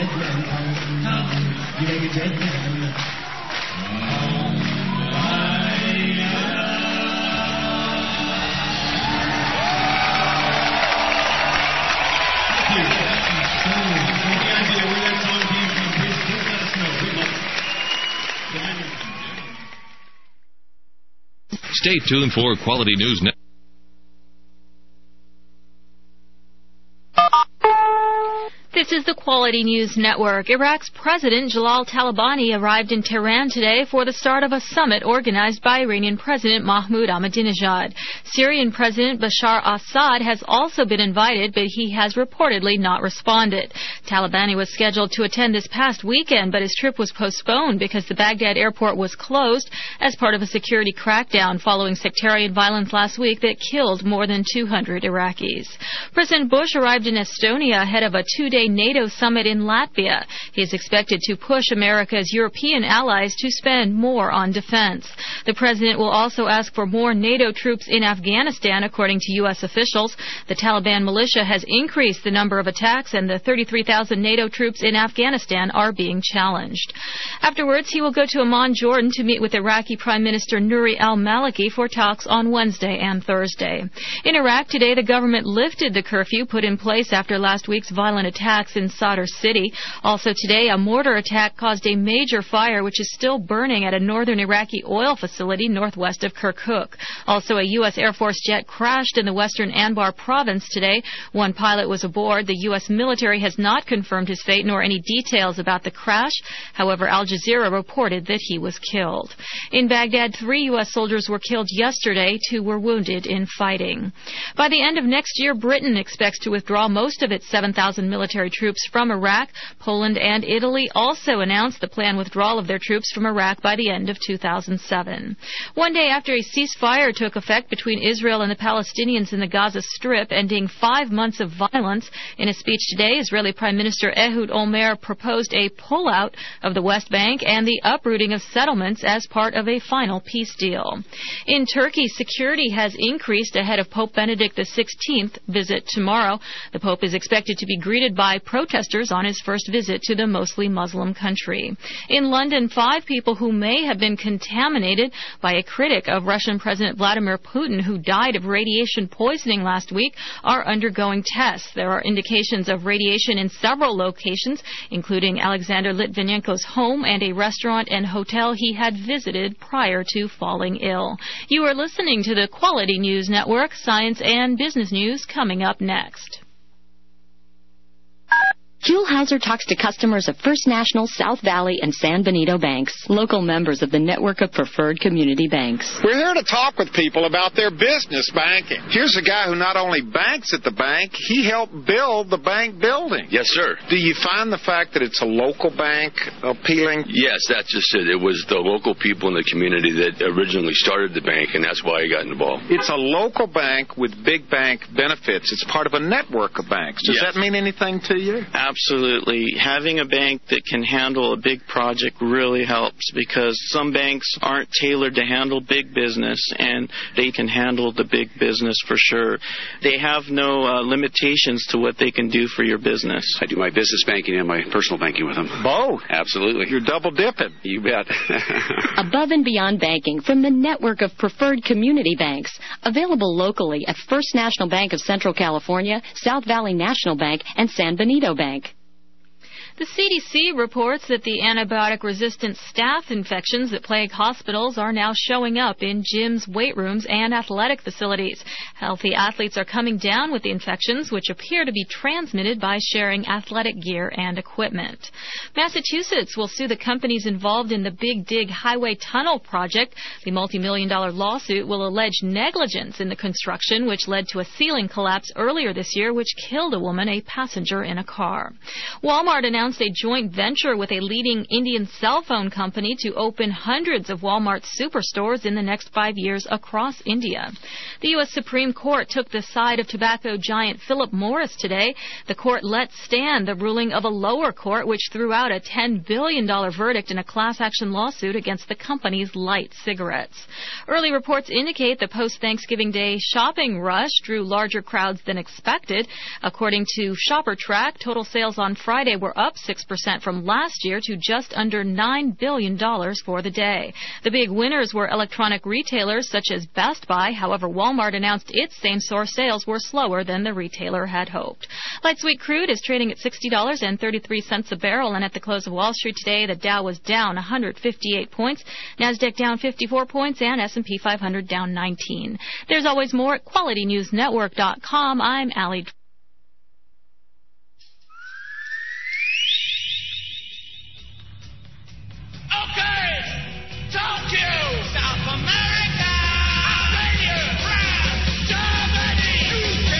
Stay tuned for Quality News Network. This is the Quality News Network. Iraq's President Jalal Talabani arrived in Tehran today for the start of a summit organized by Iranian President Mahmoud Ahmadinejad. Syrian President Bashar Assad has also been invited, but he has reportedly not responded. Talabani was scheduled to attend this past weekend, but his trip was postponed because the Baghdad airport was closed as part of a security crackdown following sectarian violence last week that killed more than 200 Iraqis. President Bush arrived in Estonia ahead of a two-day NATO summit in Latvia. He is expected to push America's European allies to spend more on defense. The president will also ask for more NATO troops in Afghanistan, according to U.S. officials. The Taliban militia has increased the number of attacks, and the 33,000 NATO troops in Afghanistan are being challenged. Afterwards, he will go to Amman, Jordan, to meet with Iraqi Prime Minister Nouri al-Maliki for talks on Wednesday and Thursday. In Iraq today, the government lifted the curfew put in place after last week's violent attacks in Sadr City. Also today, a mortar attack caused a major fire which is still burning at a northern Iraqi oil facility northwest of Kirkuk. Also, a U.S. Air Force jet crashed in the western Anbar province today. One pilot was aboard. The U.S. military has not confirmed his fate nor any details about the crash. However, Al Jazeera reported that he was killed. In Baghdad, 3 U.S. soldiers were killed yesterday. 2 were wounded in fighting. By the end of next year, Britain expects to withdraw most of its 7,000 military troops from Iraq. Poland and Italy also announced the planned withdrawal of their troops from Iraq by the end of 2007. One day after a ceasefire took effect between Israel and the Palestinians in the Gaza Strip, ending 5 months of violence, in a speech today, Israeli Prime Minister Ehud Olmert proposed a pullout of the West Bank and the uprooting of settlements as part of a final peace deal. In Turkey, security has increased ahead of Pope Benedict XVI visit tomorrow. The Pope is expected to be greeted by protesters on his first visit to the mostly Muslim country. In London, 5 people who may have been contaminated by a critic of Russian President Vladimir Putin who died of radiation poisoning last week are undergoing tests. There are indications of radiation in several locations, including Alexander Litvinenko's home and a restaurant and hotel he had visited prior to falling ill. You are listening to the Quality News Network. Science and business news coming up next. Jule Hauser talks to customers of First National, South Valley, and San Benito banks, local members of the network of preferred community banks. We're here to talk with people about their business banking. Here's a guy who not only banks at the bank, he helped build the bank building. Yes, sir. Do you find the fact that it's a local bank appealing? Yes, that's just it. It was the local people in the community that originally started the bank, and that's why I got involved. It's a local bank with big bank benefits. It's part of a network of banks. Does that mean anything to you? Absolutely. Having a bank that can handle a big project really helps because some banks aren't tailored to handle big business, and they can handle the big business for sure. They have no limitations to what they can do for your business. I do my business banking and my personal banking with them. Both? Absolutely. You're double dipping. You bet. Above and beyond banking from the network of preferred community banks, available locally at First National Bank of Central California, South Valley National Bank, and San Benito Bank. The CDC reports that the antibiotic-resistant staph infections that plague hospitals are now showing up in gyms, weight rooms, and athletic facilities. Healthy athletes are coming down with the infections, which appear to be transmitted by sharing athletic gear and equipment. Massachusetts will sue the companies involved in the Big Dig Highway Tunnel project. The multi-million-dollar lawsuit will allege negligence in the construction, which led to a ceiling collapse earlier this year, which killed a woman, a passenger in a car. Walmart announced a joint venture with a leading Indian cell phone company to open hundreds of Walmart superstores in the next 5 years across India. The U.S. Supreme Court took the side of tobacco giant Philip Morris today. The court let stand the ruling of a lower court which threw out a $10 billion verdict in a class action lawsuit against the company's light cigarettes. Early reports indicate the post-Thanksgiving Day shopping rush drew larger crowds than expected. According to ShopperTrack, total sales on Friday were up 6% from last year to just under $9 billion for the day. The big winners were electronic retailers such as Best Buy. However, Walmart announced its same-store sales were slower than the retailer had hoped. Light sweet crude is trading at $60.33 a barrel, and at the close of Wall Street today, the Dow was down 158 points, Nasdaq down 54 points, and S&P 500 down 19. There's always more at QualityNewsNetwork.com. I'm Allie. Okay, Tokyo, South America, Australia, France, Germany, UK,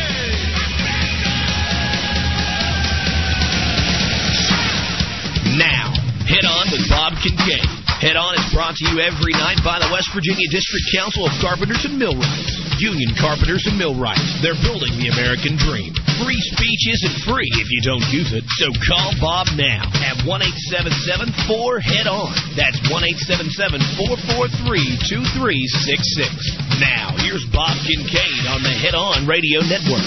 Now, Head On with Bob Kincaid. Head On is brought to you every night by the West Virginia District Council of Carpenters and Millwrights. Union Carpenters and Millwrights. They're building the American dream. Free speech isn't free if you don't use it, so call Bob now at 1-877-4-HEAD-ON. That's 1-877-443-2366. Now, here's Bob Kincaid on the Head On Radio Network.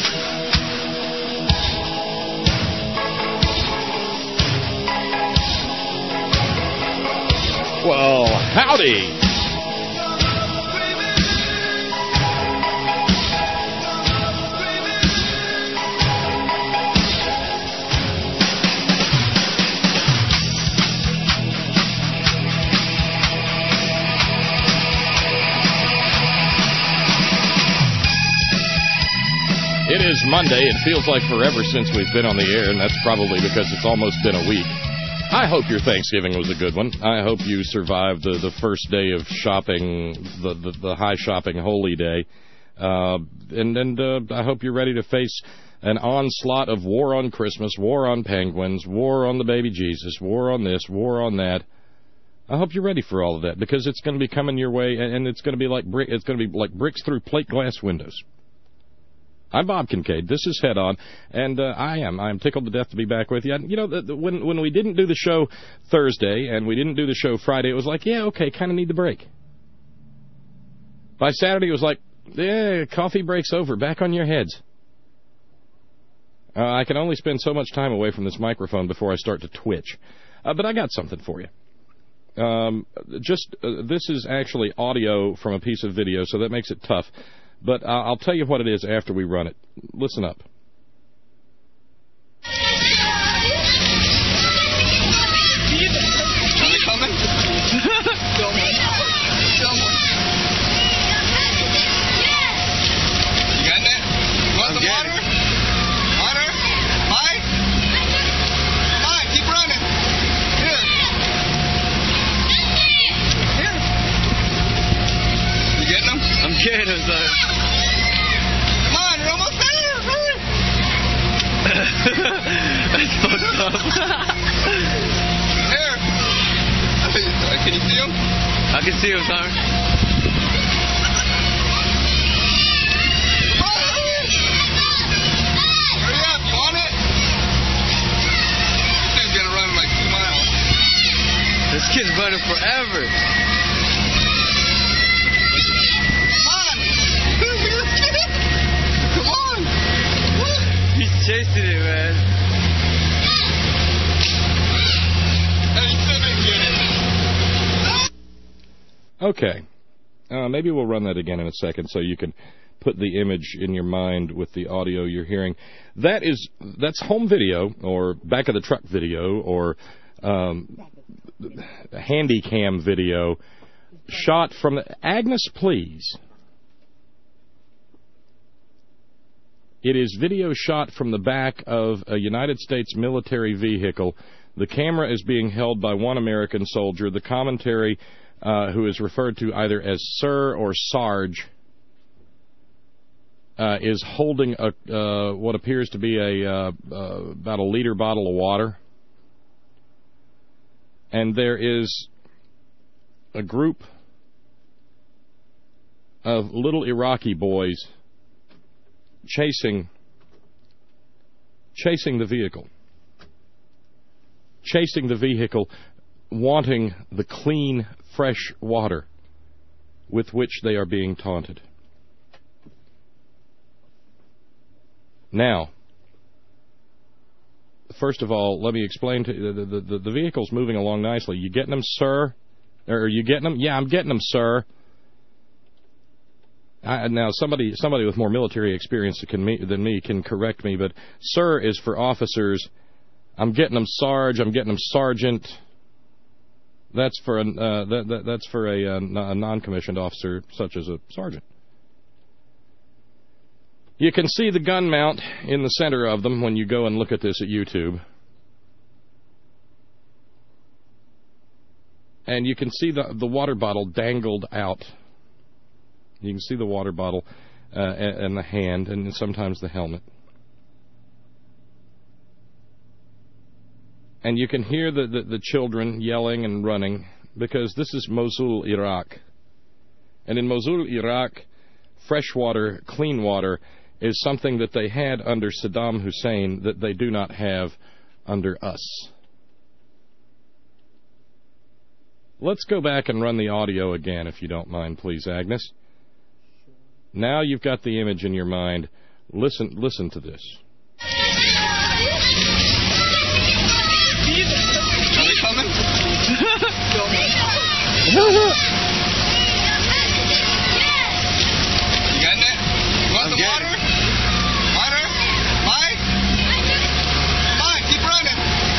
Well, howdy. It is Monday. It feels like forever since we've been on the air, and that's probably because it's almost been a week. I hope your Thanksgiving was a good one. I hope you survived the first day of shopping, the high shopping holy day. And I hope you're ready to face an onslaught of war on Christmas, war on penguins, war on the baby Jesus, war on this, war on that. I hope you're ready for all of that, because it's going to be coming your way, and it's going to be like bricks through plate glass windows. I'm Bob Kincaid. This is Head On, and I'm tickled to death to be back with you. You know, when we didn't do the show Thursday and we didn't do the show Friday, it was like, yeah, okay, kind of need the break. By Saturday, it was like, yeah, coffee break's over. Back on your heads. I can only spend so much time away from this microphone before I start to twitch. But I got something for you. This is actually audio from a piece of video, so that makes it tough. But I'll tell you what it is after we run it. Listen up. Come on, you're almost there. Hurry. That's fucked up. Here. Can you see him? I can see him, Tyler. Hurry up, on it. This thing's gonna run like 2 miles. This kid's running forever. Chasing it, man. Okay. Maybe we'll run that again in a second so you can put the image in your mind with the audio you're hearing. That's home video, or back of the truck video, or handy cam video shot from Agnes, please. It is video shot from the back of a United States military vehicle. The camera is being held by one American soldier. The commentary, who is referred to either as Sir or Sarge, is holding what appears to be about a liter bottle of water. And there is a group of little Iraqi boys chasing the vehicle, wanting the clean, fresh water with which they are being taunted. Now, first of all, let me explain to you, the vehicle's moving along nicely. You getting them, sir? Or are you getting them? Yeah, I'm getting them, sir. Now, somebody with more military experience than me can correct me, but sir is for officers. I'm getting them, Sarge. I'm getting them, Sergeant. That's for a non-commissioned officer, such as a sergeant. You can see the gun mount in the center of them when you go and look at this at YouTube. And you can see the water bottle dangled out. You can see the water bottle and the hand and sometimes the helmet. And you can hear the children yelling and running because this is Mosul, Iraq. And in Mosul, Iraq, fresh water, clean water, is something that they had under Saddam Hussein that they do not have under us. Let's go back and run the audio again, if you don't mind, please, Agnes. Now you've got the image in your mind. Listen to this. Are they coming? You got it? You want some water? Water? Mike? Come on, keep running.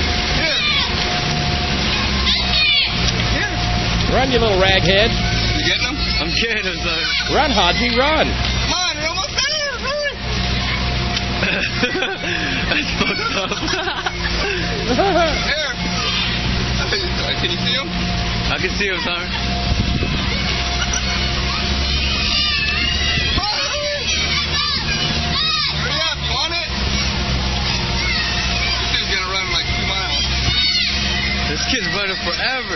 Here. Run, you little raghead. You getting them? I'm getting them, son. Run, Haji, run. Come on, you're almost there. Hurry. That's fucked up. Here. Can you see him? I can see him, son. Hurry up, you want it? This dude's gonna run like 2 miles. This kid's running forever.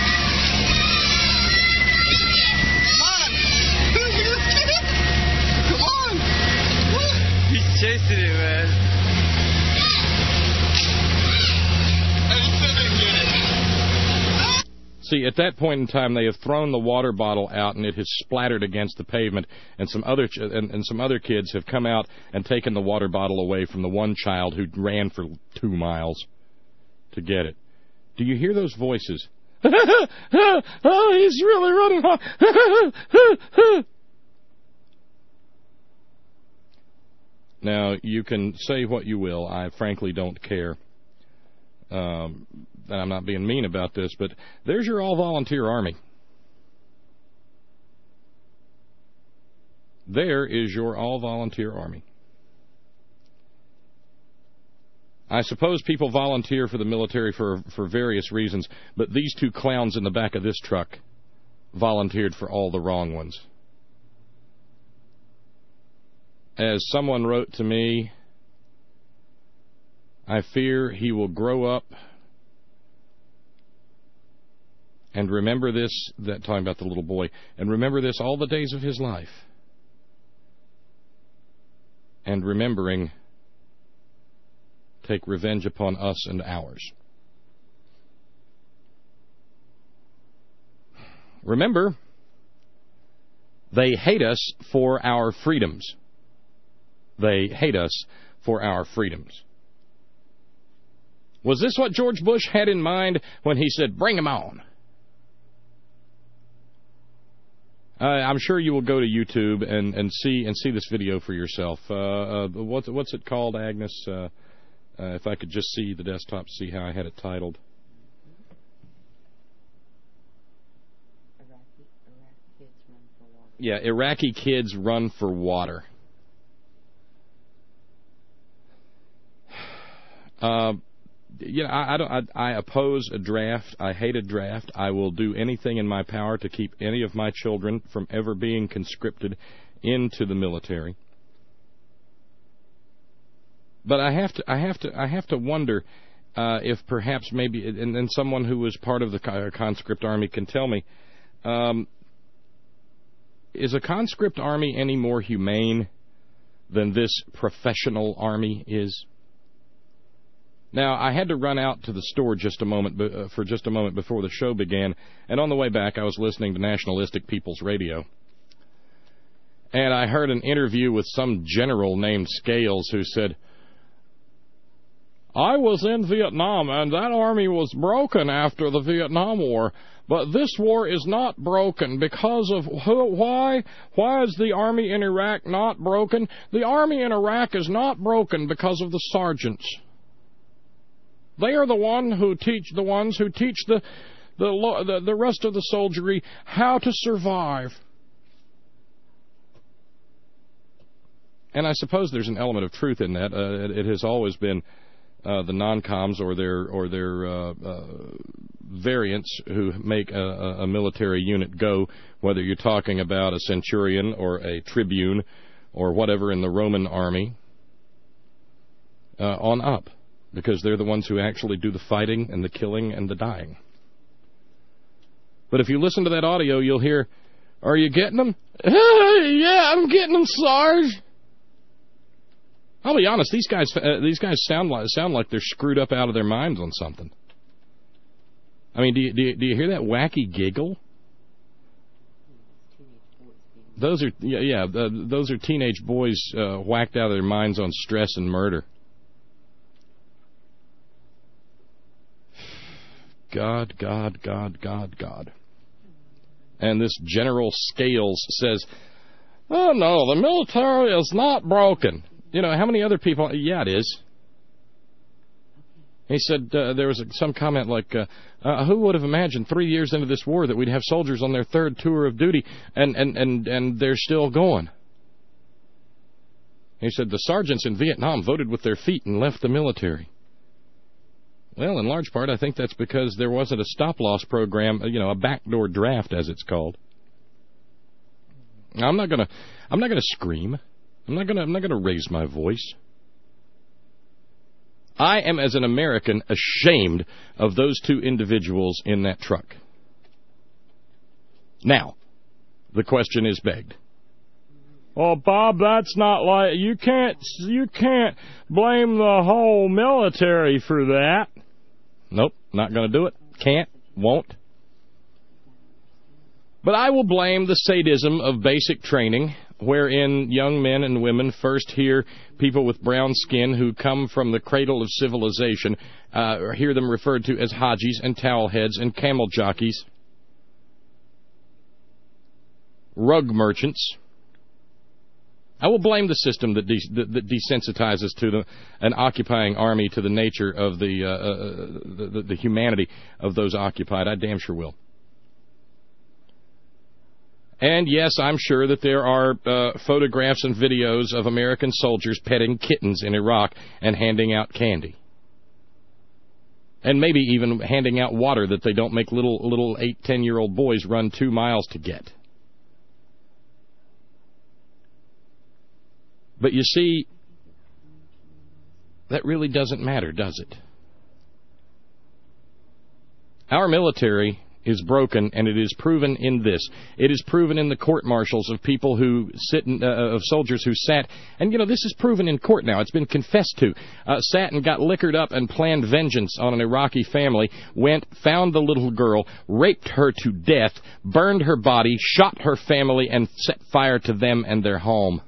Come on! He's chasing it, man. See, at that point in time, they have thrown the water bottle out, and it has splattered against the pavement. And some other kids have come out and taken the water bottle away from the one child who ran for 2 miles to get it. Do you hear those voices? Oh, he's really running. Now, you can say what you will. I frankly don't care. And I'm not being mean about this, but there's your all-volunteer army. There is your all-volunteer army. I suppose people volunteer for the military for various reasons, but these 2 clowns in the back of this truck volunteered for all the wrong ones. As someone wrote to me, I fear he will grow up and remember this, that talking about the little boy, and remember this all the days of his life. And remembering, take revenge upon us and ours. Remember, they hate us for our freedoms. They hate us for our freedoms. Was this what George Bush had in mind when he said, bring them on? I'm sure you will go to YouTube and see this video for yourself. What's it called, Agnes? If I could just see the desktop, see how I had it titled. Yeah, Iraqi kids run for water. I oppose a draft. I hate a draft. I will do anything in my power to keep any of my children from ever being conscripted into the military. But I have to wonder if perhaps maybe, and someone who was part of the conscript army can tell me, is a conscript army any more humane than this professional army is? Now, I had to run out to the store for just a moment before the show began, and on the way back I was listening to Nationalistic People's Radio. And I heard an interview with some general named Scales who said, I was in Vietnam, and that army was broken after the Vietnam War. But this war is not broken because of why? Why is the army in Iraq not broken? The army in Iraq is not broken because of the sergeants. They are the ones who teach the rest of the soldiery how to survive. And I suppose there's an element of truth in that. It has always been the non-coms or their variants who make a military unit go, whether you're talking about a centurion or a tribune or whatever in the Roman army, on up, because they're the ones who actually do the fighting and the killing and the dying. But if you listen to that audio, you'll hear, "Are you getting them?" "Yeah, I'm getting them, Sarge." I'll be honest; these guys sound like they're screwed up out of their minds on something. I mean, do you hear that wacky giggle? Those are those are teenage boys whacked out of their minds on stress and murder. God. And this General Scales says, "Oh no, the military is not broken." You know, how many other people... Yeah, it is. He said there was some comment like, who would have imagined 3 years into this war that we'd have soldiers on their third tour of duty and they're still going. He said the sergeants in Vietnam voted with their feet and left the military. Well, in large part, I think that's because there wasn't a stop-loss program, a backdoor draft, as it's called. I'm not gonna scream. I'm not gonna raise my voice. I am, as an American, ashamed of those two individuals in that truck. Now, the question is begged. "Oh, Bob, that's not like you can't blame the whole military for that." Nope, not going to do it. Can't, won't. But I will blame the sadism of basic training, wherein young men and women first hear people with brown skin who come from the cradle of civilization, hear them referred to as Hajis and towel heads and camel jockeys, rug merchants. I will blame the system that desensitizes to an occupying army to the nature of the humanity of those occupied. I damn sure will. And yes, I'm sure that there are photographs and videos of American soldiers petting kittens in Iraq and handing out candy. And maybe even handing out water that they don't make little 8-10-year-old boys run 2 miles to get. But you see, that really doesn't matter, does it? Our military is broken, and it is proven in this. It is proven in the court-martials of people who of soldiers who sat, and this is proven in court now. It's been confessed to. Sat and got liquored up and planned vengeance on an Iraqi family, found the little girl, raped her to death, burned her body, shot her family, and set fire to them and their home.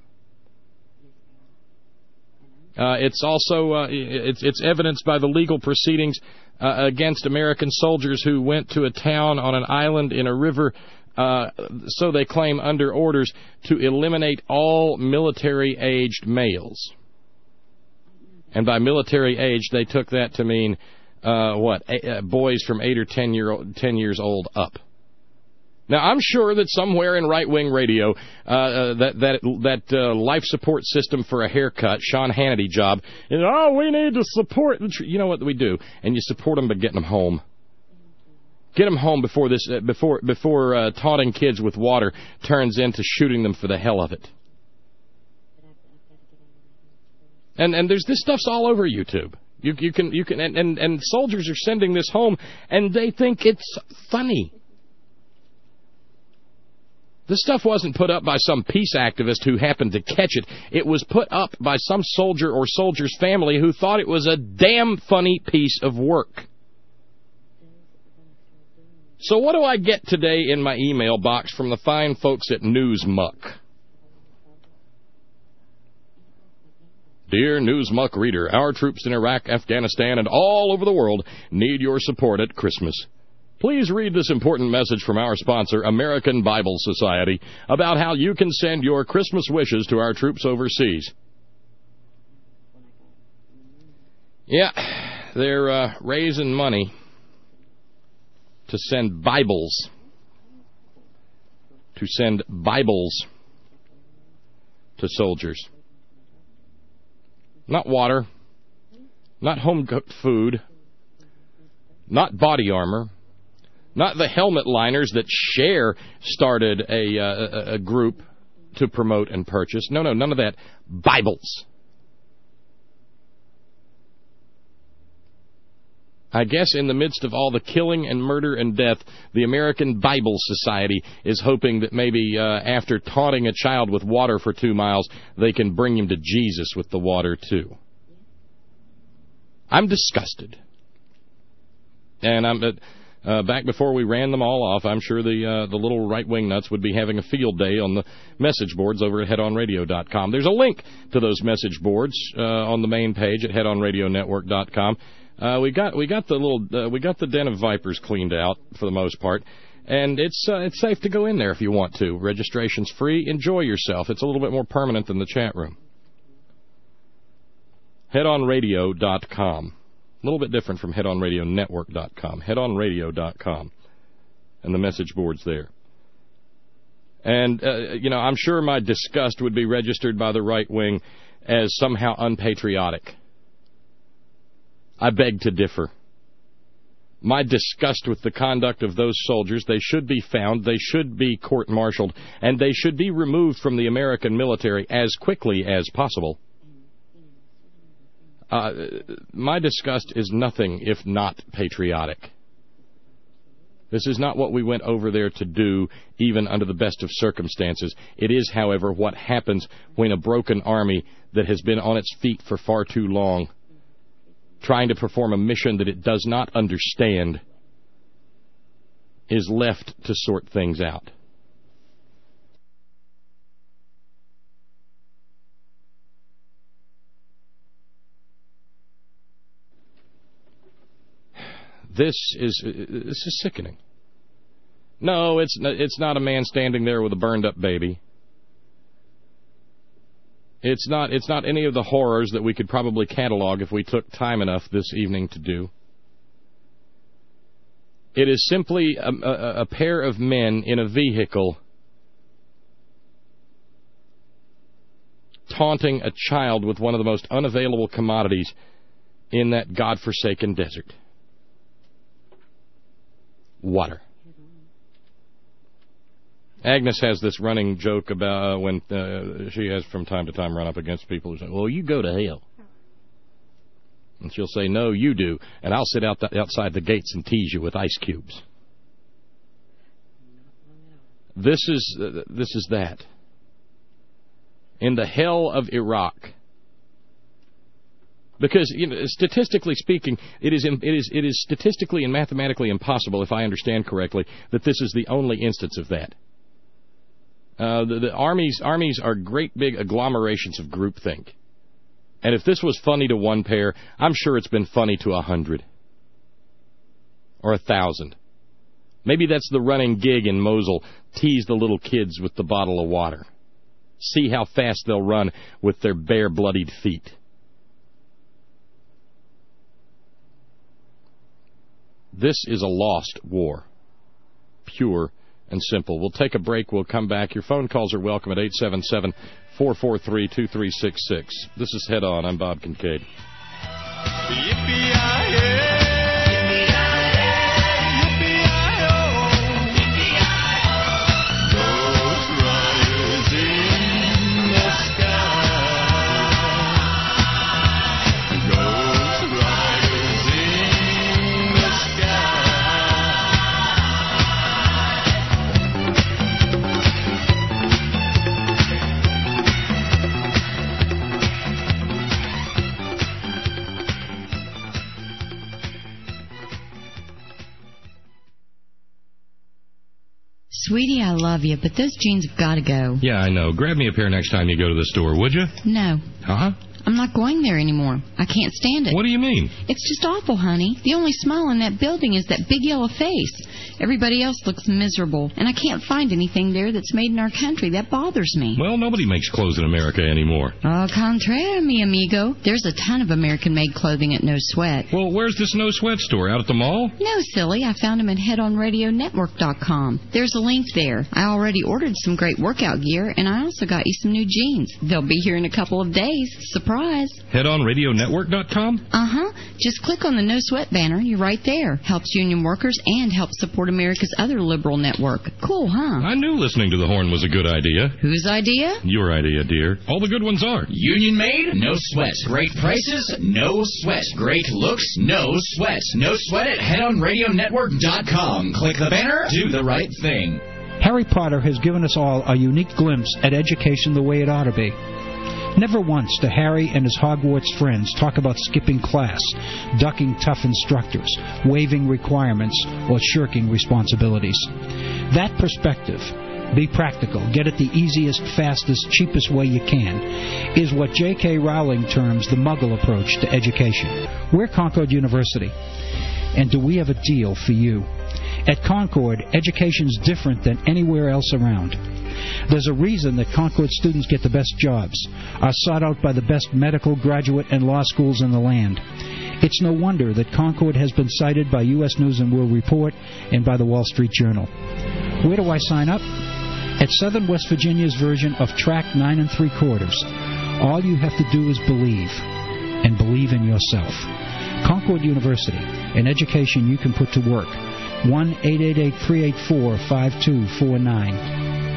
It's also it's evidenced by the legal proceedings against American soldiers who went to a town on an island in a river, so they claim, under orders to eliminate all military-aged males. And by military age, they took that to mean boys from 8 or 10 years old up. Now, I'm sure that somewhere in right-wing radio, that life support system for a haircut, Sean Hannity job, is, we need to support the... You know what we do? And you support them by getting them home. Get them home before taunting kids with water turns into shooting them for the hell of it. And there's this stuff's all over YouTube. You can and soldiers are sending this home, and they think it's funny. This stuff wasn't put up by some peace activist who happened to catch it. It was put up by some soldier or soldier's family who thought it was a damn funny piece of work. So what do I get today in my email box from the fine folks at Newsmuck? Dear Newsmuck reader, our troops in Iraq, Afghanistan, and all over the world need your support at Christmas. Please read this important message from our sponsor, American Bible Society, about how you can send your Christmas wishes to our troops overseas. Yeah, they're raising money to send Bibles. To send Bibles to soldiers. Not water, not home-cooked food, not body armor, not the helmet liners that Cher started a group to promote and purchase. No, none of that. Bibles. I guess in the midst of all the killing and murder and death, the American Bible Society is hoping that maybe after taunting a child with water for 2 miles, they can bring him to Jesus with the water, too. I'm disgusted. And I'm back before we ran them all off, I'm sure the little right-wing nuts would be having a field day on the message boards over at headonradio.com. There's a link to those message boards on the main page at headonradionetwork.com. We got the den of vipers cleaned out for the most part, and it's safe to go in there if you want to. Registration's free. Enjoy yourself. It's a little bit more permanent than the chat room. Headonradio.com. A little bit different from headonradionetwork.com. Headonradio.com, and the message board's there. And I'm sure my disgust would be registered by the right wing as somehow unpatriotic. I beg to differ. My disgust with the conduct of those soldiers, they should be found, they should be court-martialed, and they should be removed from the American military as quickly as possible. My disgust is nothing if not patriotic. This is not what we went over there to do, even under the best of circumstances. It is, however, what happens when a broken army that has been on its feet for far too long, trying to perform a mission that it does not understand, is left to sort things out. This is sickening. No, it's not a man standing there with a burned-up baby. It's not any of the horrors that we could probably catalog if we took time enough this evening to do. It is simply a pair of men in a vehicle taunting a child with one of the most unavailable commodities in that godforsaken desert. Water. Agnes has this running joke about when she has from time to time run up against people who say, well, you go to hell. And she'll say, no, you do, and I'll sit outside the gates and tease you with ice cubes. This is that. In the hell of Iraq. Because, statistically speaking, it is statistically and mathematically impossible, if I understand correctly, that this is the only instance of that. The armies are great big agglomerations of groupthink. And if this was funny to one pair, I'm sure it's been funny to 100. Or 1,000. Maybe that's the running gig in Mosul. Tease the little kids with the bottle of water. See how fast they'll run with their bare, bloodied feet. This is a lost war. Pure and simple. We'll take a break. We'll come back. Your phone calls are welcome at 877-443-2366. This is Head On. I'm Bob Kincaid. Sweetie, I love you, but those jeans have got to go. Yeah, I know. Grab me a pair next time you go to the store, would you? No. Uh-huh. I'm not going there anymore. I can't stand it. What do you mean? It's just awful, honey. The only smile in that building is that big yellow face. Everybody else looks miserable, and I can't find anything there that's made in our country. That bothers me. Well, nobody makes clothes in America anymore. Au contraire, mi amigo. There's a ton of American-made clothing at No Sweat. Well, where's this No Sweat store? Out at the mall? No, silly. I found them at headonradionetwork.com. There's a link there. I already ordered some great workout gear, and I also got you some new jeans. They'll be here in a couple of days. Surprise. Headonradionetwork.com? Uh-huh. Just click on the No Sweat banner. You're right there. Helps union workers and helps support America's other liberal network. Cool, huh? I knew listening to the horn was a good idea. Whose idea? Your idea, dear. All the good ones are. Union made? No sweat. Great prices? No sweat. Great looks? No sweat. No sweat at headonradionetwork.com. Click the banner. Do the right thing. Harry Potter has given us all a unique glimpse at education the way it ought to be. Never once do Harry and his Hogwarts friends talk about skipping class, ducking tough instructors, waiving requirements, or shirking responsibilities. That perspective, be practical, get it the easiest, fastest, cheapest way you can, is what J.K. Rowling terms the Muggle approach to education. We're Concord University, and do we have a deal for you? At Concord, education's different than anywhere else around. There's a reason that Concord students get the best jobs, are sought out by the best medical, graduate, and law schools in the land. It's no wonder that Concord has been cited by U.S. News & World Report and by the Wall Street Journal. Where do I sign up? At Southern West Virginia's version of Track 9 3/4. All you have to do is believe, and believe in yourself. Concord University, an education you can put to work. 1-888-384-5249.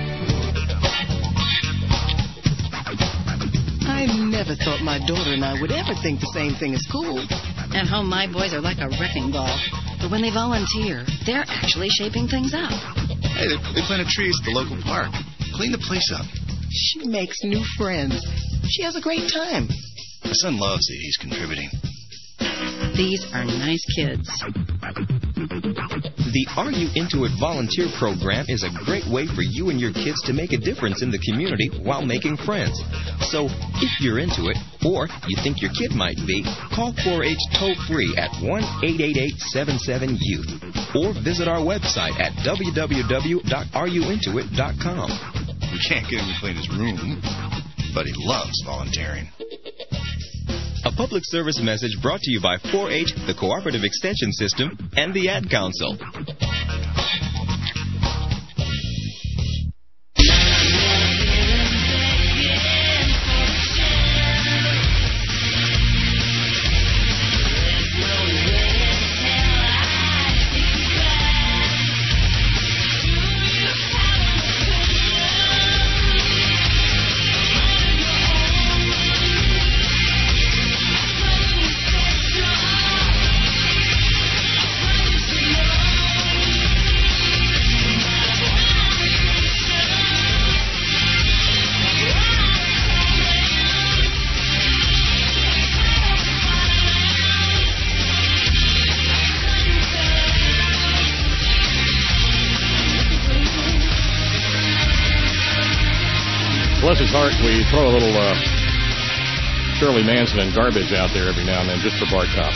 I never thought my daughter and I would ever think the same thing as cool. At home, my boys are like a wrecking ball. But when they volunteer, they're actually shaping things up. Hey, they planted trees at the local park. Clean the place up. She makes new friends. She has a great time. My son loves it. He's contributing. These are nice kids. The Are You Into It volunteer program is a great way for you and your kids to make a difference in the community while making friends. So, if you're into it, or you think your kid might be, call 4-H toll-free at 1-888-77-YOUTH or visit our website at www.areyouintoit.com. We can't get him to clean his room, but he loves volunteering. A public service message brought to you by 4-H, the Cooperative Extension System, and the Ad Council. Bless his heart, we throw a little Shirley Manson and garbage out there every now and then just for Bart Cop.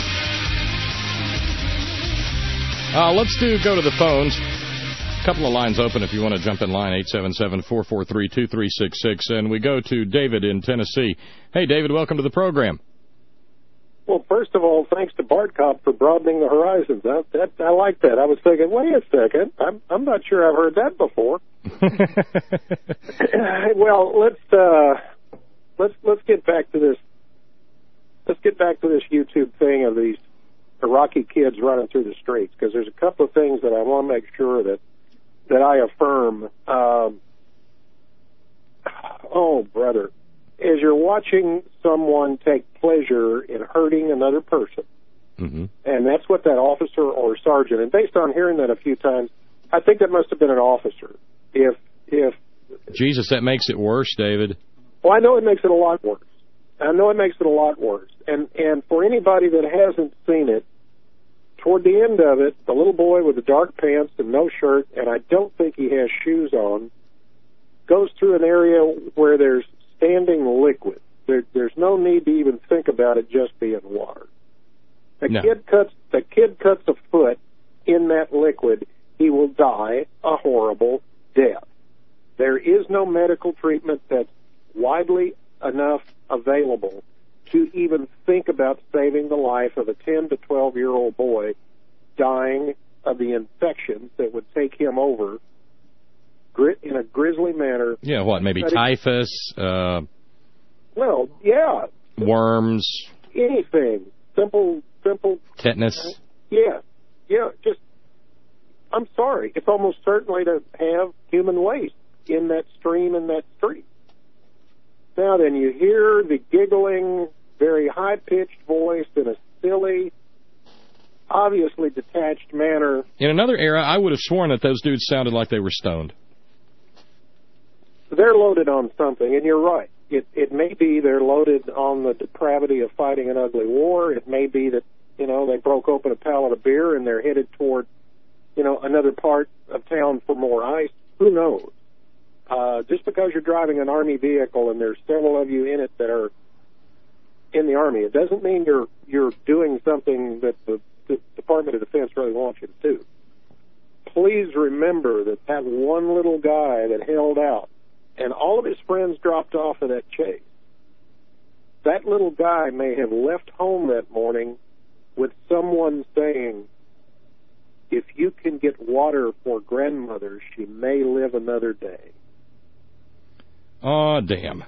Let's go to the phones. A couple of lines open if you want to jump in line, 877-443-2366. And we go to David in Tennessee. Hey, David, welcome to the program. Well, first of all, thanks to Bart Cop for broadening the horizons. I like that. I was thinking, wait a second, I'm not sure I've heard that before. Well, let's get back to this. Let's get back to this YouTube thing of these Iraqi kids running through the streets, because there's a couple of things that I want to make sure that I affirm. Oh, brother. As you're watching someone take pleasure in hurting another person, and that's what that officer or sergeant, and based on hearing that a few times, I think that must have been an officer. If Jesus, that makes it worse, David. Well, I know it makes it a lot worse. And for anybody that hasn't seen it, toward the end of it, the little boy with the dark pants and no shirt, and I don't think he has shoes on, goes through an area where there's standing liquid. There's no need to even think about it just being water. The kid cuts a foot in that liquid, he will die a horrible death. There is no medical treatment that's widely enough available to even think about saving the life of a 10 to 12-year-old boy dying of the infections that would take him over in a grisly manner. Yeah, what, maybe typhus? Well, yeah. Worms? Anything. Simple. Tetanus? Yeah, just, I'm sorry. It's almost certainly to have human waste in that stream and that street. Now then, you hear the giggling, very high-pitched voice in a silly, obviously detached manner. In another era, I would have sworn that those dudes sounded like they were stoned. They're loaded on something, and you're right. It may be they're loaded on the depravity of fighting an ugly war. It may be that, they broke open a pallet of beer and they're headed toward, another part of town for more ice. Who knows? Just because you're driving an Army vehicle and there's several of you in it that are in the Army, it doesn't mean you're doing something that the Department of Defense really wants you to do. Please remember that one little guy that held out and all of his friends dropped off of that chase, that little guy may have left home that morning with someone saying, if you can get water for grandmother, she may live another day. Oh, damn.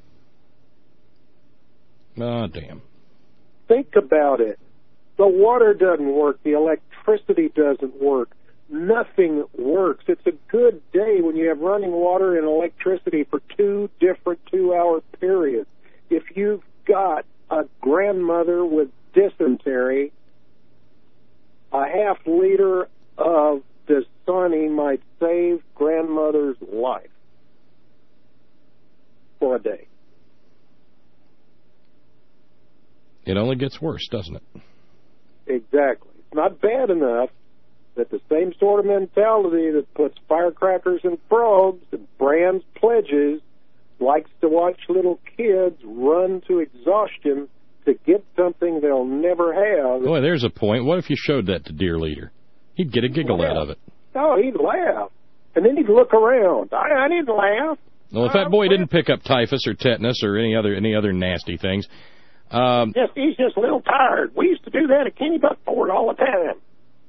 Oh, damn. Think about it. The water doesn't work. The electricity doesn't work. Nothing works. It's a good day when you have running water and electricity for 2 different 2-hour periods. If you've got a grandmother with dysentery, a half-liter of Dasani might save grandmother's life for a day. It only gets worse, doesn't it? Exactly. It's not bad enough that the same sort of mentality that puts firecrackers in frogs and brands pledges likes to watch little kids run to exhaustion to get something they'll never have. Boy, there's a point. What if you showed that to Dear Leader? He'd get a giggle out of it. Oh, he'd laugh. And then he'd look around. I didn't laugh. Well, if that boy didn't pick up typhus or tetanus or any other nasty things. He's just a little tired. We used to do that at Kennebuckport all the time.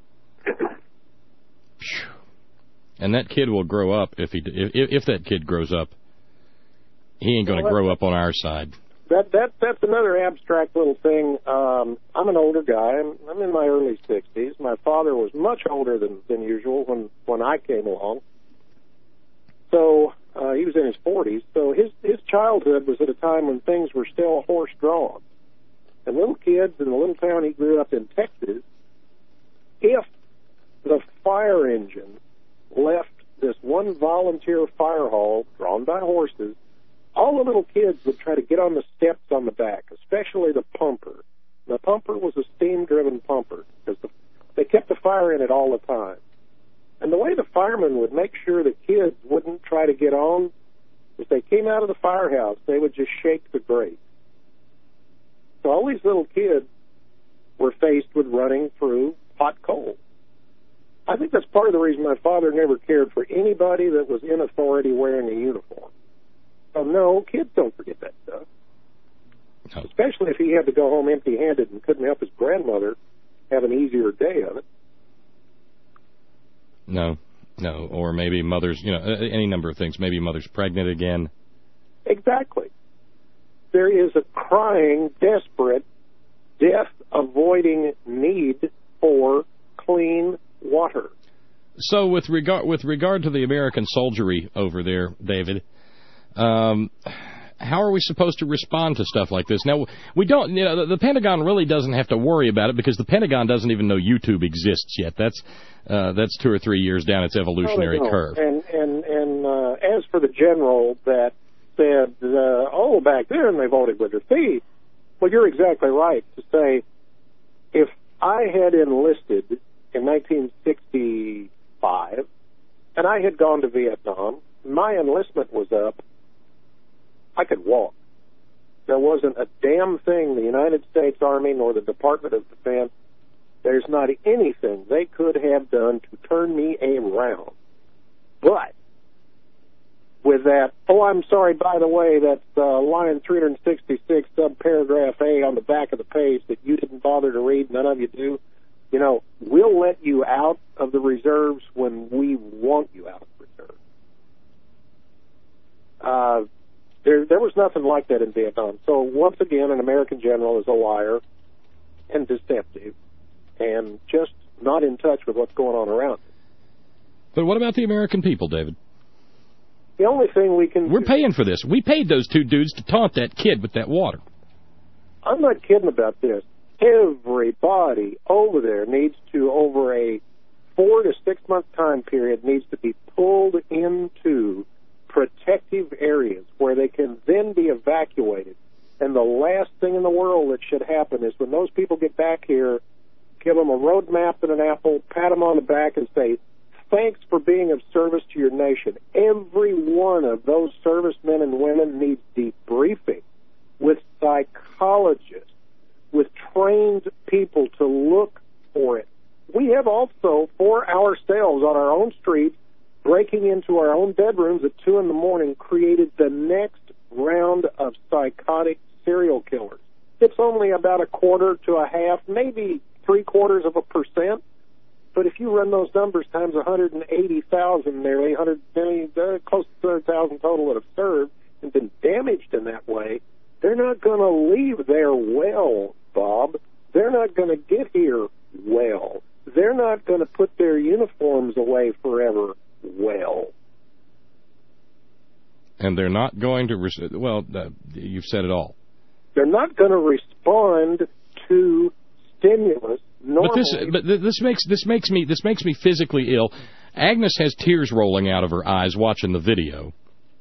And that kid will grow up if that kid grows up. He ain't going to grow up on our side. That's another abstract little thing. I'm an older guy. I'm in my early 60s. My father was much older than usual when I came along. So he was in his 40s. So his childhood was at a time when things were still horse-drawn. And little kids in the little town he grew up in, Texas, if the fire engine left this one volunteer fire hall drawn by horses, all the little kids would try to get on the steps on the back, especially the pumper. The pumper was a steam-driven pumper because they kept the fire in it all the time. And the way the firemen would make sure the kids wouldn't try to get on, if they came out of the firehouse, they would just shake the grate. So all these little kids were faced with running through hot coal. I think that's part of the reason my father never cared for anybody that was in authority wearing a uniform. So no, kids don't forget that stuff. No. Especially if he had to go home empty-handed and couldn't help his grandmother have an easier day of it. No, or maybe mother's, any number of things. Maybe mother's pregnant again. Exactly. There is a crying, desperate, death-avoiding need for clean water. So with regard to the American soldiery over there, David, how are we supposed to respond to stuff like this? Now, we don't, the Pentagon really doesn't have to worry about it because the Pentagon doesn't even know YouTube exists yet. That's 2 or 3 years down its evolutionary curve. And as for the general that said, back then they voted with their feet, well, you're exactly right to say, if I had enlisted in 1965 and I had gone to Vietnam, my enlistment was up, I could walk. There wasn't a damn thing the United States Army nor the Department of Defense, there's not anything they could have done to turn me around. But with that, oh, I'm sorry, by the way, that's line 366, subparagraph A on the back of the page that you didn't bother to read, none of you do. You know, we'll let you out of the reserves when we want you out of reserve. There was nothing like that in Vietnam. So once again, an American general is a liar and deceptive and just not in touch with what's going on around him. But what about the American people, David? The only thing we can We're paying for this. We paid those two dudes to taunt that kid with that water. I'm not kidding about this. Everybody over there needs to, over a 4 to 6 month time period, needs to be pulled into protective areas where they can then be evacuated. And the last thing in the world that should happen is when those people get back here, give them a road map and an apple, pat them on the back and say, thanks for being of service to your nation. Every one of those servicemen and women needs debriefing with psychologists, with trained people to look for it. We have also, for ourselves on our own streets, breaking into our own bedrooms at 2 in the morning, created the next round of psychotic serial killers. It's only about 1/4 to 1/2, maybe 0.75%. But if you run those numbers times 180,000, nearly 100 million, close to 200,000 total that have served and been damaged in that way, they're not going to leave there well, Bob. They're not going to get here well. They're not going to put their uniforms away forever well. And they're not going to, you've said it all. They're not going to respond to stimulus normally. But this makes me physically ill. Agnes has tears rolling out of her eyes watching the video.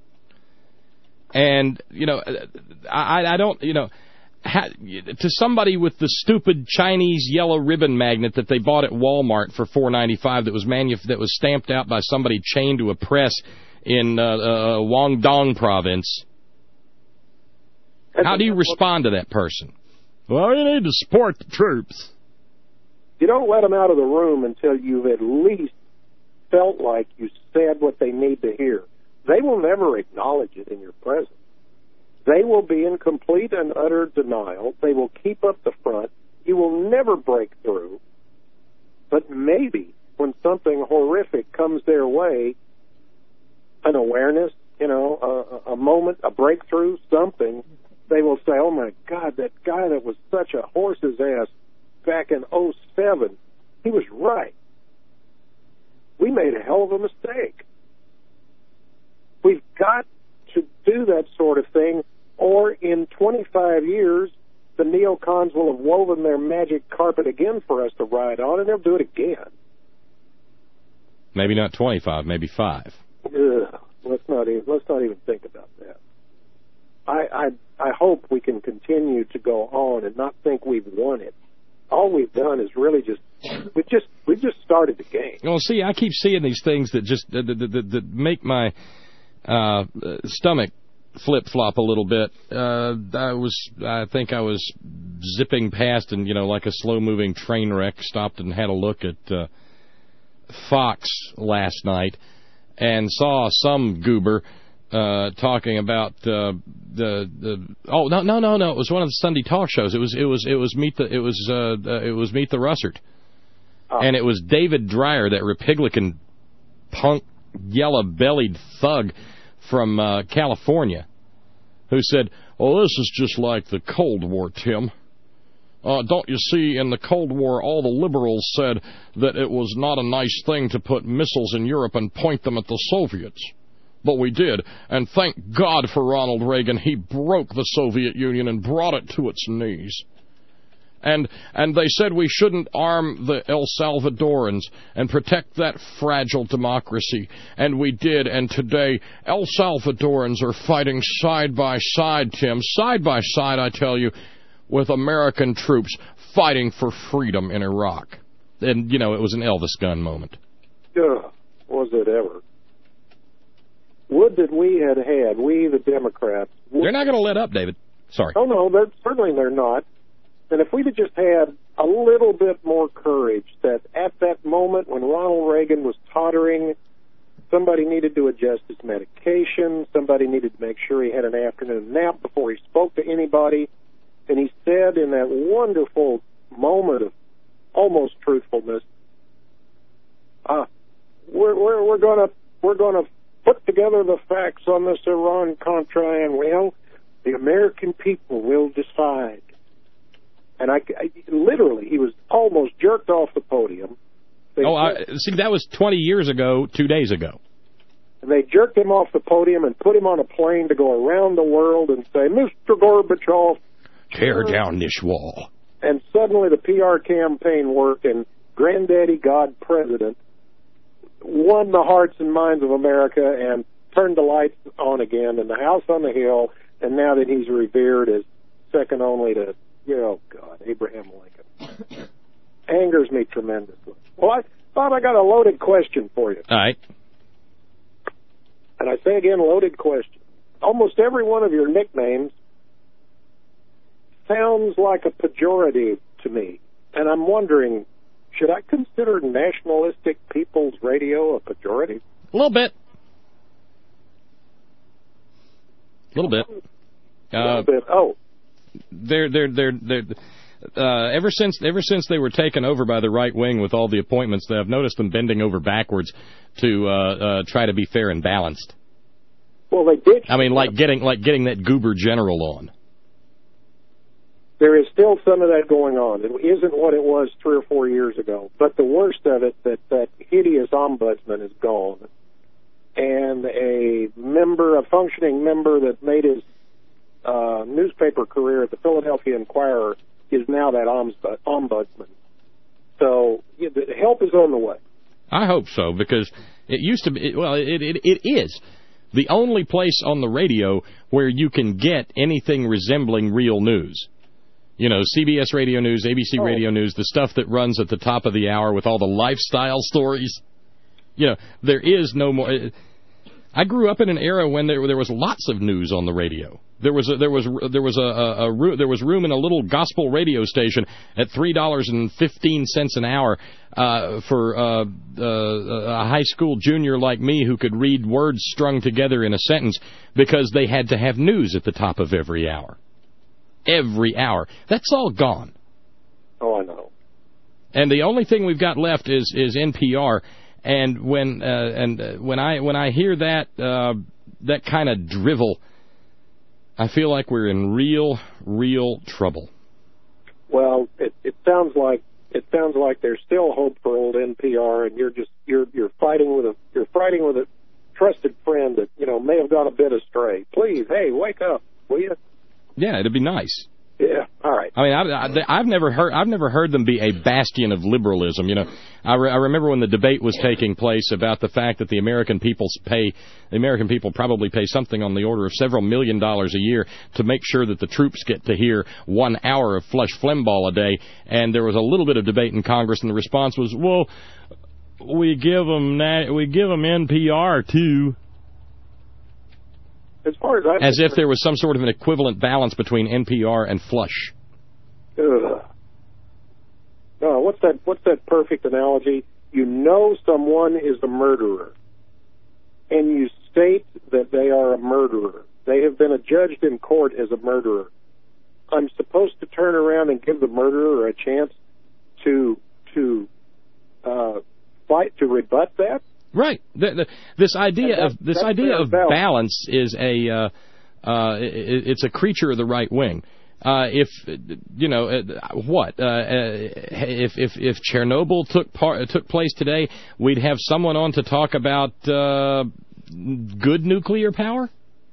And, you know, I don't, you know, to somebody with the stupid Chinese yellow ribbon magnet that they bought at Walmart for $4.95 that was stamped out by somebody chained to a press in Guangdong province. How do you respond to that person? Well, you need to support the troops. You don't let them out of the room until you've at least felt like you said what they need to hear. They will never acknowledge it in your presence. They will be in complete and utter denial. They will keep up the front. You will never break through. But maybe when something horrific comes their way, an awareness, you know, a moment, a breakthrough, something, they will say, oh, my God, that guy that was such a horse's ass back in 2007, he was right. We made a hell of a mistake. We've got to do that sort of thing, or in 25 years, the neocons will have woven their magic carpet again for us to ride on, and they'll do it again. Maybe not 25, maybe 5. Ugh, let's not even think about that. I hope we can continue to go on and not think we've won it. All we've done is really we just started the game. Well, see, I keep seeing these things that just that make my stomach flip-flop a little bit. I think I was zipping past and, you know, like a slow-moving train wreck, stopped and had a look at Fox last night and saw some goober talking about it was one of the Sunday talk shows. It was Meet the Russert. And it was David Dreyer, that Republican punk yellow-bellied thug from California, who said, "Oh, this is just like the Cold War, Tim. Don't you see, in the Cold War, all the liberals said that it was not a nice thing to put missiles in Europe and point them at the Soviets. But we did, and thank God for Ronald Reagan. He broke the Soviet Union and brought it to its knees. And they said we shouldn't arm the El Salvadorans and protect that fragile democracy. And we did, and today El Salvadorans are fighting side by side, Tim, side by side, I tell you, with American troops fighting for freedom in Iraq." And, you know, it was an Elvis gun moment. Ugh, was it ever. Would that we had, we the Democrats... They're not going to let up, David. Sorry. Oh, no, certainly they're not. And if we'd have just had a little bit more courage that at that moment when Ronald Reagan was tottering, somebody needed to adjust his medication, somebody needed to make sure he had an afternoon nap before he spoke to anybody, and he said in that wonderful moment of almost truthfulness, we're gonna put together the facts on this Iran-Contra, and well, the American people will decide. And I literally, he was almost jerked off the podium. See, that was 20 years ago, 2 days ago. And they jerked him off the podium and put him on a plane to go around the world and say, Mr. Gorbachev, tear down this wall. And suddenly the PR campaign worked, and Granddaddy God President won the hearts and minds of America and turned the lights on again in the house on the hill, and now that he's revered as second only to, Abraham Lincoln. Angers me tremendously. Well, Bob, I got a loaded question for you. All right. And I say again, loaded question. Almost every one of your nicknames sounds like a pejorative to me. And I'm wondering, should I consider Nationalistic People's Radio a pejorative? A little bit. A little bit. Oh. Ever since they were taken over by the right wing with all the appointments, I've noticed them bending over backwards to try to be fair and balanced. Well, they did. I mean, like getting that goober general on. There is still some of that going on. It isn't what it was 3 or 4 years ago. But the worst of it, that hideous ombudsman is gone, and a functioning member that made his newspaper career at the Philadelphia Inquirer is now that ombudsman. So the help is on the way. I hope so, because it used to be, it is the only place on the radio where you can get anything resembling real news. CBS Radio News, ABC Radio News, the stuff that runs at the top of the hour with all the lifestyle stories. There is no more. I grew up in an era when there was lots of news on the radio. There was room in a little gospel radio station at $3.15 an hour for a high school junior like me who could read words strung together in a sentence because they had to have news at the top of every hour. Every hour. That's all gone. Oh, I know. And the only thing we've got left is NPR. And when I hear that kind of drivel, I feel like we're in real trouble. Well, it sounds like there's still hope for old NPR, and you're fighting with a trusted friend that may have gone a bit astray. Please, hey, wake up, will you? Yeah, it'd be nice. Yeah, all right. I mean, I've never heard them be a bastion of liberalism. I remember when the debate was taking place about the fact that the American people probably pay something on the order of several $1 million a year to make sure that the troops get to hear 1 hour of Flush Flimbaugh a day. And there was a little bit of debate in Congress, and the response was, "Well, we give them NPR too." As if there was some sort of an equivalent balance between NPR and Flush. No, what's that perfect analogy? Someone is a murderer, and you state that they are a murderer. They have been adjudged in court as a murderer. I'm supposed to turn around and give the murderer a chance to fight to rebut that? Right. This idea of balance is it's a creature of the right wing. If Chernobyl took place today, we'd have someone on to talk about good nuclear power.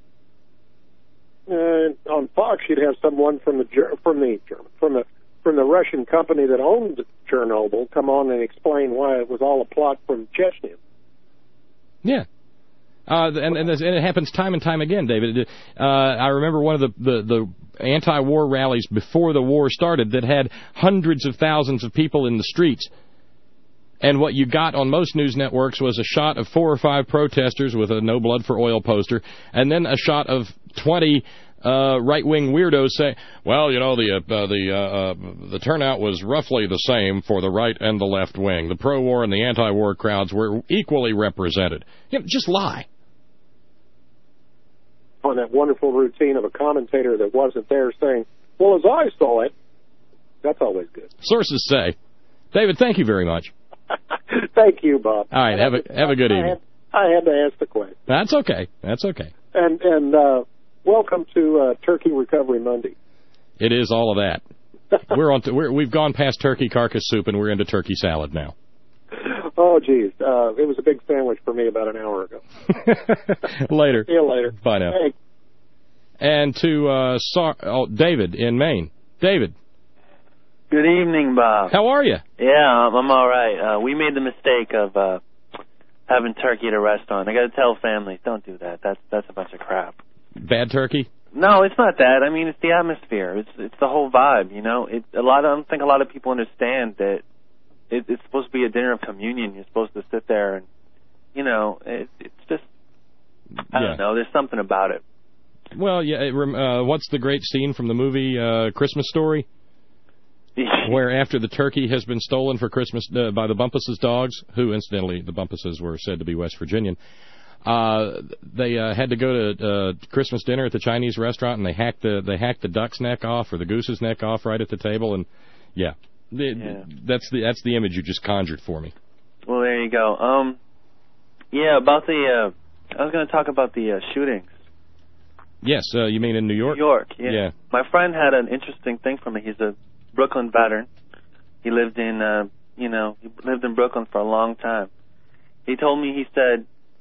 On Fox, you'd have someone from the Russian company that owned Chernobyl come on and explain why it was all a plot from Chechnya. Yeah. And it happens time and time again, David. I remember one of the anti-war rallies before the war started that had hundreds of thousands of people in the streets. And what you got on most news networks was a shot of 4 or 5 protesters with a No Blood for Oil poster, and then a shot of 20 right-wing weirdos say, well, you know, the turnout was roughly the same for the right and the left wing. The pro-war and the anti-war crowds were equally represented. You know, just lie. On that wonderful routine of a commentator that wasn't there saying, well, as I saw it, that's always good. Sources say. David, thank you very much. Thank you, Bob. All right, have a good evening. I had to ask the question. That's okay. That's okay. And welcome to Turkey Recovery Monday. It is all of that. We've gone past turkey carcass soup and we're into turkey salad now. Oh, geez. It was a big sandwich for me about an hour ago. Later. See you later. Bye now. Hey. And to David in Maine. David. Good evening, Bob. How are you? Yeah, I'm all right. We made the mistake of having turkey at a restaurant. I got to tell families, don't do that. That's a bunch of crap. Bad turkey? No, it's not that. I mean, it's the atmosphere. It's the whole vibe. You know, I don't think a lot of people understand that it's supposed to be a dinner of communion. You're supposed to sit there and, you know, it's just I don't know. There's something about it. Well, yeah. What's the great scene from the movie Christmas Story? Where after the turkey has been stolen for Christmas by the Bumpus's dogs, who incidentally the Bumpuses were said to be West Virginian, they had to go to Christmas dinner at the Chinese restaurant, and they hacked the duck's neck off or the goose's neck off right at the table, and that's the image you just conjured for me. Well, there you go. Yeah, about I was going to talk about the shootings. Yes, you mean in New York? New York, yeah. My friend had an interesting thing for me. He's a Brooklyn veteran. He lived in, he lived in Brooklyn for a long time. He told me, he said,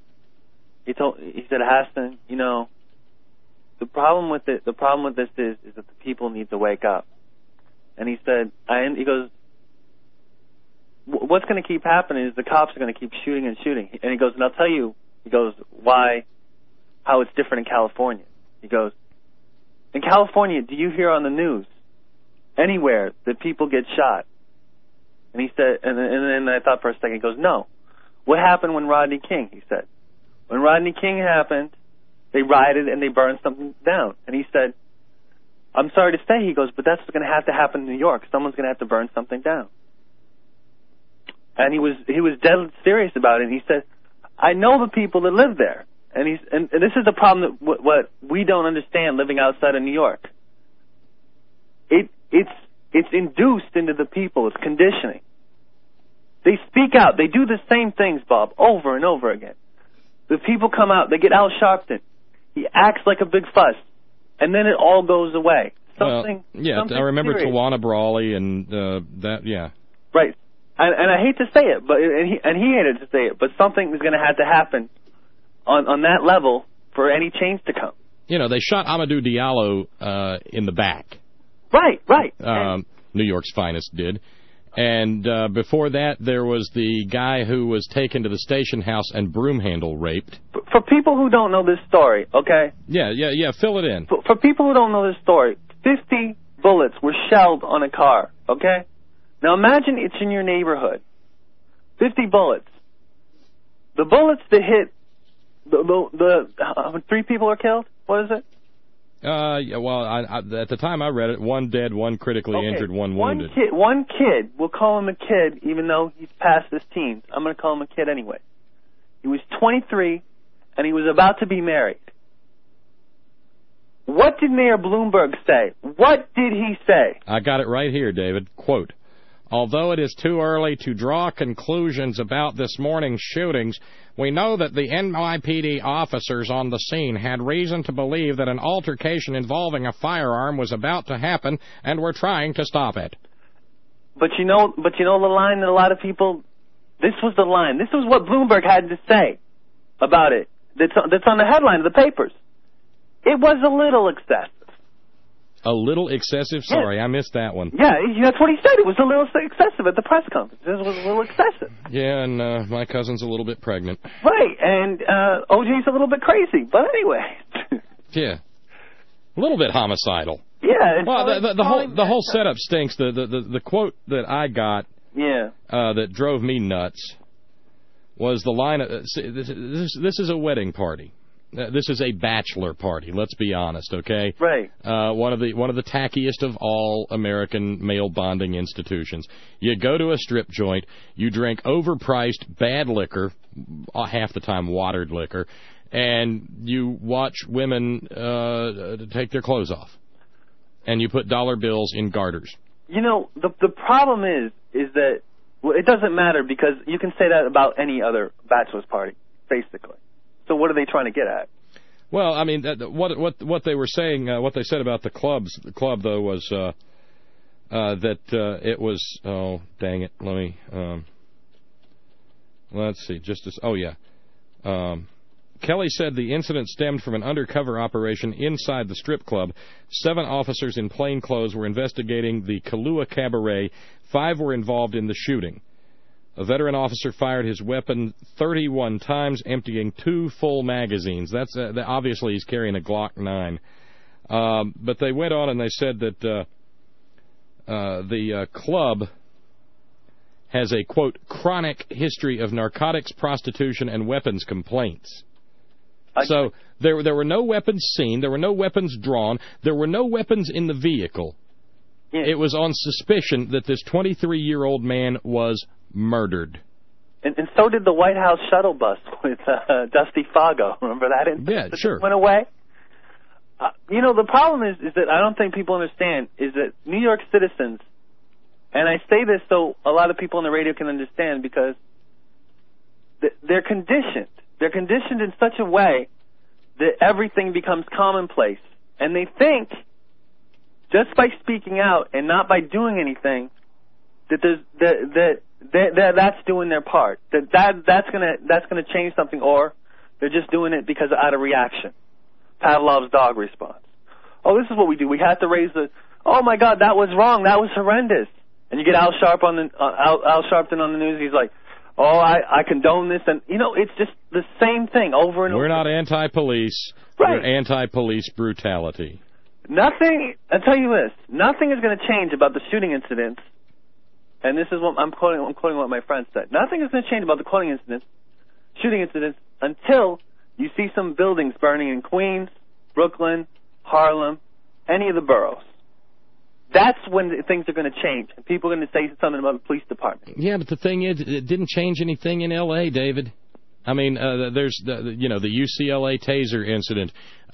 Hassan, you know, the problem with this is that the people need to wake up. And he said, he goes, what's going to keep happening is the cops are going to keep shooting and shooting. And he goes, and I'll tell you, he goes, how it's different in California. He goes, in California, do you hear on the news anywhere that people get shot? And he said, and then I thought for a second, he goes, no. What happened when Rodney King? He said, when Rodney King happened, they rioted and they burned something down. And he said, I'm sorry to say, he goes, but that's going to have to happen in New York. Someone's going to have to burn something down. And he was dead serious about it. And he said, I know the people that live there. And this is the problem that what we don't understand living outside of New York. It's induced into the people. It's conditioning. They speak out. They do the same things, Bob, over and over again. The people come out. They get Al Sharpton. He acts like a big fuss, and then it all goes away. Something I remember serious. Tawana Brawley and that. Yeah. Right. And I hate to say it, but he hated to say it, but something is going to have to happen on that level for any change to come. You know, they shot Amadou Diallo in the back. Right. New York's finest did. And before that, there was the guy who was taken to the station house and broom handle raped. For people who don't know this story, okay? Yeah, fill it in. For people who don't know this story, 50 bullets were shelled on a car, okay? Now imagine it's in your neighborhood. 50 bullets. The bullets that hit, the 3 people are killed? What is it? At the time I read it, 1 dead, 1 critically injured, 1 wounded. One kid, we'll call him a kid, even though he's past his teens. I'm going to call him a kid anyway. He was 23, and he was about to be married. What did Mayor Bloomberg say? What did he say? I got it right here, David. Quote, although it is too early to draw conclusions about this morning's shootings, we know that the NYPD officers on the scene had reason to believe that an altercation involving a firearm was about to happen and were trying to stop it. But you know the line that a lot of people, this was the line. This was what Bloomberg had to say about it. That's on the headline of the papers. It was a little excessive. A little excessive? Sorry, I missed that one. Yeah, that's what he said. It was a little excessive at the press conference. It was a little excessive. Yeah, and my cousin's a little bit pregnant. Right, and OJ's a little bit crazy. But anyway. Yeah. A little bit homicidal. Yeah. Well, the whole setup stinks. The quote that I got that drove me nuts was the line of, this is a wedding party. this is a bachelor party. Let's be honest, okay? Right. One of the tackiest of all American male bonding institutions. You go to a strip joint, you drink overpriced bad liquor, half the time watered liquor, and you watch women take their clothes off, and you put dollar bills in garters. You know, the problem is that it doesn't matter, because you can say that about any other bachelor's party, basically. So what are they trying to get at? Well, I mean, what they were saying, what they said about the club though was that it was, oh dang it, let me let's see, Kelly said the incident stemmed from an undercover operation inside the strip club. 7 officers in plain clothes were investigating the Kahlua Cabaret. 5 were involved in the shooting. A veteran officer fired his weapon 31 times, emptying 2 full magazines. That's obviously he's carrying a Glock 9. But they went on and they said that the club has a, quote, chronic history of narcotics, prostitution, and weapons complaints. So there were no weapons seen. There were no weapons drawn. There were no weapons in the vehicle. Yeah. It was on suspicion that this 23-year-old man was murdered. And so did the White House shuttle bus with Dusty Fago. Remember that incident? Yeah, sure. Went away. You know, the problem is that I don't think people understand is that New York citizens, and I say this so a lot of people on the radio can understand, because they're conditioned. They're conditioned in such a way that everything becomes commonplace. And they think, just by speaking out and not by doing anything, that's doing their part. That's gonna change something, or they're just doing it because out of reaction. Pavlov's dog response. Oh, this is what we do. We have to raise the. Oh my God, that was wrong. That was horrendous. And you get Al Sharpton on the news. He's like, oh, I condone this, and you know, it's just the same thing over and over. We're not anti-police. Right. We're anti-police brutality. Nothing. I'll tell you this: nothing is going to change about the shooting incidents. And this is what I'm quoting what my friend said. Nothing is going to change about the shooting incidents, until you see some buildings burning in Queens, Brooklyn, Harlem, any of the boroughs. That's when things are going to change. And people are going to say something about the police department. Yeah, but the thing is, it didn't change anything in L.A., David. I mean, there's the UCLA taser incident,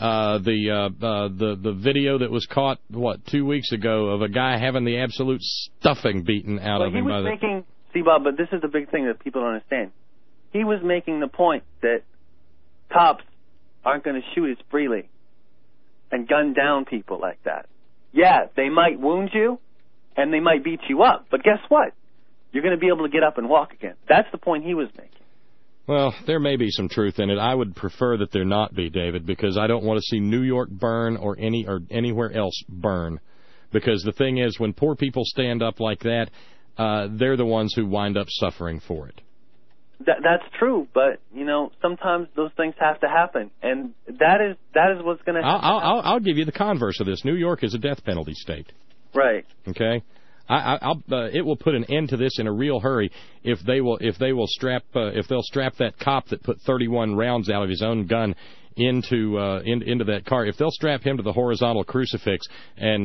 the video that was caught 2 weeks ago of a guy having the absolute stuffing beaten out of him. See, Bob, but this is the big thing that people don't understand. He was making the point that cops aren't going to shoot as freely and gun down people like that. Yeah, they might wound you, and they might beat you up, but guess what? You're going to be able to get up and walk again. That's the point he was making. Well, there may be some truth in it. I would prefer that there not be, David, because I don't want to see New York burn or anywhere else burn. Because the thing is, when poor people stand up like that, they're the ones who wind up suffering for it. That's true, but you know, sometimes those things have to happen, and that is what's going to happen. I'll give you the converse of this. New York is a death penalty state. Right. Okay. It will put an end to this in a real hurry if they'll strap that cop that put 31 rounds out of his own gun into that car. If they'll strap him to the horizontal crucifix and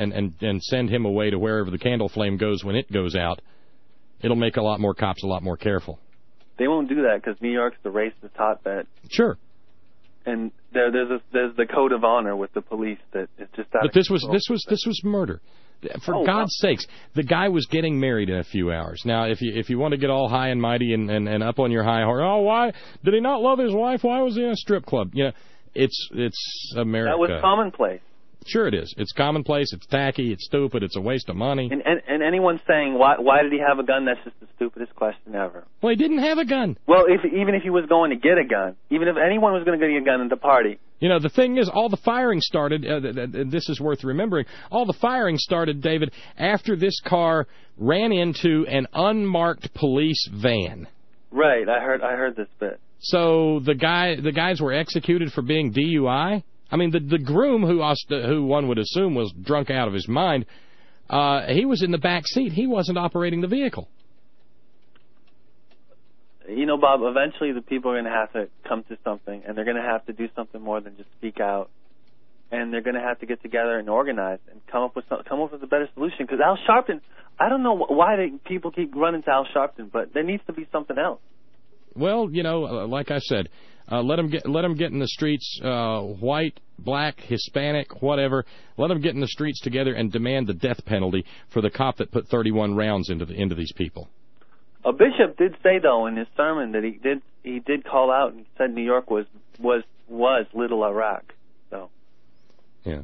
send him away to wherever the candle flame goes when it goes out, it'll make a lot more cops a lot more careful. They won't do that because New York's the racist hotbed. Sure. And there's the code of honor with the police that is just out. But this was murder. For God's sakes, the guy was getting married in a few hours. Now, if you want to get all high and mighty and up on your high horse, why did he not love his wife? Why was he in a strip club? You know, it's America. That was commonplace. Sure it is. It's commonplace. It's tacky. It's stupid. It's a waste of money. And anyone saying why did he have a gun? That's just the stupidest question ever. Well, he didn't have a gun. Well, even if he was going to get a gun, even if anyone was going to get a gun at the party. You know, the thing is, all the firing started, this is worth remembering, all the firing started, David, after this car ran into an unmarked police van. Right, I heard this bit. So the guys were executed for being DUI? I mean, the groom, who one would assume was drunk out of his mind, he was in the back seat. He wasn't operating the vehicle. Bob, eventually the people are going to have to come to something, and they're going to have to do something more than just speak out. And they're going to have to get together and organize and come up with a better solution. Because Al Sharpton, I don't know why people keep running to Al Sharpton, but there needs to be something else. Well, like I said, let them get in the streets, white, black, Hispanic, whatever. Let them get in the streets together and demand the death penalty for the cop that put 31 rounds into these people. A bishop did say, though, in his sermon that he did call out and said New York was Little Iraq. So. Yeah.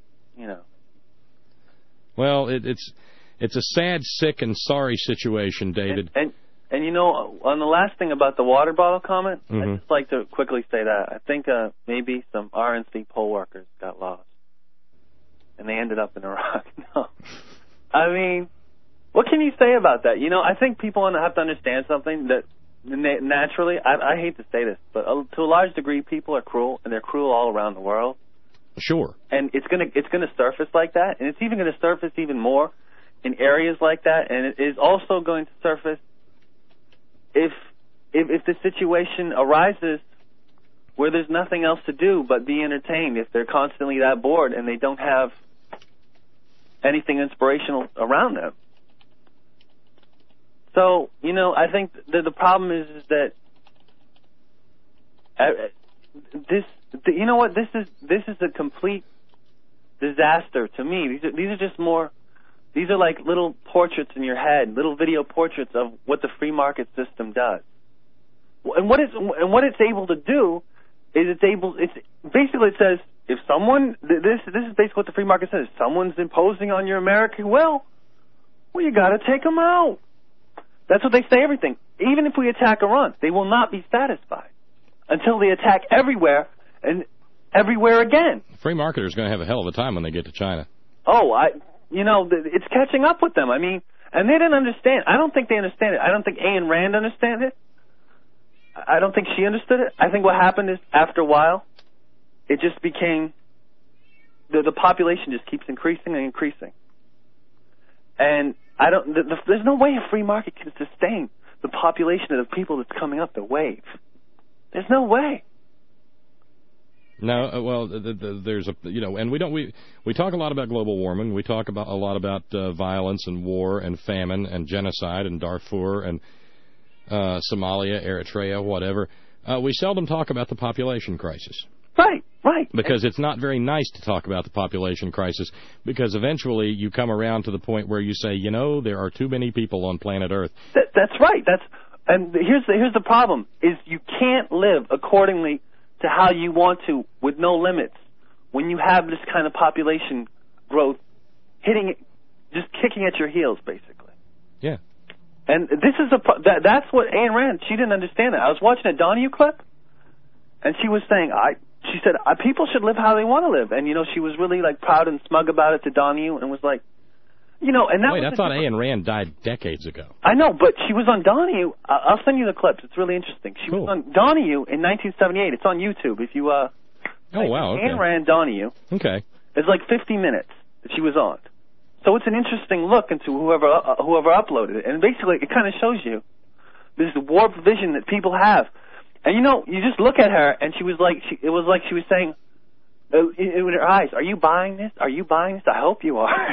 Well, it's a sad, sick, and sorry situation, David. And on the last thing about the water bottle comment, I'd just like to quickly say that I think maybe some RNC poll workers got lost, and they ended up in Iraq. No, I mean, what can you say about that? I think people have to understand something that naturally, I hate to say this, but to a large degree, people are cruel, and they're cruel all around the world. Sure. And it's gonna surface like that, and it's even going to surface even more in areas like that, and it is also going to surface if the situation arises where there's nothing else to do but be entertained, if they're constantly that bored and they don't have anything inspirational around them. So, I think the problem is that this is a complete disaster to me. These are like little portraits in your head, little video portraits of what the free market system does. And what it's able to do is it says if someone this is basically what the free market says. If someone's imposing on your American will, you got to take them out. That's what they say. Everything. Even if we attack Iran, they will not be satisfied until they attack everywhere and everywhere again. Free marketers are going to have a hell of a time when they get to China. Oh, it's catching up with them. I mean, and they didn't understand. I don't think they understand it. I don't think Ayn Rand understands it. I don't think she understood it. I think what happened is, after a while, it just became the population just keeps increasing and increasing. And there's no way a free market can sustain the population of the people that's coming up the wave. There's no way. No, well, there's and we talk a lot about global warming. We talk a lot about violence and war and famine and genocide and Darfur and Somalia, Eritrea, whatever. We seldom talk about the population crisis. Right. Because it's not very nice to talk about the population crisis, because eventually you come around to the point where you say, there are too many people on planet Earth. That's right. And here's the problem, is you can't live accordingly to how you want to with no limits when you have this kind of population growth just kicking at your heels, basically. Yeah. And this is that's what Ayn Rand, she didn't understand that. I was watching a Donahue clip, and she was saying, she said, people should live how they want to live. And, she was really, proud and smug about it to Donahue and was like, and that Wait, I thought Ayn Rand died decades ago. I know, but she was on Donahue. I'll send you the clips. It's really interesting. She was on Donahue in 1978. It's on YouTube. If you, oh, wow, okay. Ayn Rand Donahue. Okay. It's like 50 minutes that she was on. So it's an interesting look into whoever uploaded it. And basically, it kind of shows you this warped vision that people have. And you just look at her, and it was like she was saying, in her eyes, "Are you buying this? Are you buying this? I hope you are."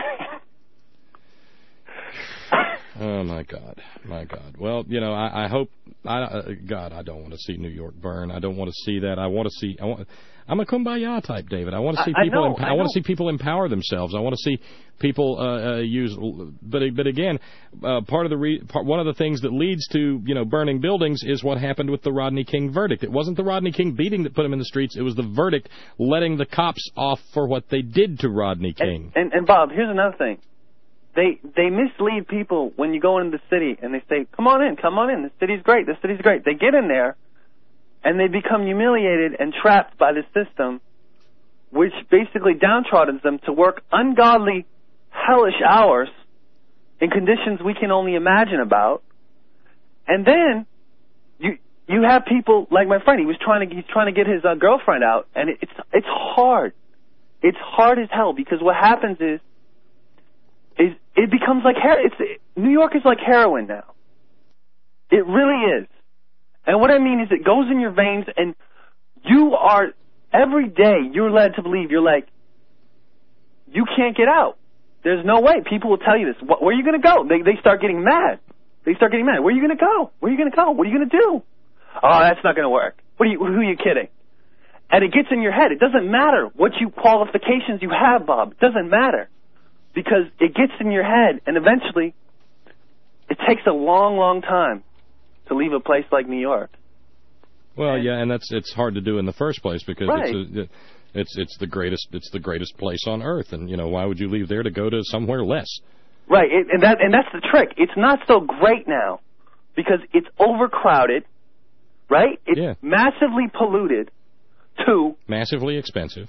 Oh my God. Well, I hope. God, I don't want to see New York burn. I don't want to see that. I'm a kumbaya type, David. I want to see people. I want to see people empower themselves. I want to see people use. But again, one of the things that leads to burning buildings is what happened with the Rodney King verdict. It wasn't the Rodney King beating that put him in the streets. It was the verdict letting the cops off for what they did to Rodney King. And Bob, here's another thing. They mislead people when you go into the city and they say, come on in, the city's great, They get in there and they become humiliated and trapped by the system, which basically downtroddens them to work ungodly, hellish hours in conditions we can only imagine about. And then you have people like my friend, he's trying to get his girlfriend out, and it's hard. It's hard as hell, because what happens is it becomes like New York is like heroin now. It really is. And what I mean is it goes in your veins, and you are, every day, you're led to believe, you're like, you can't get out. There's no way. People will tell you this. Where are you going to go? They start getting mad. Where are you going to go? What are you going to do? Oh, that's not going to work. Who are you kidding? And it gets in your head. It doesn't matter what qualifications you have, Bob. It doesn't matter. Because it gets in your head, and eventually it takes a long, long time to leave a place like New York. Well, yeah, and it's hard to do in the first place because it's the greatest place on earth, and why would you leave there to go to somewhere less? Right, and that's the trick. It's not so great now because it's overcrowded, right? It's massively polluted. Massively expensive.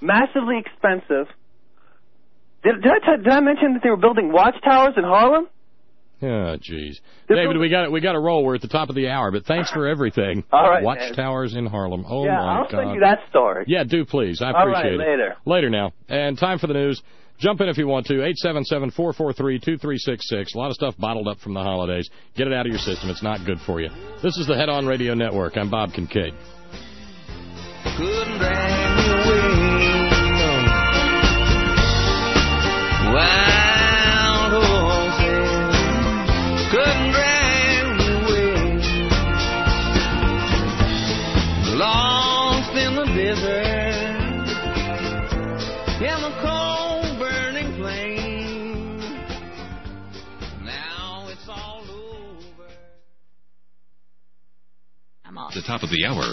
Did I mention that they were building watchtowers in Harlem? Oh, jeez. David, we got to roll. We're at the top of the hour, but thanks for everything. All right, Watchtowers in Harlem. Oh, my I'll God. send you that story. Yeah, do please. I appreciate it. All right, later. Later now. And time for the news. Jump in if you want to. 877-443-2366. A lot of stuff bottled up from the holidays. Get it out of your system. It's not good for you. This is the Head On Radio Network. I'm Bob Kincaid. Couldn't drag me away. Wild horses couldn't drag me away. Lost in the desert, in the cold burning flame. Now it's all over. I'm off. The top of the hour.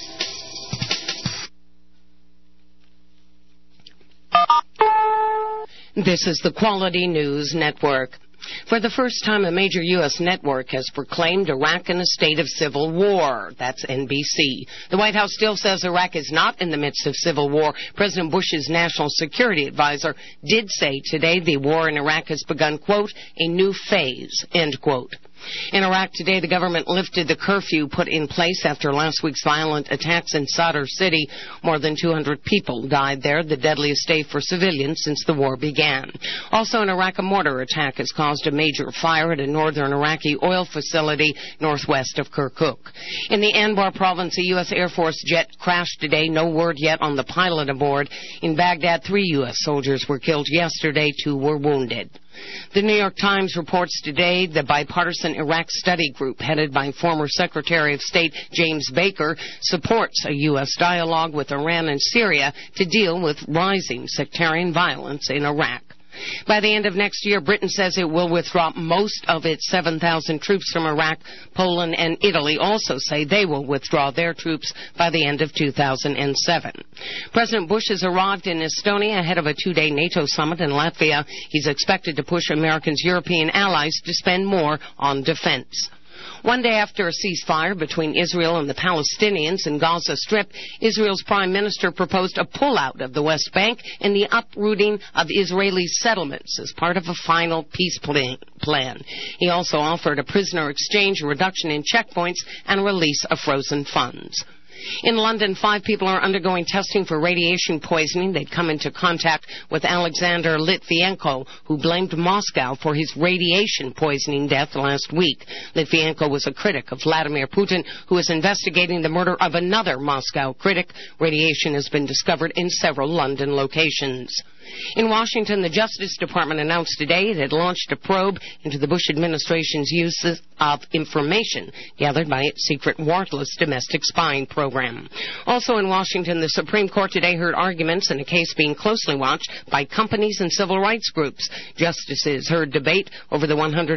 This is the Quality News Network. For the first time, a major U.S. network has proclaimed Iraq in a state of civil war. That's NBC. The White House still says Iraq is not in the midst of civil war. President Bush's national security advisor did say today the war in Iraq has begun, quote, a new phase, end quote. In Iraq today, the government lifted the curfew put in place after last week's violent attacks in Sadr City. More than 200 people died there, the deadliest day for civilians since the war began. Also in Iraq, a mortar attack has caused a major fire at a northern Iraqi oil facility northwest of Kirkuk. In the Anbar province, a U.S. Air Force jet crashed today. No word yet on the pilot aboard. In Baghdad, 3 U.S. soldiers were killed yesterday. 2 were wounded. The New York Times reports today the bipartisan Iraq study group headed by former Secretary of State James Baker supports a U.S. dialogue with Iran and Syria to deal with rising sectarian violence in Iraq. By the end of next year, Britain says it will withdraw most of its 7,000 troops from Iraq. Poland and Italy also say they will withdraw their troops by the end of 2007. President Bush has arrived in Estonia ahead of a 2-day NATO summit in Latvia. He's expected to push America's European allies to spend more on defense. One day after a ceasefire between Israel and the Palestinians in Gaza Strip, Israel's prime minister proposed a pullout of the West Bank and the uprooting of Israeli settlements as part of a final peace plan. He also offered a prisoner exchange, a reduction in checkpoints, and a release of frozen funds. In London, 5 people are undergoing testing for radiation poisoning. They'd come into contact with Alexander Litvinenko, who blamed Moscow for his radiation poisoning death last week. Litvinenko was a critic of Vladimir Putin, who is investigating the murder of another Moscow critic. Radiation has been discovered in several London locations. In Washington, the Justice Department announced today it had launched a probe into the Bush administration's use of information gathered by its secret warrantless domestic spying program. Also in Washington, the Supreme Court today heard arguments in a case being closely watched by companies and civil rights groups. Justices heard debate over the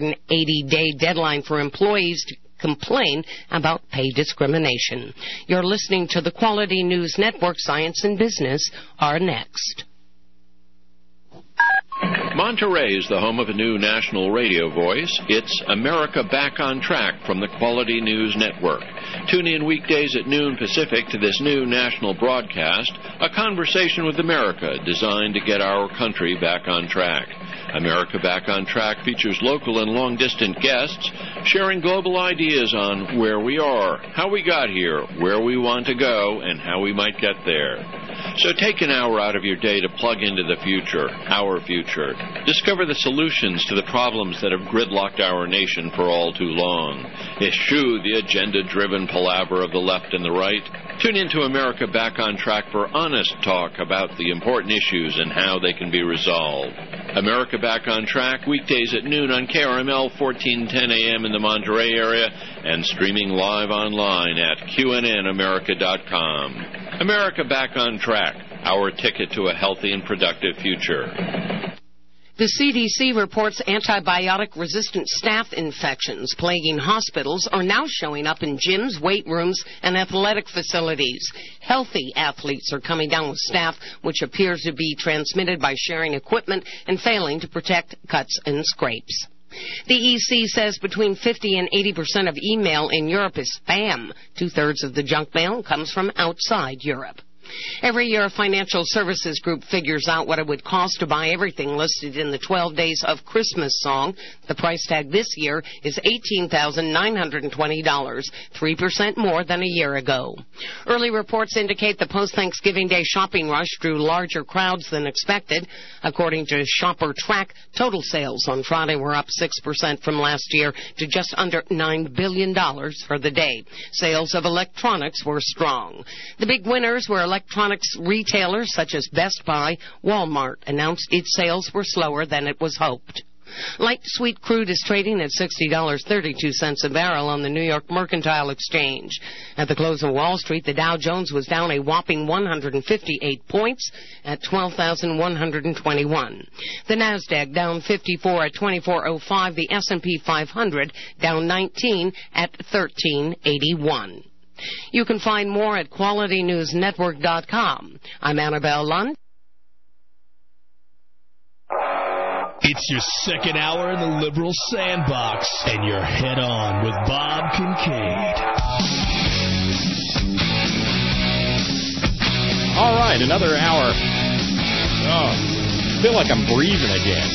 180-day deadline for employees to complain about pay discrimination. You're listening to the Quality News Network. Science and Business are next. Monterey is the home of a new national radio voice. It's America Back on Track from the Quality News Network. Tune in weekdays at noon Pacific to this new national broadcast, A Conversation with America, designed to get our country back on track. America Back on Track features local and long-distance guests sharing global ideas on where we are, how we got here, where we want to go, and how we might get there. So take an hour out of your day to plug into the future, our future. Discover the solutions to the problems that have gridlocked our nation for all too long. Eschew the agenda-driven palaver of the left and the right. Tune into America Back on Track for honest talk about the important issues and how they can be resolved. America Back on Track, weekdays at noon on KRML 1410 AM in the Monterey area and streaming live online at QNNAmerica.com. America Back on Track, our ticket to a healthy and productive future. The CDC reports antibiotic-resistant staph infections plaguing hospitals are now showing up in gyms, weight rooms, and athletic facilities. Healthy athletes are coming down with staph, which appears to be transmitted by sharing equipment and failing to protect cuts and scrapes. The EC says between 50 and 80% of email in Europe is spam. 2/3 of the junk mail comes from outside Europe. Every year, a financial services group figures out what it would cost to buy everything listed in the 12 Days of Christmas song. The price tag this year is $18,920, 3% more than a year ago. Early reports indicate the post-Thanksgiving Day shopping rush drew larger crowds than expected. According to Shopper Track, total sales on Friday were up 6% from last year to just under $9 billion for the day. Sales of electronics were strong. The big winners were electronics retailers such as Best Buy. Walmart announced its sales were slower than it was hoped. Light sweet crude is trading at $60.32 a barrel on the New York Mercantile Exchange. At the close of Wall Street, the Dow Jones was down a whopping 158 points at 12,121. The Nasdaq down 54 at 2405. The S&P 500 down 19 at 1381. You can find more at QualityNewsNetwork.com. I'm Annabelle Lund. It's your second hour in the liberal sandbox, and you're head on with Bob Kincaid. All right, another hour. Oh, I feel like I'm breathing again.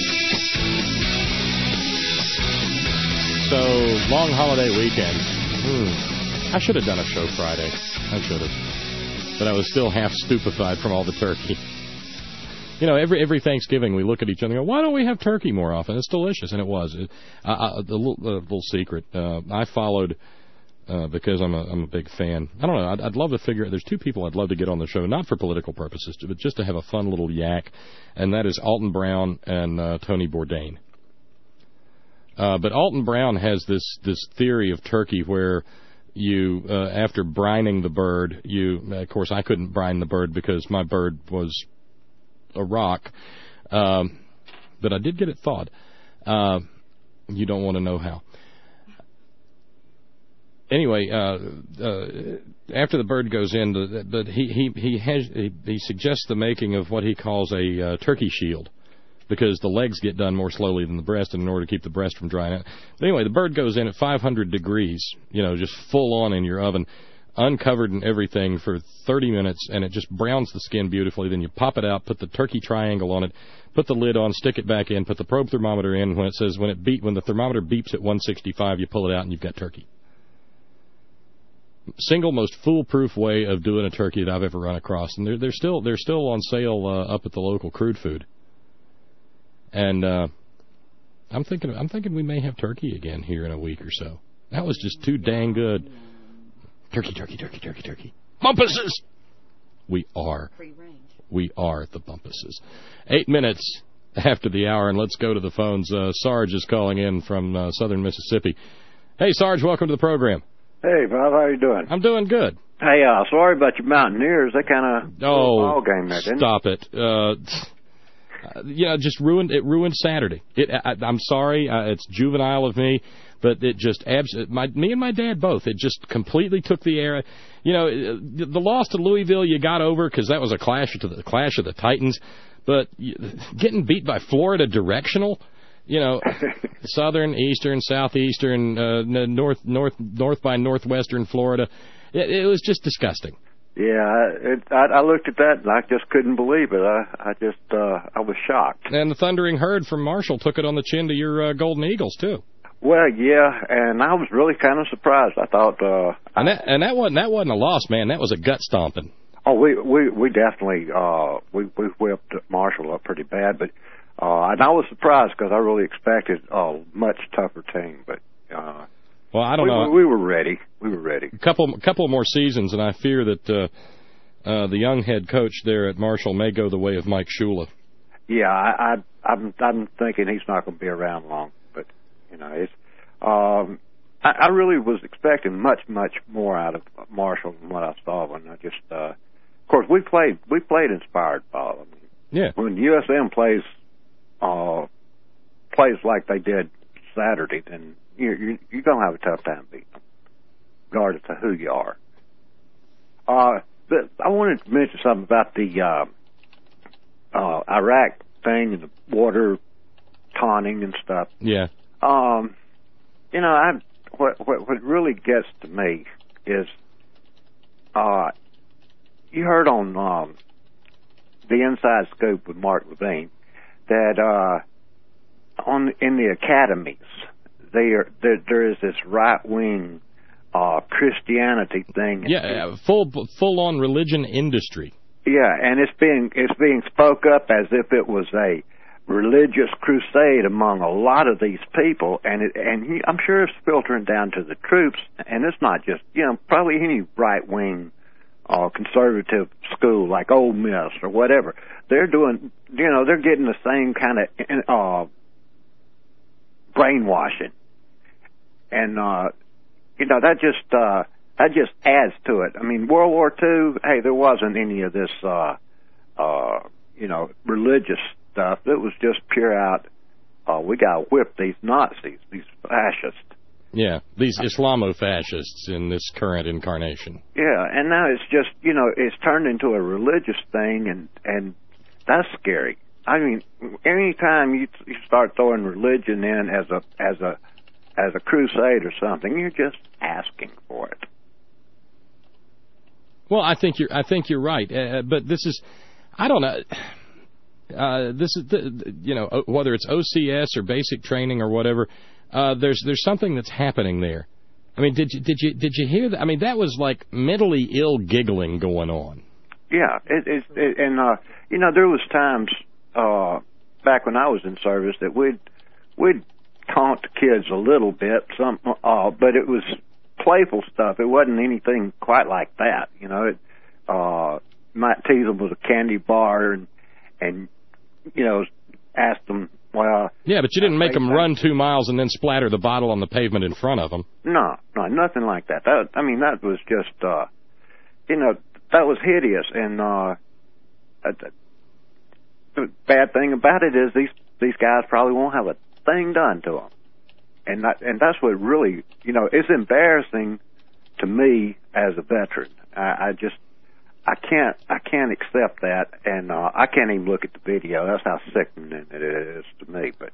So, long holiday weekend. I should have done a show Friday. I should have. But I was still half stupefied from all the turkey. You know, every Thanksgiving we look at each other and go, why don't we have turkey more often? It's delicious, and it was. The little secret, I followed, because I'm a big fan. I don't know, I'd love to figure out, there's two people I'd love to get on the show, not for political purposes, but just to have a fun little yak, and that is Alton Brown and Tony Bourdain. But Alton Brown has this theory of turkey where you, after brining the bird, of course I couldn't brine the bird because my bird was a rock, but I did get it thawed. You don't want to know how. Anyway, after the bird goes in, but he suggests the making of what he calls a turkey shield, because the legs get done more slowly than the breast, and in order to keep the breast from drying out. But anyway, the bird goes in at 500 degrees, just full on in your oven, uncovered and everything for 30 minutes, and it just browns the skin beautifully. Then you pop it out, put the turkey triangle on it, put the lid on, stick it back in, put the probe thermometer in. When the thermometer beeps at 165, you pull it out and you've got turkey. Single most foolproof way of doing a turkey that I've ever run across, and they're still on sale up at the local crude food. And I'm thinking we may have turkey again here in a week or so. That was just too dang good. Turkey. Bumpuses! We are the Bumpuses. 8 minutes after the hour, and let's go to the phones. Sarge is calling in from southern Mississippi. Hey, Sarge, welcome to the program. Hey, Bob, how you doing? I'm doing good. Hey, sorry about your Mountaineers. They kind of ball game there, didn't stop it. Just ruined Saturday. I'm sorry, it's juvenile of me, but it just me and my dad both. It just completely took the air. The loss to Louisville you got over because that was a clash of the Titans, but getting beat by Florida directional. Southern, eastern, southeastern, north by northwestern Florida. It was just disgusting. Yeah, I looked at that and I just couldn't believe it. I was shocked. And the Thundering Herd from Marshall took it on the chin to your Golden Eagles too. Well, yeah, and I was really kind of surprised. I thought, and that wasn't a loss, man. That was a gut stomping. Oh, we definitely we whipped Marshall up pretty bad, but and I was surprised because I really expected a much tougher team. But well, I don't know. We were ready. We were ready. A couple more seasons, and I fear that the young head coach there at Marshall may go the way of Mike Shula. Yeah, I'm thinking he's not going to be around long. But it's I really was expecting much more out of Marshall than what I saw when I just. Of course, we played inspired ball. I mean, yeah. When USM plays like they did Saturday, then you're gonna have a tough time beating them, regardless of who you are. But I wanted to mention something about the Iraq thing and the water taunting and stuff. Yeah. What really gets to me is you heard on the Inside Scoop with Mark Levine that in the academies there is this right wing Christianity thing. Yeah, full on religion industry. Yeah, and it's being spoke up as if it was a religious crusade among a lot of these people, and I'm sure it's filtering down to the troops, and it's not just probably any right wing conservative school like Ole Miss or whatever. They're doing they're getting the same kind of brainwashing, and that just adds to it. I mean, World War II, hey, there wasn't any of this religious stuff. It was just pure out we gotta whip these Nazis, these fascists. Yeah, these Islamo-fascists in this current incarnation. Yeah, and now it's just, it's turned into a religious thing, and that's scary. I mean, anytime you start throwing religion in as a crusade or something, you're just asking for it. Well, I think you're right, but this is, I don't know. This is whether it's OCS or basic training or whatever. There's something that's happening there. I mean, did you hear that? I mean, that was like mentally ill giggling going on. Yeah, there was times back when I was in service that we'd taunt the kids a little bit, but it was playful stuff. It wasn't anything quite like that. Might tease them with a candy bar and ask them. Well, yeah, but you didn't make them run 2 miles and then splatter the bottle on the pavement in front of them. No, nothing like that. That was just, that was hideous. And the bad thing about it is these guys probably won't have a thing done to them. And that's what really, it's embarrassing to me as a veteran. I can't accept that, and I can't even look at the video. That's how sickening it is to me. But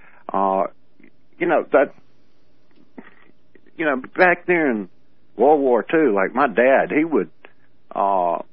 back there in World War II, like my dad, he would. Well,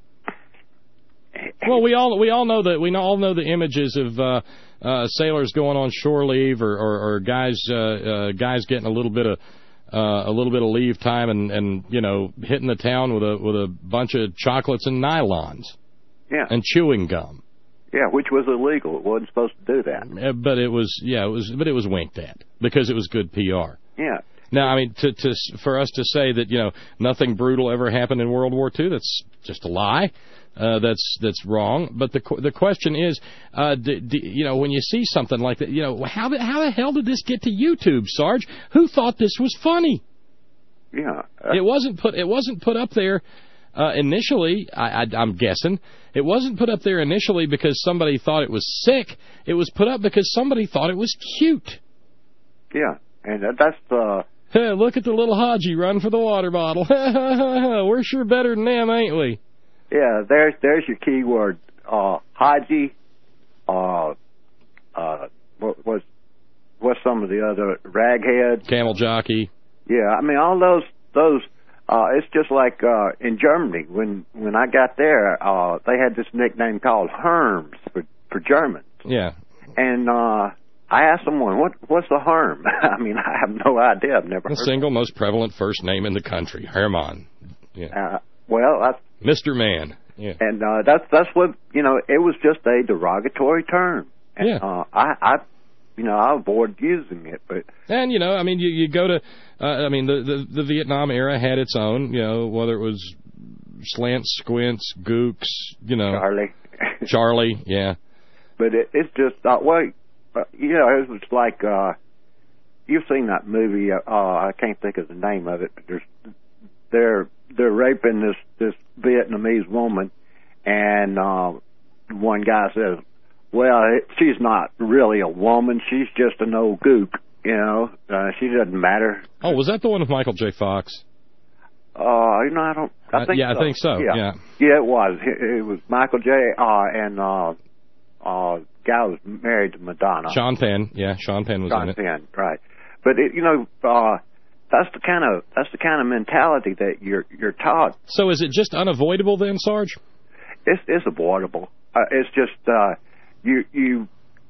we all know the images of sailors going on shore leave or guys getting a little bit of leave time and hitting the town with a bunch of chocolates and nylons. Yeah. And chewing gum. Yeah, which was illegal. It wasn't supposed to do that. But it was winked at because it was good PR. Yeah. Now, I mean, for us to say that nothing brutal ever happened in World War II, that's just a lie. That's wrong. But the question is, when you see something like that, how the hell did this get to YouTube, Sarge? Who thought this was funny? Yeah. It wasn't put up there initially. I'm guessing it wasn't put up there initially because somebody thought it was sick. It was put up because somebody thought it was cute. Yeah, and that's the. Hey, look at the little Haji run for the water bottle. We're sure better than them, ain't we? Yeah, there's your key word. Haji. What's some of the other raghead? Camel jockey. Yeah, I mean all those. It's just like in Germany when I got there, they had this nickname called Herms for Germans. Yeah. And I asked someone, what's a Herm? I mean, I have no idea. I've never heard. The single most prevalent first name in the country, Hermann. Yeah. Well, Mr. Man. Yeah. And that's what, you know, it was just a derogatory term. And, yeah. I avoid using it, but. And, you know, I mean, you go to, the Vietnam era had its own, you know, whether it was slants, squints, gooks, you know. Charlie, yeah. But it's just, you know, it was like, you've seen that movie, I can't think of the name of it, but they're raping this Vietnamese woman, and one guy says, well, she's not really a woman, she's just an old gook, you know, she doesn't matter. Oh, was that the one with Michael J. Fox? You know, I think yeah, so. I think so, yeah. Yeah, it was. It was Michael J. And guy was married to Madonna. Sean Penn, yeah, Sean Penn was in it. Sean Penn, right. But, you know, that's the kind of mentality that you're taught. So is it just unavoidable then, Sarge? It's avoidable. It's just you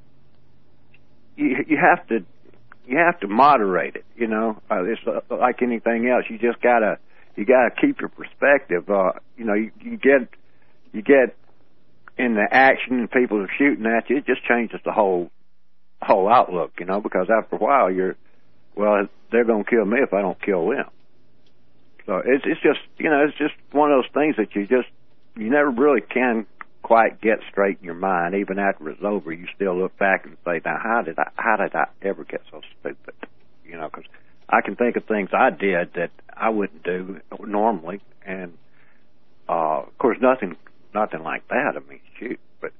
have to moderate it. You know, it's like anything else. You just gotta keep your perspective. You know, you get in the action and people are shooting at you. It just changes the whole outlook. You know, because after a while they're gonna kill me if I don't kill them. So it's just, you know, it's just one of those things that you never really can quite get straight in your mind. Even after it's over, you still look back and say, now how did I ever get so stupid? You know, because I can think of things I did that I wouldn't do normally, and of course nothing like that. I mean, shoot, but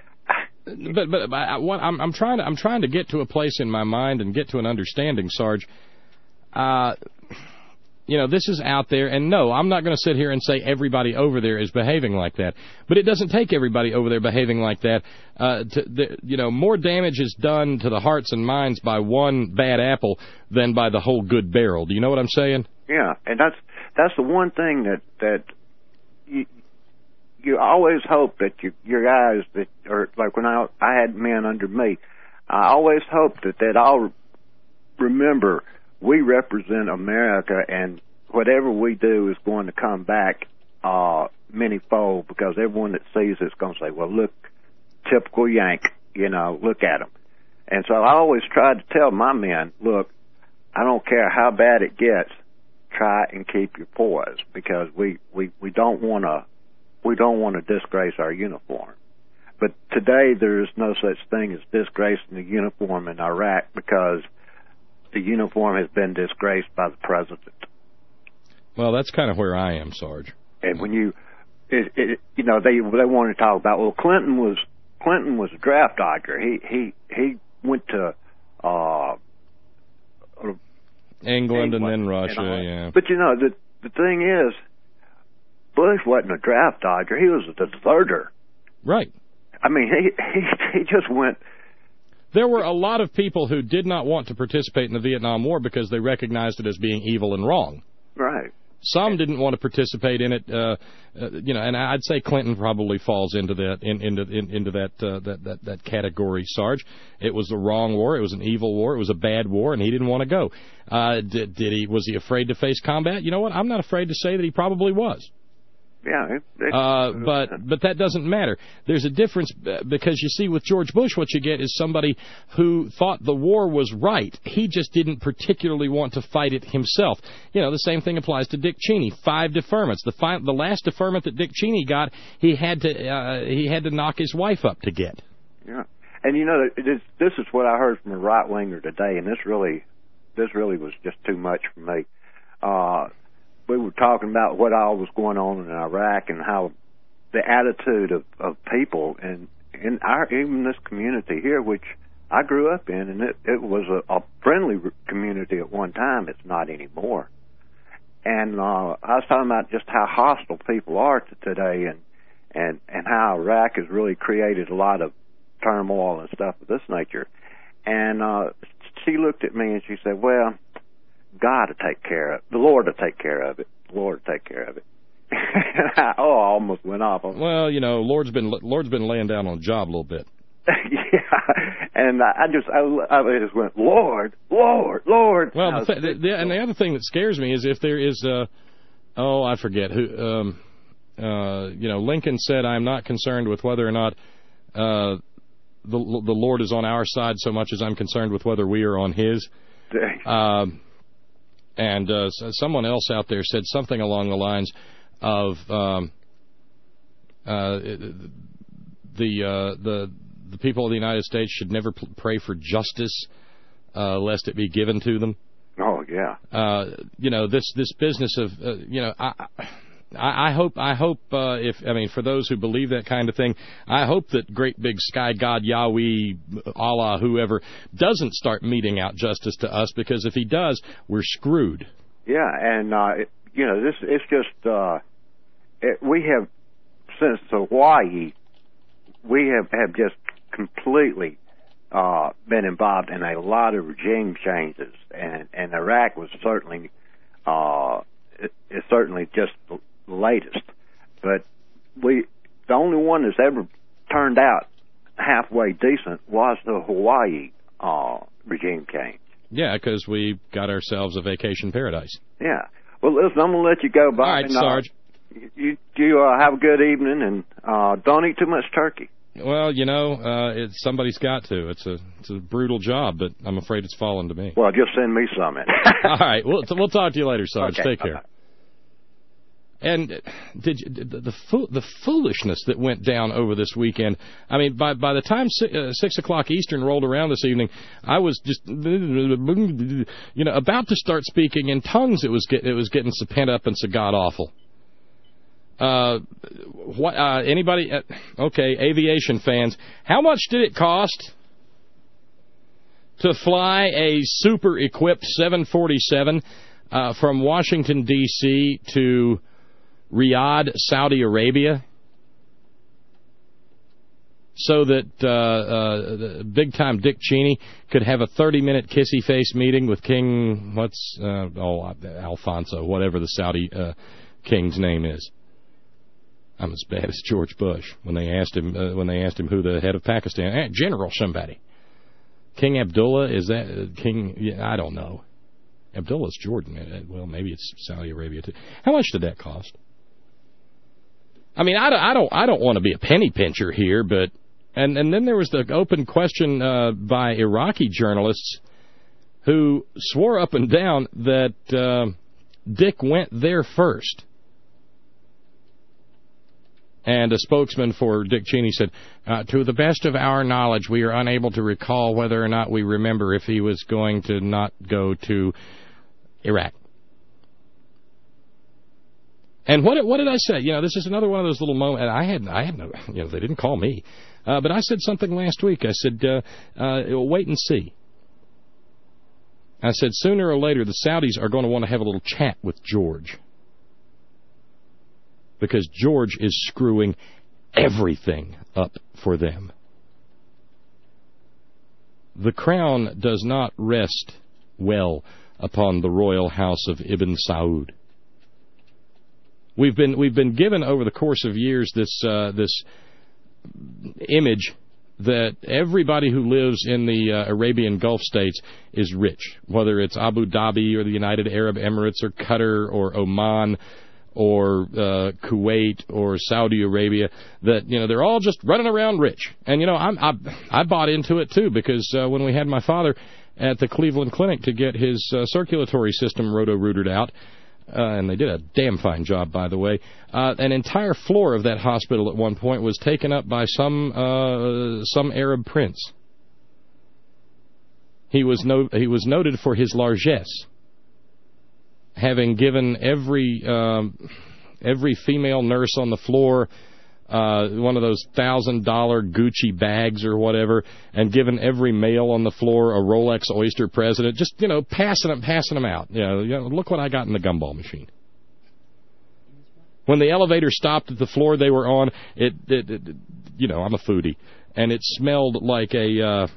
I'm trying to get to a place in my mind and get to an understanding, Sarge. You know, this is out there, and no, I'm not going to sit here and say everybody over there is behaving like that. But it doesn't take everybody over there behaving like that. You know, more damage is done to the hearts and minds by one bad apple than by the whole good barrel. Do you know what I'm saying? Yeah, and that's the one thing that you always hope that your guys that are like when I had men under me, I always hoped that they'd all remember. We represent America, and whatever we do is going to come back many-fold, because everyone that sees it's going to say, well, look, typical Yank, you know, look at him. And so I always tried to tell my men, look, I don't care how bad it gets, try and keep your poise, because we don't want to disgrace our uniform. But today there is no such thing as disgracing the uniform in Iraq, because the uniform has been disgraced by the president. Well, that's kind of where I am, Sarge. And when you know, they want to talk about, well, Clinton was a draft dodger. He went to England and then Russia, yeah. But you know, the thing is, Bush wasn't a draft dodger. He was a deserter. Right. I mean, he just went. There were a lot of people who did not want to participate in the Vietnam War because they recognized it as being evil and wrong. Right. Some didn't want to participate in it, you know, and I'd say Clinton probably falls into that that category, Sarge. It was the wrong war. It was an evil war. It was a bad war, and he didn't want to go. Was he afraid to face combat? You know what? I'm not afraid to say that he probably was. Yeah, but that doesn't matter. There's a difference, because you see, with George Bush, what you get is somebody who thought the war was right. He just didn't particularly want to fight it himself. You know, the same thing applies to Dick Cheney. 5 deferments. The last deferment that Dick Cheney got, he had to knock his wife up to get. Yeah, and you know, this is what I heard from a right winger today, and this really was just too much for me. We were talking about what all was going on in Iraq and how the attitude of people and in even this community here, which I grew up in, and it was a friendly community at one time. It's not anymore. And I was talking about just how hostile people are today, and how Iraq has really created a lot of turmoil and stuff of this nature. And she looked at me and she said, well, God to take care of it. The Lord to take care of it. The Lord to take care of it. I almost went off. Well, you know, Lord's been laying down on a job a little bit. Yeah, and I just went, Lord, Lord, Lord. Well, and the other thing that scares me is if there is I forget who. Lincoln said, "I'm not concerned with whether or not the Lord is on our side so much as I'm concerned with whether we are on His." And someone else out there said something along the lines of the people of the United States should never pray for justice lest it be given to them. Oh yeah. This business of I hope for those who believe that kind of thing, I hope that great big sky god Yahweh, Allah, whoever doesn't start meting out justice to us, because if he does, we're screwed. Yeah, and this it's just we have, since Hawaii, we have just completely been involved in a lot of regime changes, and Iraq was certainly it's certainly just the latest. But the only one that's ever turned out halfway decent was the Hawaii regime change. Yeah, because we got ourselves a vacation paradise. Yeah. Well, listen, I'm going to let you go, Bob. All right, Sarge. You have a good evening, and don't eat too much turkey. Well, somebody's got to. It's a brutal job, but I'm afraid it's fallen to me. Well, just send me some. All right, we'll talk to you later, Sarge. Okay, take care. And the foolishness that went down over this weekend? I mean, by the time 6 o'clock Eastern rolled around this evening, I was just about to start speaking in tongues. It was getting so pent up and so god awful. Anybody? Okay, aviation fans. How much did it cost to fly a super equipped 747 from Washington D.C. to Riyadh, Saudi Arabia, so that big time Dick Cheney could have a 30-minute kissy face meeting with King Alfonso, whatever the Saudi king's name is. I'm as bad as George Bush when they asked him who the head of Pakistan, General somebody. King Abdullah, is that King? Yeah, I don't know. Abdullah's Jordan. Well, maybe it's Saudi Arabia too. How much did that cost? I mean, I don't want to be a penny pincher here, but and then there was the open question by Iraqi journalists who swore up and down that Dick went there first. And a spokesman for Dick Cheney said, to the best of our knowledge, we are unable to recall whether or not we remember if he was going to not go to Iraq. And what did I say? This is another one of those little moments. I had no, they didn't call me. But I said something last week. I said, wait and see. I said, sooner or later, the Saudis are going to want to have a little chat with George. Because George is screwing everything up for them. The crown does not rest well upon the royal house of Ibn Saud. We've been given over the course of years this image that everybody who lives in the Arabian Gulf states is rich, whether it's Abu Dhabi or the United Arab Emirates or Qatar or Oman or Kuwait or Saudi Arabia, that they're all just running around rich. And I bought into it too, because when we had my father at the Cleveland Clinic to get his circulatory system roto-rooted out, and they did a damn fine job, by the way, an entire floor of that hospital at one point was taken up by some Arab prince. He was noted for his largesse, having given every female nurse on the floor one of those $1,000 Gucci bags or whatever, and given every male on the floor a Rolex Oyster President, just passing them out. Look what I got in the gumball machine. When the elevator stopped at the floor they were on, it I'm a foodie, and it smelled like the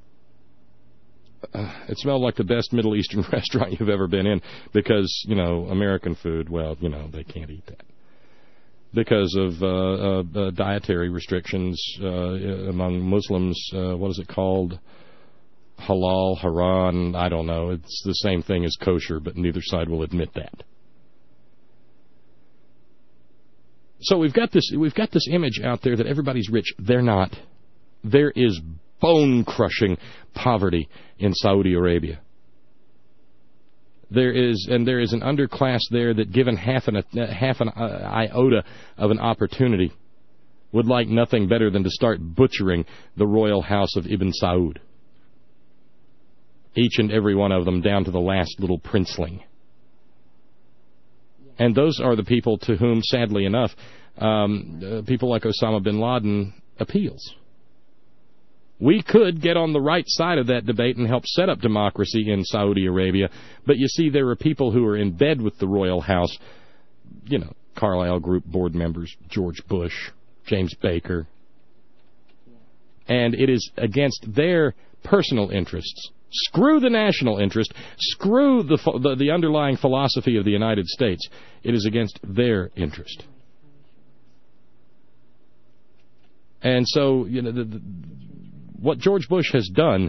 best Middle Eastern restaurant you've ever been in, because, American food, well, they can't eat that. Because of dietary restrictions among Muslims. What is it called? Halal, haram, I don't know. It's the same thing as kosher, but neither side will admit that. So we've got this image out there that everybody's rich. They're not. There is bone-crushing poverty in Saudi Arabia. There is an underclass there that, given half an iota of an opportunity, would like nothing better than to start butchering the royal house of Ibn Saud. Each and every one of them, down to the last little princeling. And those are the people to whom, sadly enough, people like Osama bin Laden appeals. We could get on the right side of that debate and help set up democracy in Saudi Arabia, but you see, there are people who are in bed with the royal house, Carlyle Group board members, George Bush, James Baker, and it is against their personal interests. Screw the national interest. Screw the underlying philosophy of the United States. It is against their interest. And so, what George Bush has done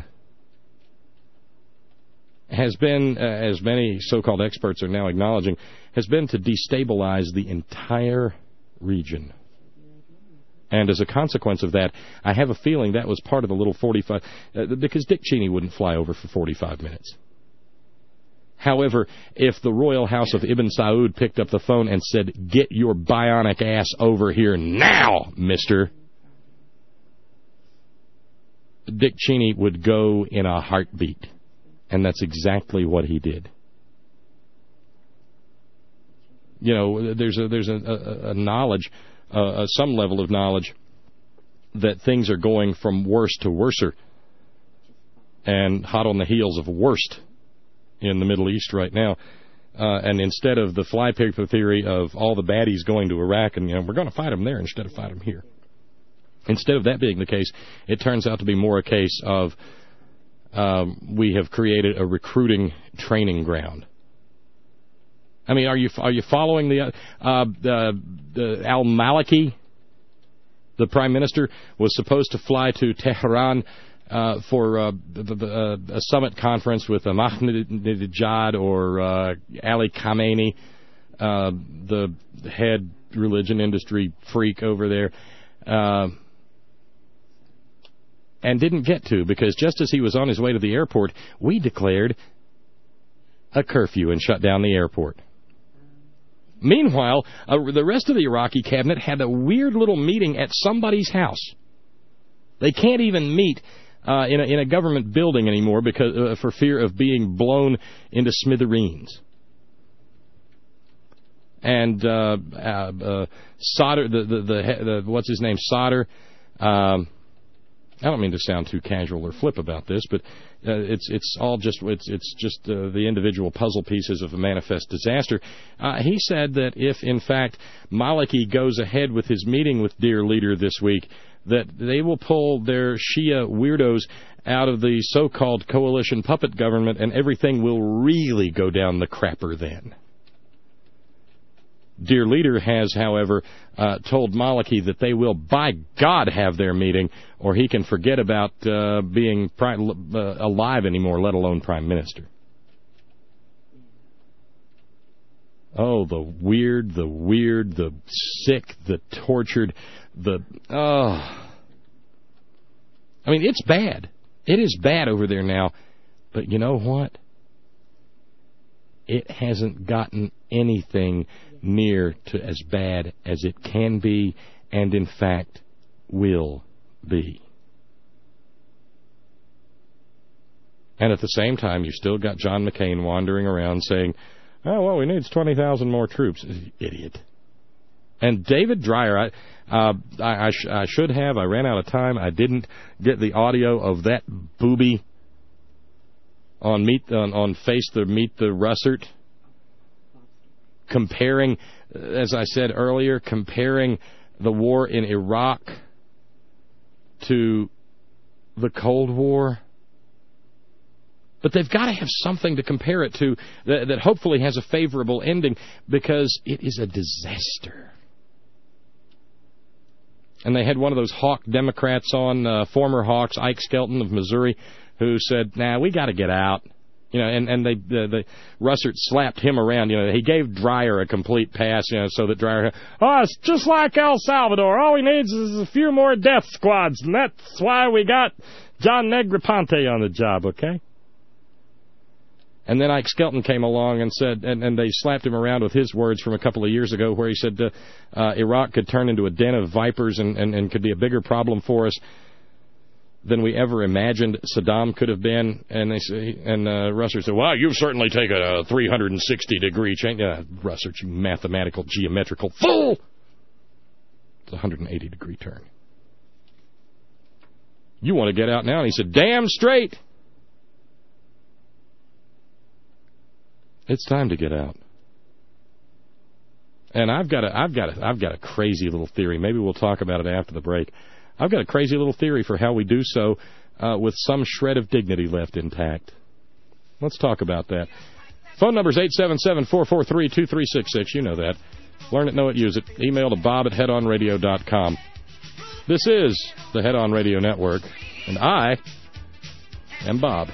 has been, as many so-called experts are now acknowledging, has been to destabilize the entire region. And as a consequence of that, I have a feeling that was part of the little 45... because Dick Cheney wouldn't fly over for 45 minutes. However, if the royal house of Ibn Saud picked up the phone and said, "Get your bionic ass over here now, mister," Dick Cheney would go in a heartbeat. And that's exactly what he did. There's a knowledge... some level of knowledge that things are going from worse to worser and hot on the heels of worst in the Middle East right now. And instead of the fly paper theory of all the baddies going to Iraq and we're going to fight them there instead of fight them here, instead of that being the case, it turns out to be more a case of we have created a recruiting training ground. I mean, are you following the al-Maliki, the prime minister, was supposed to fly to Tehran for a summit conference with Ahmadinejad or Ali Khamenei, the head religion industry freak over there, and didn't get to, because just as he was on his way to the airport, we declared a curfew and shut down the airport. Meanwhile, the rest of the Iraqi cabinet had a weird little meeting at somebody's house. They can't even meet in a government building anymore because for fear of being blown into smithereens. And Sadr, the what's his name, Sadr. I don't mean to sound too casual or flip about this, but it's all just the individual puzzle pieces of a manifest disaster. He said that if in fact Maliki goes ahead with his meeting with Dear Leader this week, that they will pull their Shia weirdos out of the so-called coalition puppet government, and everything will really go down the crapper then. Dear Leader has, however, told Maliki that they will, by God, have their meeting, or he can forget about being alive anymore, let alone Prime Minister. Oh, the weird, the sick, the tortured, I mean, it's bad. It is bad over there now. But you know what? It hasn't gotten anything near to as bad as it can be, and in fact will be. And at the same time, you still got John McCain wandering around saying, "Oh, well, we need 20,000 more troops." Idiot. And David Dreyer, I should have. I ran out of time. I didn't get the audio of that booby on Face the Meet the Russert, comparing, as I said earlier, comparing the war in Iraq to the Cold War. But they've got to have something to compare it to that hopefully has a favorable ending, because it is a disaster. And they had one of those hawk Democrats on, former Hawks, Ike Skelton of Missouri, who said, "Nah, we got to get out. You know, and the Russert slapped him around. You know, he gave Dreyer a complete pass. You know, so that Dreyer, it's just like El Salvador. All he needs is a few more death squads, and that's why we got John Negroponte on the job. Okay. And then Ike Skelton came along and said, and they slapped him around with his words from a couple of years ago, where he said Iraq could turn into a den of vipers and could be a bigger problem for us than we ever imagined Saddam could have been. And Russert said, well, you've certainly taken a 360-degree change. Russert, you mathematical, geometrical fool! It's a 180-degree turn. You want to get out now? And he said, damn straight. It's time to get out. And I've got a crazy little theory. Maybe we'll talk about it after the break. I've got a crazy little theory for how we do so with some shred of dignity left intact. Let's talk about that. Phone number's 877-443-2366. You know that. Learn it, know it, use it. Email to bob@headonradio.com. This is the Head On Radio Network, and I am Bob.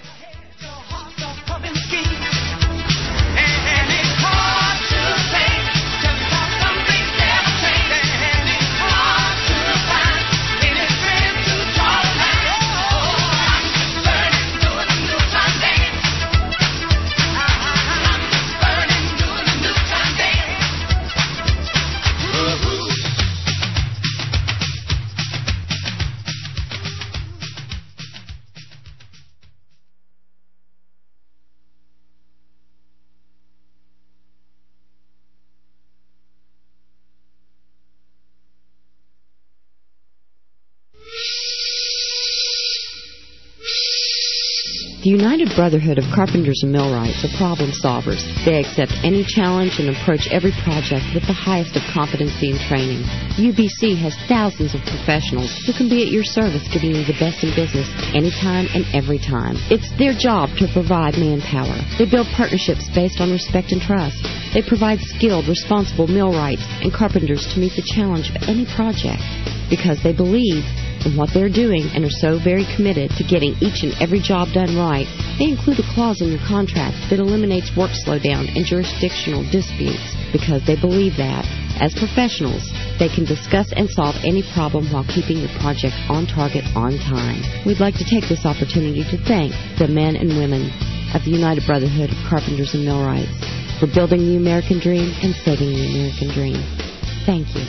The United Brotherhood of Carpenters and Millwrights are problem solvers. They accept any challenge and approach every project with the highest of competency and training. UBC has thousands of professionals who can be at your service, giving you the best in business anytime and every time. It's their job to provide manpower. They build partnerships based on respect and trust. They provide skilled, responsible millwrights and carpenters to meet the challenge of any project because they believe in what they're doing and are so very committed to getting each and every job done right. They include a clause in your contract that eliminates work slowdown and jurisdictional disputes because they believe that, as professionals, they can discuss and solve any problem while keeping your project on target on time. We'd like to take this opportunity to thank the men and women of the United Brotherhood of Carpenters and Millwrights for building the American dream and saving the American dream. Thank you.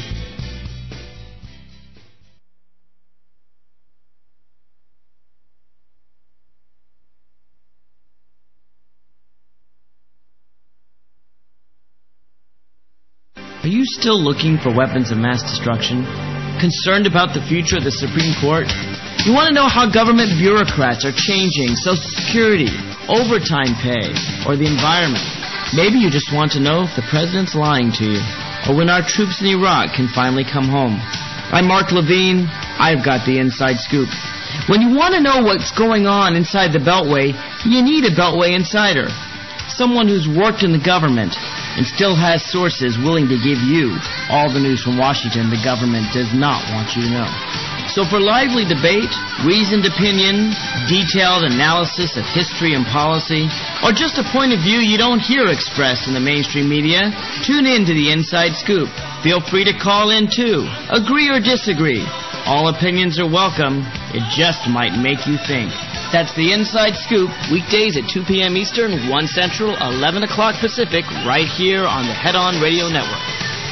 Are you still looking for weapons of mass destruction? Concerned about the future of the Supreme Court? You want to know how government bureaucrats are changing Social Security, overtime pay, or the environment? Maybe you just want to know if the president's lying to you, or when our troops in Iraq can finally come home. I'm Mark Levine. I've got the inside scoop. When you want to know what's going on inside the Beltway, you need a Beltway insider. Someone who's worked in the government and still has sources willing to give you all the news from Washington the government does not want you to know. So for lively debate, reasoned opinion, detailed analysis of history and policy, or just a point of view you don't hear expressed in the mainstream media, tune in to the Inside Scoop. Feel free to call in too. Agree or disagree. All opinions are welcome. It just might make you think. That's the Inside Scoop, weekdays at 2 p.m. Eastern, 1 Central, 11 o'clock Pacific, right here on the Head On Radio Network.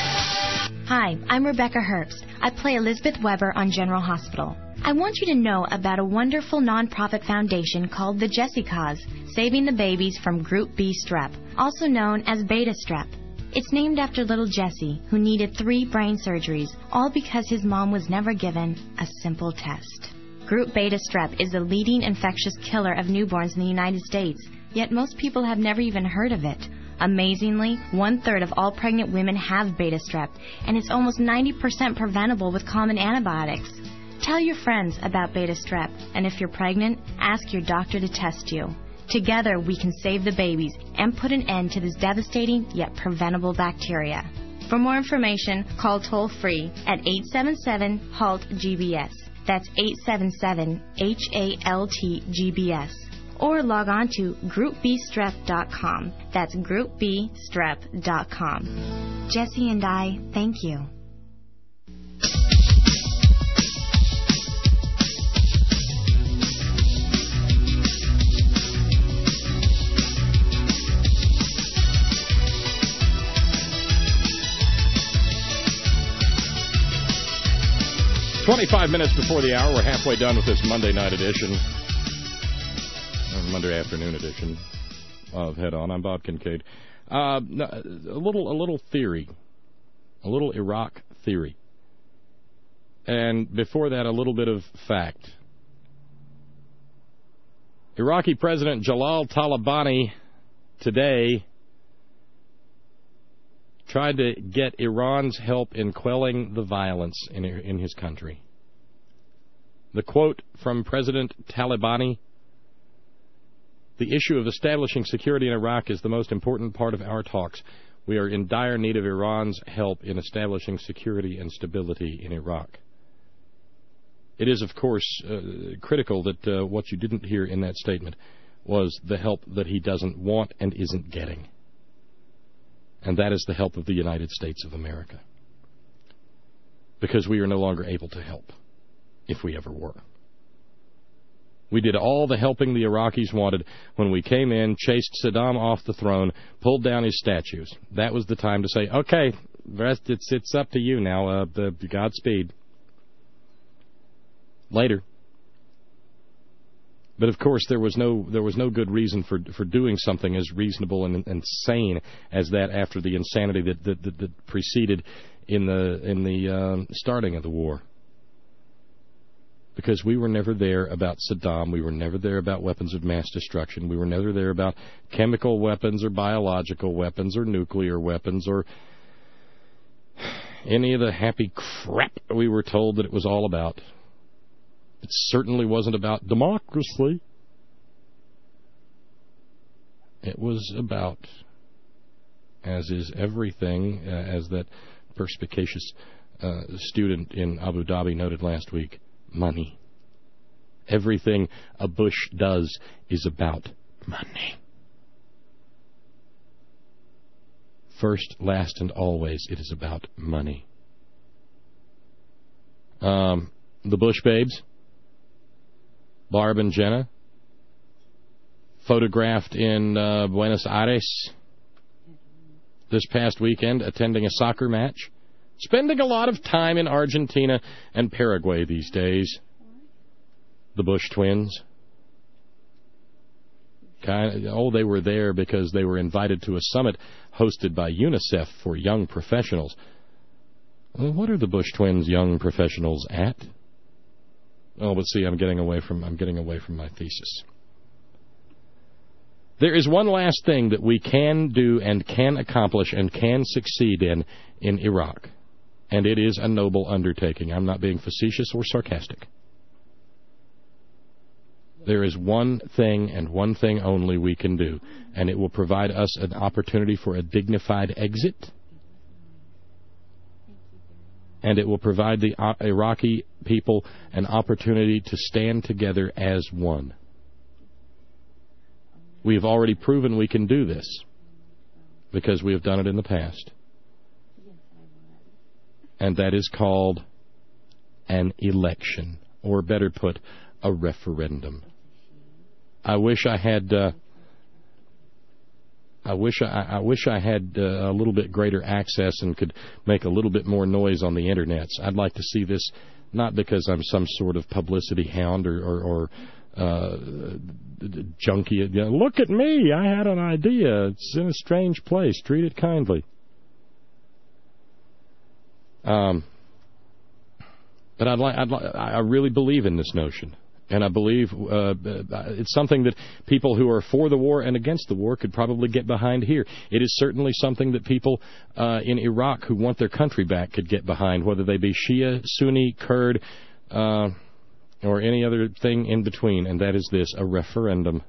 Hi, I'm Rebecca Herbst. I play Elizabeth Weber on General Hospital. I want you to know about a wonderful nonprofit foundation called the Jessie Cause, saving the babies from Group B strep, also known as beta strep. It's named after little Jesse, who needed 3 brain surgeries, all because his mom was never given a simple test. Group beta strep is the leading infectious killer of newborns in the United States, yet most people have never even heard of it. Amazingly, 1/3 of all pregnant women have beta strep, and it's almost 90% preventable with common antibiotics. Tell your friends about beta strep, and if you're pregnant, ask your doctor to test you. Together, we can save the babies and put an end to this devastating yet preventable bacteria. For more information, call toll-free at 877-HALT-GBS. That's 877-HALT-GBS. or log on to groupbstrep.com. That's groupbstrep.com. Jesse and I thank you. "25 minutes before the hour." We're halfway done with this Monday night edition, or Monday afternoon edition of Head On. I'm Bob Kincaid. A little theory, a little Iraq theory, and before that, a little bit of fact. Iraqi President Jalal Talabani today tried to get Iran's help in quelling the violence in his country. The quote from President Talabani: "The issue of establishing security in Iraq is the most important part of our talks. We are in dire need of Iran's help in establishing security and stability in Iraq." It is, of course, critical that what you didn't hear in that statement was the help that he doesn't want and isn't getting. And that is the help of the United States of America. Because we are no longer able to help, if we ever were. We did all the helping the Iraqis wanted when we came in, chased Saddam off the throne, pulled down his statues. That was the time to say, okay, rest, it's up to you now, Godspeed. Later. But of course, there was no good reason for doing something as reasonable and sane as that after the insanity that preceded in the starting of the war. Because we were never there about Saddam, we were never there about weapons of mass destruction, we were never there about chemical weapons or biological weapons or nuclear weapons or any of the happy crap we were told that it was all about. It certainly wasn't about democracy. It was about, as is everything, as that perspicacious student in Abu Dhabi noted last week, money. Everything a Bush does is about money. First, last, and always, it is about money. The Bush babes, Barb and Jenna, photographed in Buenos Aires this past weekend attending a soccer match, spending a lot of time in Argentina and Paraguay these days. The Bush twins. They were there because they were invited to a summit hosted by UNICEF for young professionals. Well, what are the Bush twins' young professionals at? Oh, but see, I'm getting away from my thesis. There is one last thing that we can do and can accomplish and can succeed in Iraq, and it is a noble undertaking. I'm not being facetious or sarcastic. There is one thing and one thing only we can do, and it will provide us an opportunity for a dignified exit, and it will provide the Iraqi people an opportunity to stand together as one. We have already proven we can do this because we have done it in the past. And that is called an election, or better put, a referendum. I wish I had a little bit greater access and could make a little bit more noise on the internets. I'd like to see this, not because I'm some sort of publicity hound or junkie. Look at me! I had an idea. It's in a strange place. Treat it kindly. But I really believe in this notion. And I believe it's something that people who are for the war and against the war could probably get behind here. It is certainly something that people in Iraq who want their country back could get behind, whether they be Shia, Sunni, Kurd, or any other thing in between. And that is this, a referendum.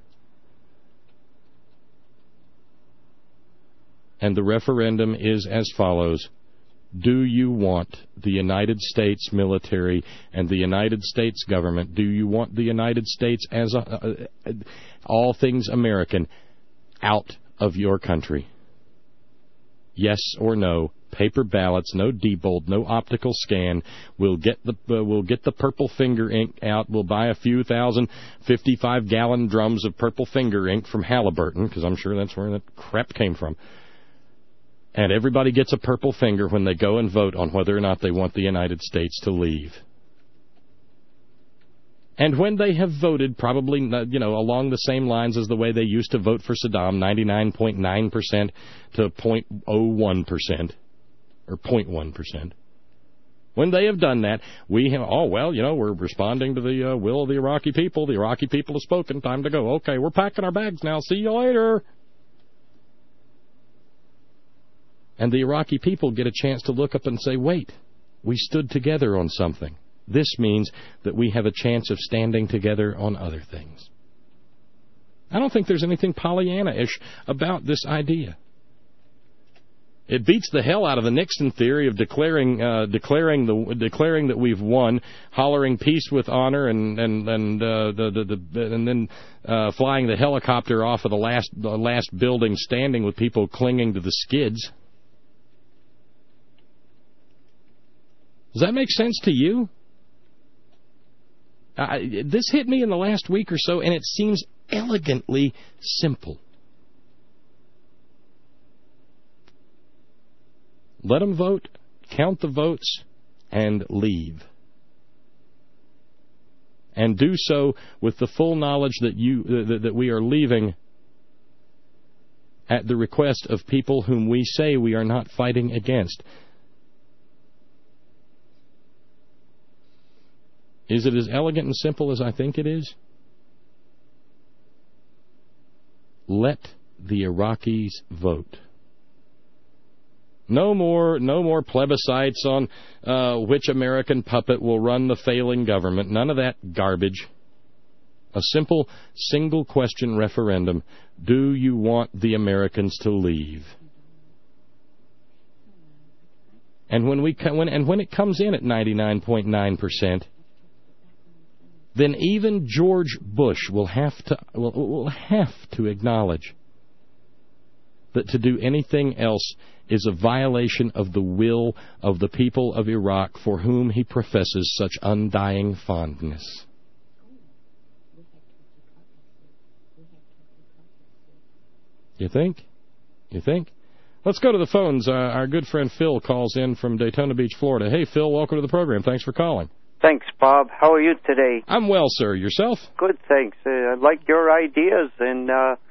And the referendum is as follows. Do you want the United States military and the United States government, do you want the United States as all things American out of your country? Yes or no? Paper ballots, no Diebold, no optical scan. We'll get the purple finger ink out. We'll buy a few thousand 55-gallon drums of purple finger ink from Halliburton, because I'm sure that's where that crap came from. And everybody gets a purple finger when they go and vote on whether or not they want the United States to leave. And when they have voted, probably, along the same lines as the way they used to vote for Saddam, 99.9% to 0.01%, or 0.1%. When they have done that, we're responding to the will of the Iraqi people. The Iraqi people have spoken. Time to go. Okay, we're packing our bags now. See you later. And the Iraqi people get a chance to look up and say, wait, we stood together on something. This means that we have a chance of standing together on other things. I don't think there's anything Pollyanna-ish about this idea. It beats the hell out of the Nixon theory of declaring that we've won, hollering peace with honor, and then flying the helicopter off of the last building, standing with people clinging to the skids. Does that make sense to you? This hit me in the last week or so, and it seems elegantly simple. Let them vote, count the votes, and leave. And do so with the full knowledge that we are leaving at the request of people whom we say we are not fighting against. Is it as elegant and simple as I think it is? Let the Iraqis vote. No more plebiscites on which American puppet will run the failing government. None of that garbage. A simple, single-question referendum. Do you want the Americans to leave? And when it comes in at 99.9%, then even George Bush will have to acknowledge that to do anything else is a violation of the will of the people of Iraq for whom he professes such undying fondness. You think? Let's go to the phones. Our good friend Phil calls in from Daytona Beach, Florida. Hey, Phil, welcome to the program. Thanks for calling. Thanks, Bob. How are you today? I'm well, sir. Yourself? Good, thanks. I like your ideas, and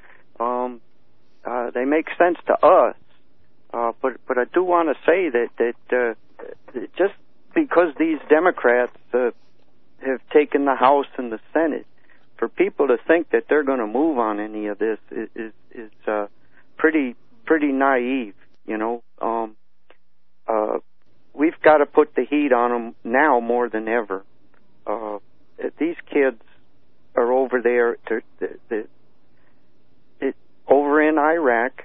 they make sense to us. But I do want to say that just because these Democrats have taken the House and the Senate, for people to think that they're going to move on any of this is pretty naive. We've got to put the heat on them now more than ever. These kids are over there, over in Iraq.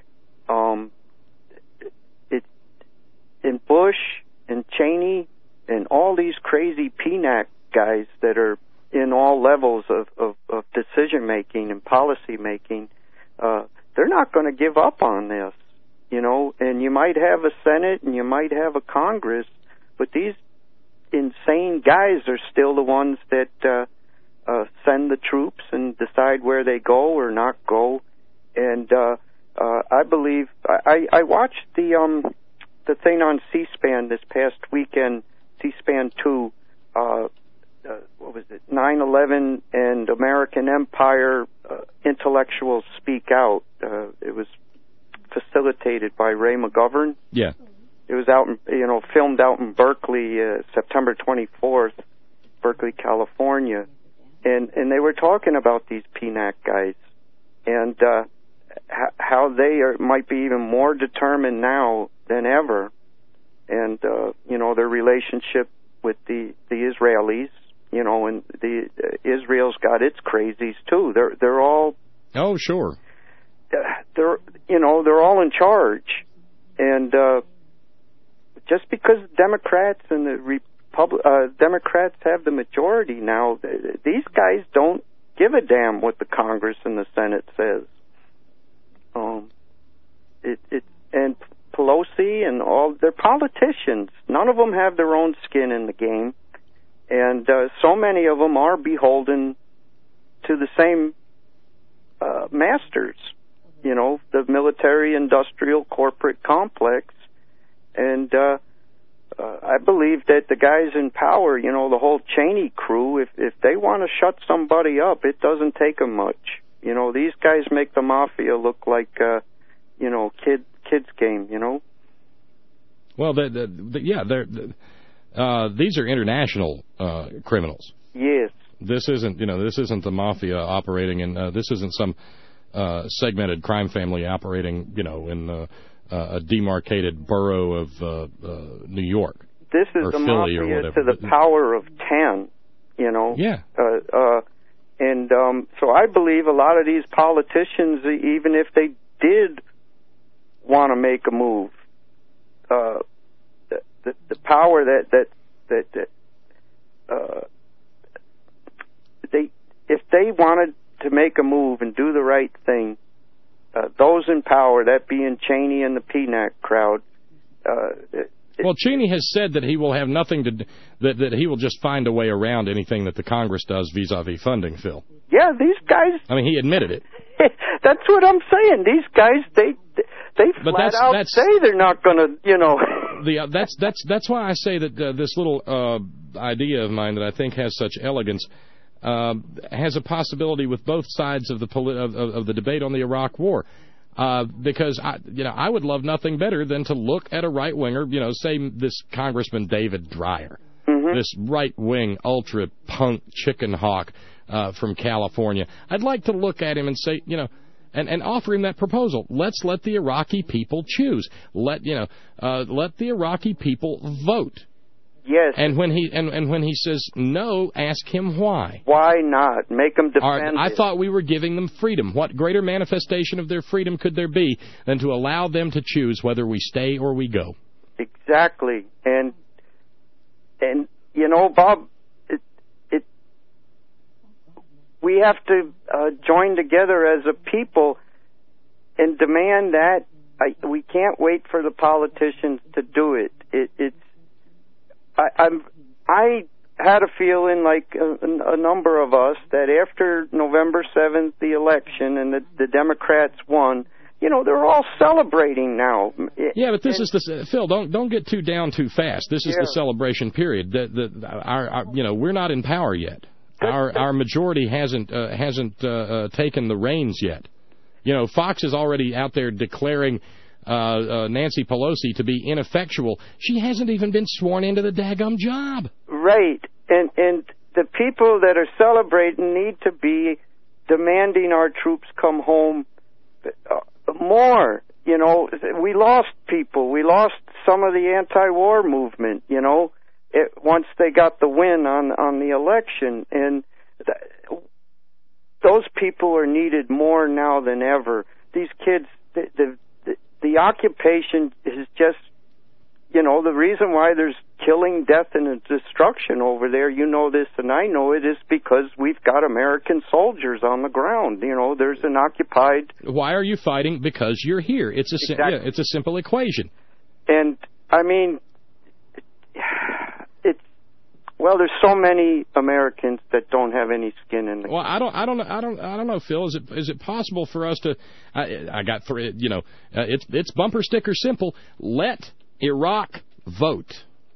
And Bush and Cheney and all these crazy PNAC guys that are in all levels of decision making and policy making, they're not going to give up on this. And you might have a Senate and you might have a Congress, but these insane guys are still the ones that send the troops and decide where they go or not go. And I believe I watched the thing on C-SPAN this past weekend, C-SPAN 2. What was it? 9/11 and American Empire intellectuals speak out. It was facilitated by Ray McGovern. Yeah. It was filmed out in Berkeley, September 24th, Berkeley, California. And they were talking about these PNAC guys and how they might be even more determined now than ever. And, their relationship with the Israelis, and Israel's got its crazies too. They're all... Oh, sure. They're all in charge, and just because Democrats and the Democrats have the majority now, these guys don't give a damn what the Congress and the Senate says. And Pelosi and all, they're politicians. None of them have their own skin in the game, and so many of them are beholden to the same masters, you know, the military-industrial corporate complex. And I believe that the guys in power, you know, the whole Cheney crew, if they want to shut somebody up, it doesn't take them much. You know, these guys make the mafia look like, you know, kids game, you know. Well, these are international criminals. Yes. This isn't the mafia operating in. This isn't some segmented crime family operating, you know, in a demarcated borough of New York. This is the Philly mafia to the power of 10, you know. Yeah. And so I believe a lot of these politicians, even if they did want to make a move, the power that if they wanted to make a move and do the right thing, those in power, that being Cheney and the PNAC crowd. Well, Cheney has said that he will have nothing to that he will just find a way around anything that the Congress does vis-a-vis funding, Phil. Yeah, these guys. I mean, he admitted it. That's what I'm saying. These guys, they flat out say they're not going to, you know. That's why I say that this little idea of mine that I think has such elegance has a possibility with both sides of the debate on the Iraq War. Because I would love nothing better than to look at a right winger, you know, say this Congressman David Dreyer, this right wing ultra punk chicken hawk from California. I'd like to look at him and say, you know, and offer him that proposal. Let's let the Iraqi people choose. Let the Iraqi people vote. Yes. And when he says no, ask him why. Why not? Make them defend I thought we were giving them freedom. What greater manifestation of their freedom could there be than to allow them to choose whether we stay or we go? Exactly. And you know, Bob, we have to join together as a people and demand that. We can't wait for the politicians to do it. I had a feeling, like a number of us, that after November 7th, the election, and the Democrats won, you know, they're all celebrating now. Yeah, but this is Phil. Don't get too down too fast. This is the celebration period. We're not in power yet. Our majority hasn't taken the reins yet. You know, Fox is already out there declaring Nancy Pelosi to be ineffectual. She hasn't even been sworn into the daggum job. Right. And the people that are celebrating need to be demanding our troops come home more. You know, we lost people. We lost some of the anti-war movement, you know, once they got the win on the election. And those people are needed more now than ever. These kids, the occupation is just, you know, the reason why there's killing, death, and destruction over there, you know this and I know it, is because we've got American soldiers on the ground. You know, there's an occupied... Why are you fighting? Because you're here. It's a simple equation. And, I mean, well, there's so many Americans that don't have any skin in the game. Well, I don't know, Phil. Is it possible for us to? I got three. You know, it's bumper sticker simple. Let Iraq vote.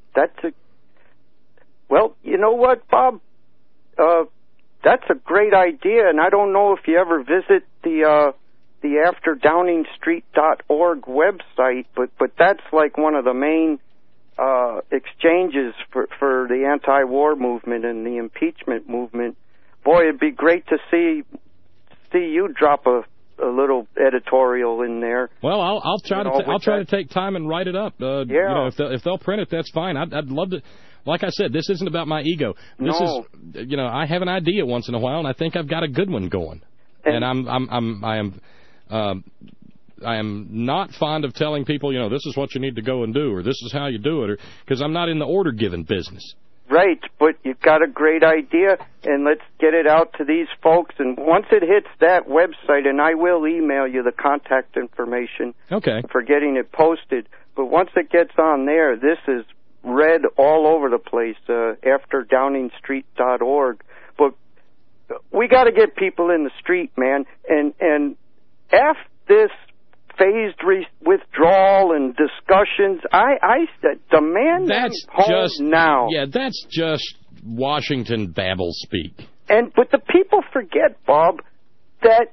Well, you know what, Bob? That's a great idea, and I don't know if you ever visit the AfterDowningStreet.org website, but that's like one of the main exchanges for the anti-war movement and the impeachment movement. Boy, it'd be great to see you drop a little editorial in there. Well, I'll try to take time and write it up. You know, if they'll print it, that's fine. I'd love to. Like I said, this isn't about my ego. This is, you know, I have an idea once in a while, and I think I've got a good one going. And I am not fond of telling people, this is what you need to go and do, or this is how you do it, because I'm not in the order-giving business. Right, but you've got a great idea, and let's get it out to these folks. And once it hits that website, and I will email you the contact information for getting it posted, but once it gets on there, this is read all over the place after DowningStreet.org. But we got to get people in the street, man, and F this phased withdrawal and discussions. I demand that's home just now. Yeah, that's just Washington babble speak. But the people forget, Bob, that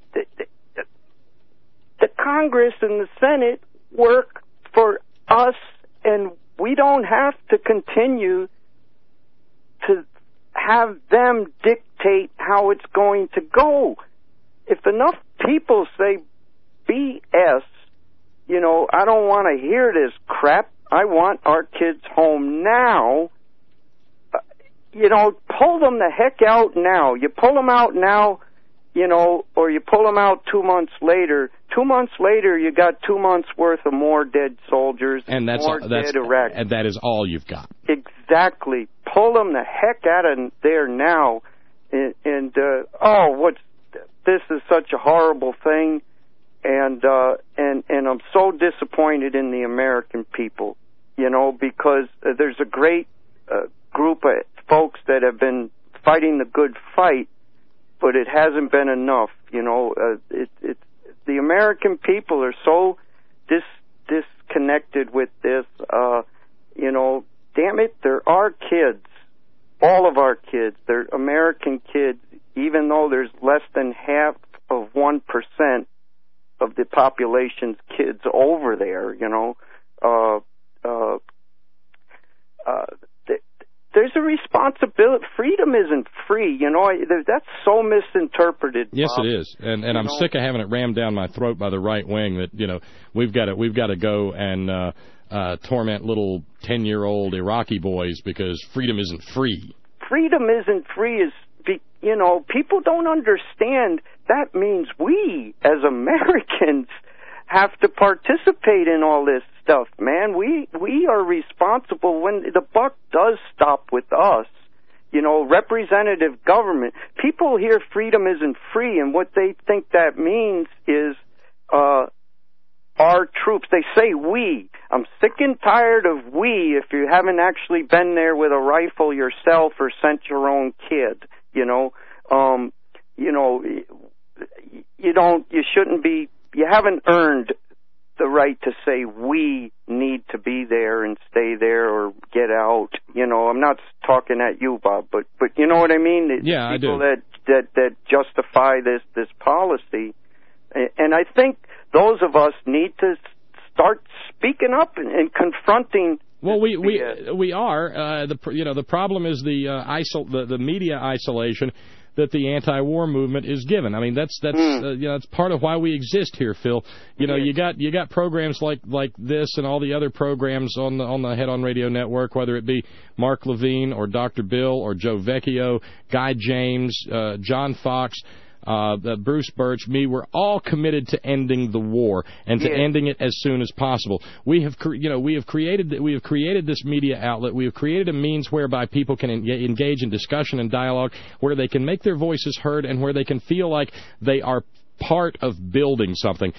the Congress and the Senate work for us, and we don't have to continue to have them dictate how it's going to go. If enough people say BS, I don't want to hear this crap. I want our kids home now. Pull them the heck out now. You pull them out now, or you pull them out 2 months later. 2 months later, you got 2 months worth of more dead soldiers, and dead Iraqis. And that is all you've got. Exactly. Pull them the heck out of there now. This is such a horrible thing. And I'm so disappointed in the American people, because there's a great group of folks that have been fighting the good fight, but it hasn't been enough. The American people are so disconnected with this. Damn it, they're our kids, all of our kids. They're American kids, even though there's less than half of 1% of the population's kids over there, there's a responsibility. Freedom isn't free, that's so misinterpreted. Yes, Bob. it is, and I'm sick of having it rammed down my throat by the right wing that we've got to go and torment little 10-year-old Iraqi boys because freedom isn't free. Freedom isn't free people don't understand. That means we, as Americans, have to participate in all this stuff, man. We are responsible when the buck does stop with us. Representative government. People hear freedom isn't free, and what they think that means is our troops. They say we. I'm sick and tired of we if you haven't actually been there with a rifle yourself or sent your own kid. You haven't earned the right to say we need to be there and stay there or get out. I'm not talking at you, Bob, but you know what I mean? Yeah, people I do. That justify this policy. And I think those of us need to start speaking up and confronting. Well, we are. The problem is the media isolation that the anti-war movement is given. I mean, that's part of why we exist here, Phil. You got programs like this and all the other programs on the Head On Radio Network, whether it be Mark Levine or Dr. Bill or Joe Vecchio, Guy James, John Fox, Bruce Birch, me, we're all committed to ending the war and to ending it as soon as possible. We have created this media outlet. We have created a means whereby people can engage in discussion and dialogue, where they can make their voices heard and where they can feel like they are part of building something.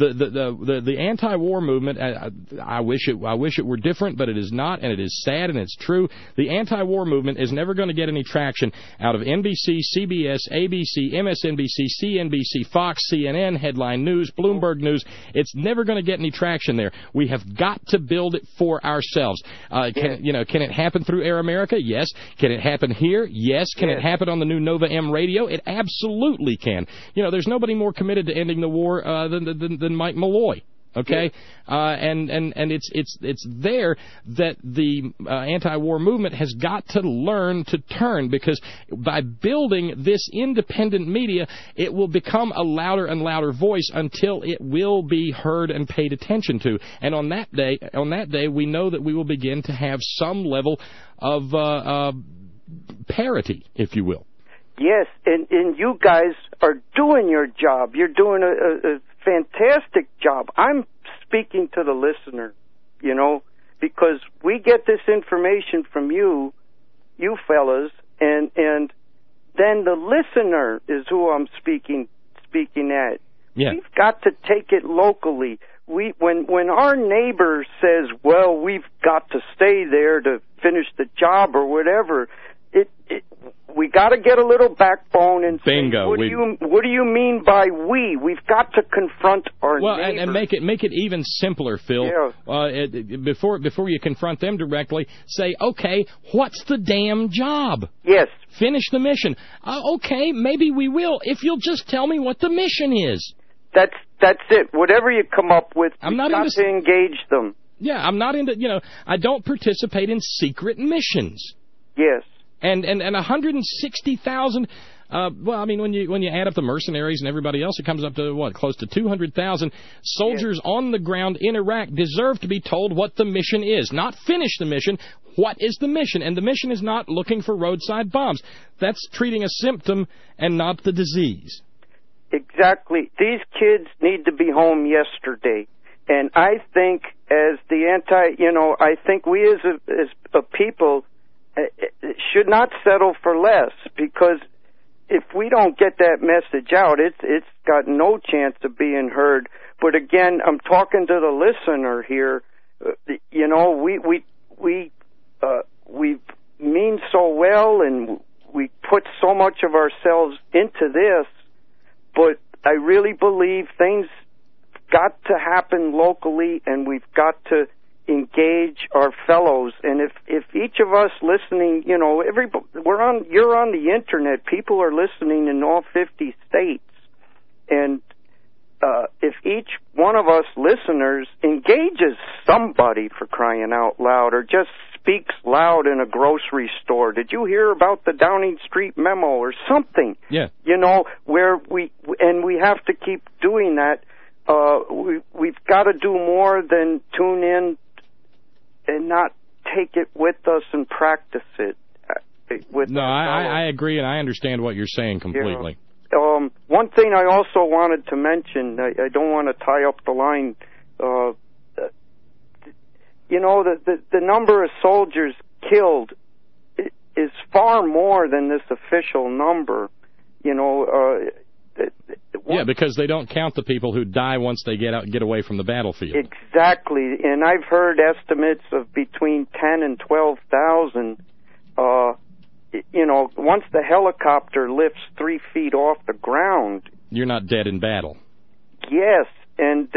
The anti-war movement, I wish it were different, but it is not, and it is sad, and it's true. The anti-war movement is never going to get any traction out of NBC, CBS, ABC, MSNBC, CNBC, Fox, CNN, Headline News, Bloomberg News. It's never going to get any traction there. We have got to build it for ourselves. Can it happen through Air America? Yes. Can it happen here? Yes. Can it happen on the new Nova M radio? It absolutely can. There's nobody more committed to ending the war than Mike Malloy. Okay, and it's there that the anti-war movement has got to learn to turn, because by building this independent media, it will become a louder and louder voice until it will be heard and paid attention to. And on that day, we know that we will begin to have some level of parity, if you will. Yes, and you guys are doing your job. You're doing a fantastic job. I'm speaking to the listener, because we get this information from you fellas, and then the listener is who I'm speaking at. Yeah. We've got to take it locally. When our neighbor says, well, we've got to stay there to finish the job or whatever, we got to get a little backbone and Bingo. say, what do you mean by we? We've got to confront our neighbors. And make it even simpler, Phil. Yeah. Before you confront them directly, say, okay, what's the damn job? Yes. Finish the mission. Okay, maybe we will if you'll just tell me what the mission is. That's it. Whatever you come up with, you've got to engage them. Yeah, I'm not into, I don't participate in secret missions. Yes. And 160,000. When you add up the mercenaries and everybody else, it comes up to close to 200,000 soldiers on the ground in Iraq deserve to be told what the mission is. Not finish the mission. What is the mission? And the mission is not looking for roadside bombs. That's treating a symptom and not the disease. Exactly. These kids need to be home yesterday. And I think as I think we as a people should not settle for less, because if we don't get that message out, it's got no chance of being heard. But again, I'm talking to the listener here. We mean so well, and we put so much of ourselves into this, but I really believe things got to happen locally, and we've got to engage our fellows. And if each of us listening, you're on the internet, people are listening in all 50 states, and if each one of us listeners engages somebody, for crying out loud, or just speaks loud in a grocery store, did you hear about the Downing Street memo or something? Yeah. Where we have to keep doing that. We've got to do more than tune in and not take it with us and practice it. I agree, and I understand what you're saying completely. Yeah. One thing I also wanted to mention, I don't want to tie up the line. The number of soldiers killed is far more than this official number. Because they don't count the people who die once they get away from the battlefield. Exactly, and I've heard estimates of between 10 and 12,000. Once the helicopter lifts 3 feet off the ground, you're not dead in battle. Yes, and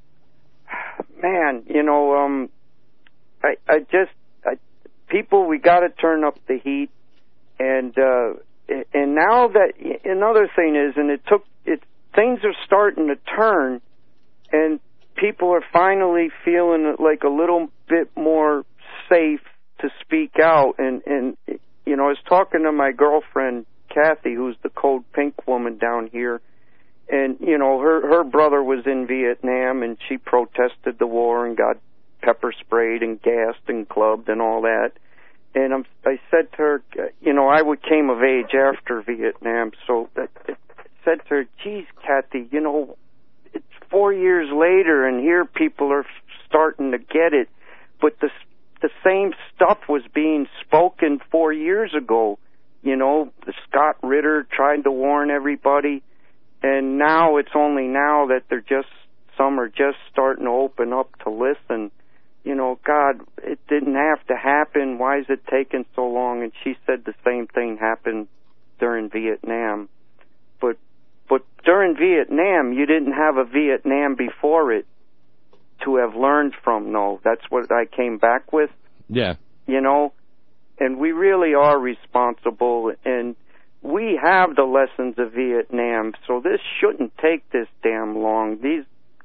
people, we got to turn up the heat, and now that another thing is, things are starting to turn, and people are finally feeling like a little bit more safe to speak out. And I was talking to my girlfriend Kathy, who's the Code Pink woman down here, and her brother was in Vietnam, and she protested the war and got pepper sprayed and gassed and clubbed and all that. And I said to her, I came of age after Vietnam, so I said to her, geez, Kathy, it's 4 years later, and here people are starting to get it, but the same stuff was being spoken 4 years ago. Scott Ritter tried to warn everybody, and now it's only now that some are just starting to open up to listen. God, it didn't have to happen. Why is it taking so long? And she said the same thing happened during Vietnam. But during Vietnam, you didn't have a Vietnam before it to have learned from. No, that's what I came back with. Yeah. And we really are responsible, and we have the lessons of Vietnam, so this shouldn't take this damn long. These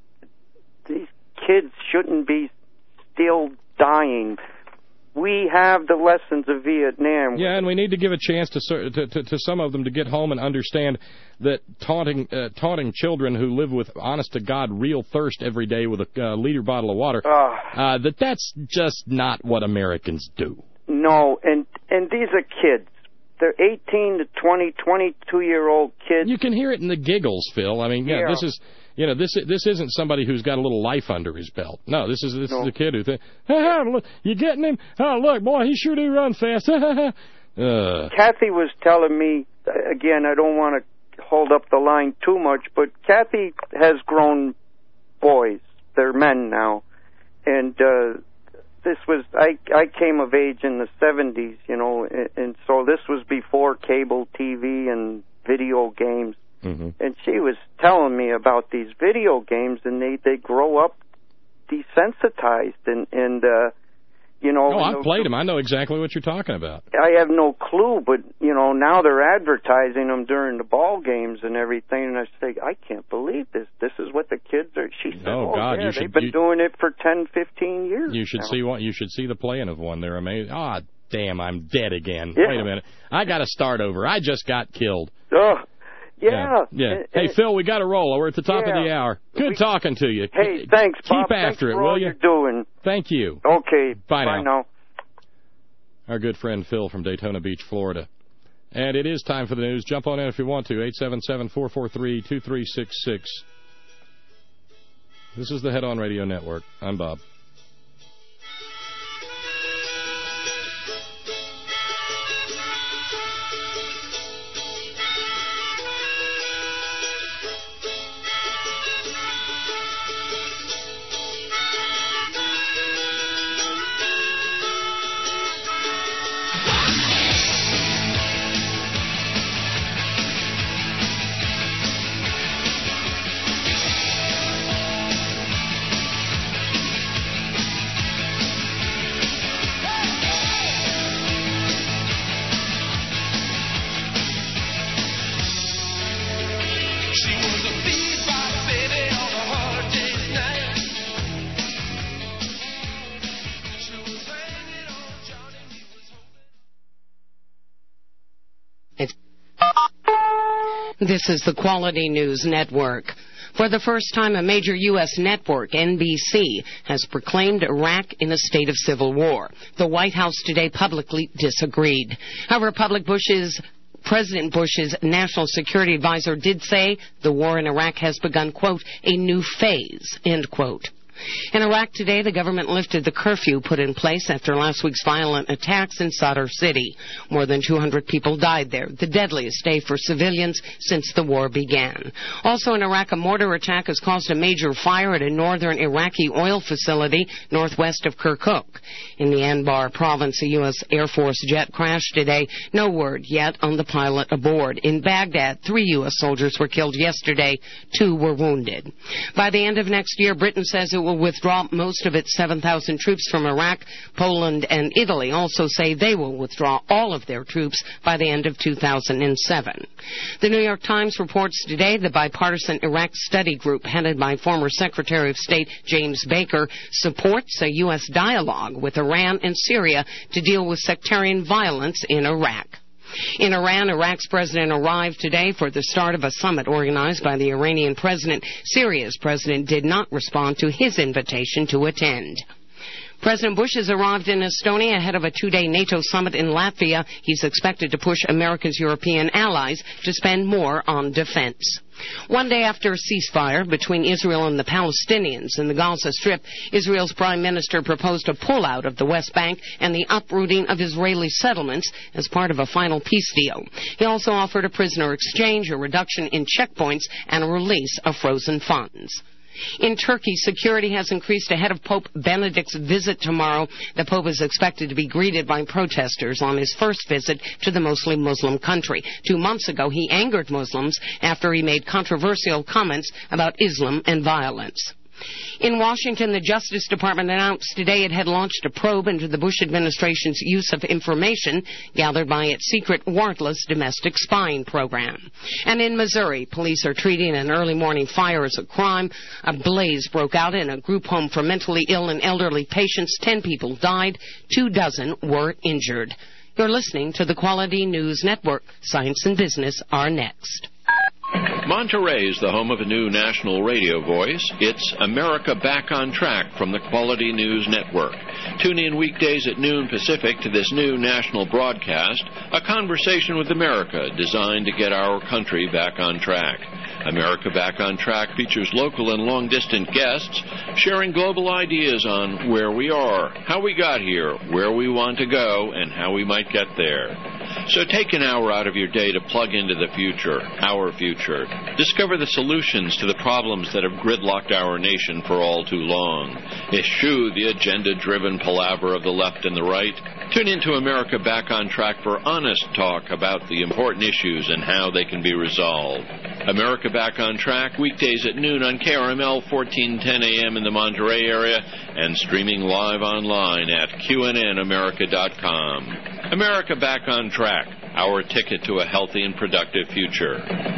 kids shouldn't be still dying. We have the lessons of Vietnam. Yeah, and we need to give a chance to some of them to get home and understand that taunting children who live with honest-to-God real thirst every day with a liter bottle of water, that's just not what Americans do. No, and these are kids. they're 18 to 20, 22-year-old kids. You can hear it in the giggles, Phil. I mean, yeah. This is, this isn't somebody who's got a little life under his belt. No, this is a kid who thinks, look, you getting him? Oh, look, boy, he sure do run fast. Kathy was telling me, again, I don't want to hold up the line too much, but Kathy has grown boys. They're men now. And this was, I came of age in the 70s, and so this was before cable TV and video games. Mm-hmm. And she was telling me about these video games, and they grow up desensitized, and I've played them. I know exactly what you're talking about. I have no clue, but, now they're advertising them during the ball games and everything, and I say, I can't believe this. This is what the kids are. She said, God, yeah, they've been doing it for 10, 15 years You should now. see one. You should see the playing of one. They're amazing. Ah, damn, I'm dead again. Yeah. Wait a minute. I got to start over. I just got killed. Yeah. Hey, Phil, we got to roll. We're at the top of the hour. Good talking to you. Hey, thanks, Bob. Keep after it, for will all you? You're doing. Thank you. Okay. Bye now. Our good friend Phil from Daytona Beach, Florida. And it is time for the news. Jump on in if you want to. 877-443-2366. This is the Head On Radio Network. I'm Bob. This is the Quality News Network. For the first time, a major U.S. network, NBC, has proclaimed Iraq in a state of civil war. The White House today publicly disagreed. However, President Bush's national security advisor did say the war in Iraq has begun, quote, a new phase, end quote. In Iraq today, the government lifted the curfew put in place after last week's violent attacks in Sadr City. More than 200 people died there, the deadliest day for civilians since the war began. Also in Iraq, a mortar attack has caused a major fire at a northern Iraqi oil facility northwest of Kirkuk. In the Anbar province, a U.S. Air Force jet crashed today. No word yet on the pilot aboard. In Baghdad, 3 U.S. soldiers were killed yesterday. 2 were wounded. By the end of next year, Britain says it will withdraw most of its 7,000 troops from Iraq. Poland and Italy also say they will withdraw all of their troops by the end of 2007. The New York Times reports today the bipartisan Iraq study group headed by former Secretary of State James Baker supports a U.S. dialogue with Iran and Syria to deal with sectarian violence in Iraq. In Iran, Iraq's president arrived today for the start of a summit organized by the Iranian president. Syria's president did not respond to his invitation to attend. President Bush has arrived in Estonia ahead of a 2-day NATO summit in Latvia. He's expected to push America's European allies to spend more on defense. One day after a ceasefire between Israel and the Palestinians in the Gaza Strip, Israel's prime minister proposed a pullout of the West Bank and the uprooting of Israeli settlements as part of a final peace deal. He also offered a prisoner exchange, a reduction in checkpoints, and a release of frozen funds. In Turkey, security has increased ahead of Pope Benedict's visit tomorrow. The Pope is expected to be greeted by protesters on his first visit to the mostly Muslim country. 2 months ago, he angered Muslims after he made controversial comments about Islam and violence. In Washington, the Justice Department announced today it had launched a probe into the Bush administration's use of information gathered by its secret warrantless domestic spying program. And in Missouri, police are treating an early morning fire as a crime. A blaze broke out in a group home for mentally ill and elderly patients. 10 people died. 24 were injured. You're listening to the Quality News Network. Science and Business are next. Monterey is the home of a new national radio voice. It's America Back on Track from the Quality News Network. Tune in weekdays at noon Pacific to this new national broadcast, a conversation with America designed to get our country back on track. America Back on Track features local and long-distance guests sharing global ideas on where we are, how we got here, where we want to go, and how we might get there. So take an hour out of your day to plug into the future, our future. Discover the solutions to the problems that have gridlocked our nation for all too long. Eschew the agenda-driven palaver of the left and the right. Tune into America Back on Track for honest talk about the important issues and how they can be resolved. America Back on Track, weekdays at noon on KRML 1410 AM in the Monterey area and streaming live online at QNNAmerica.com. America Back on Track, our ticket to a healthy and productive future.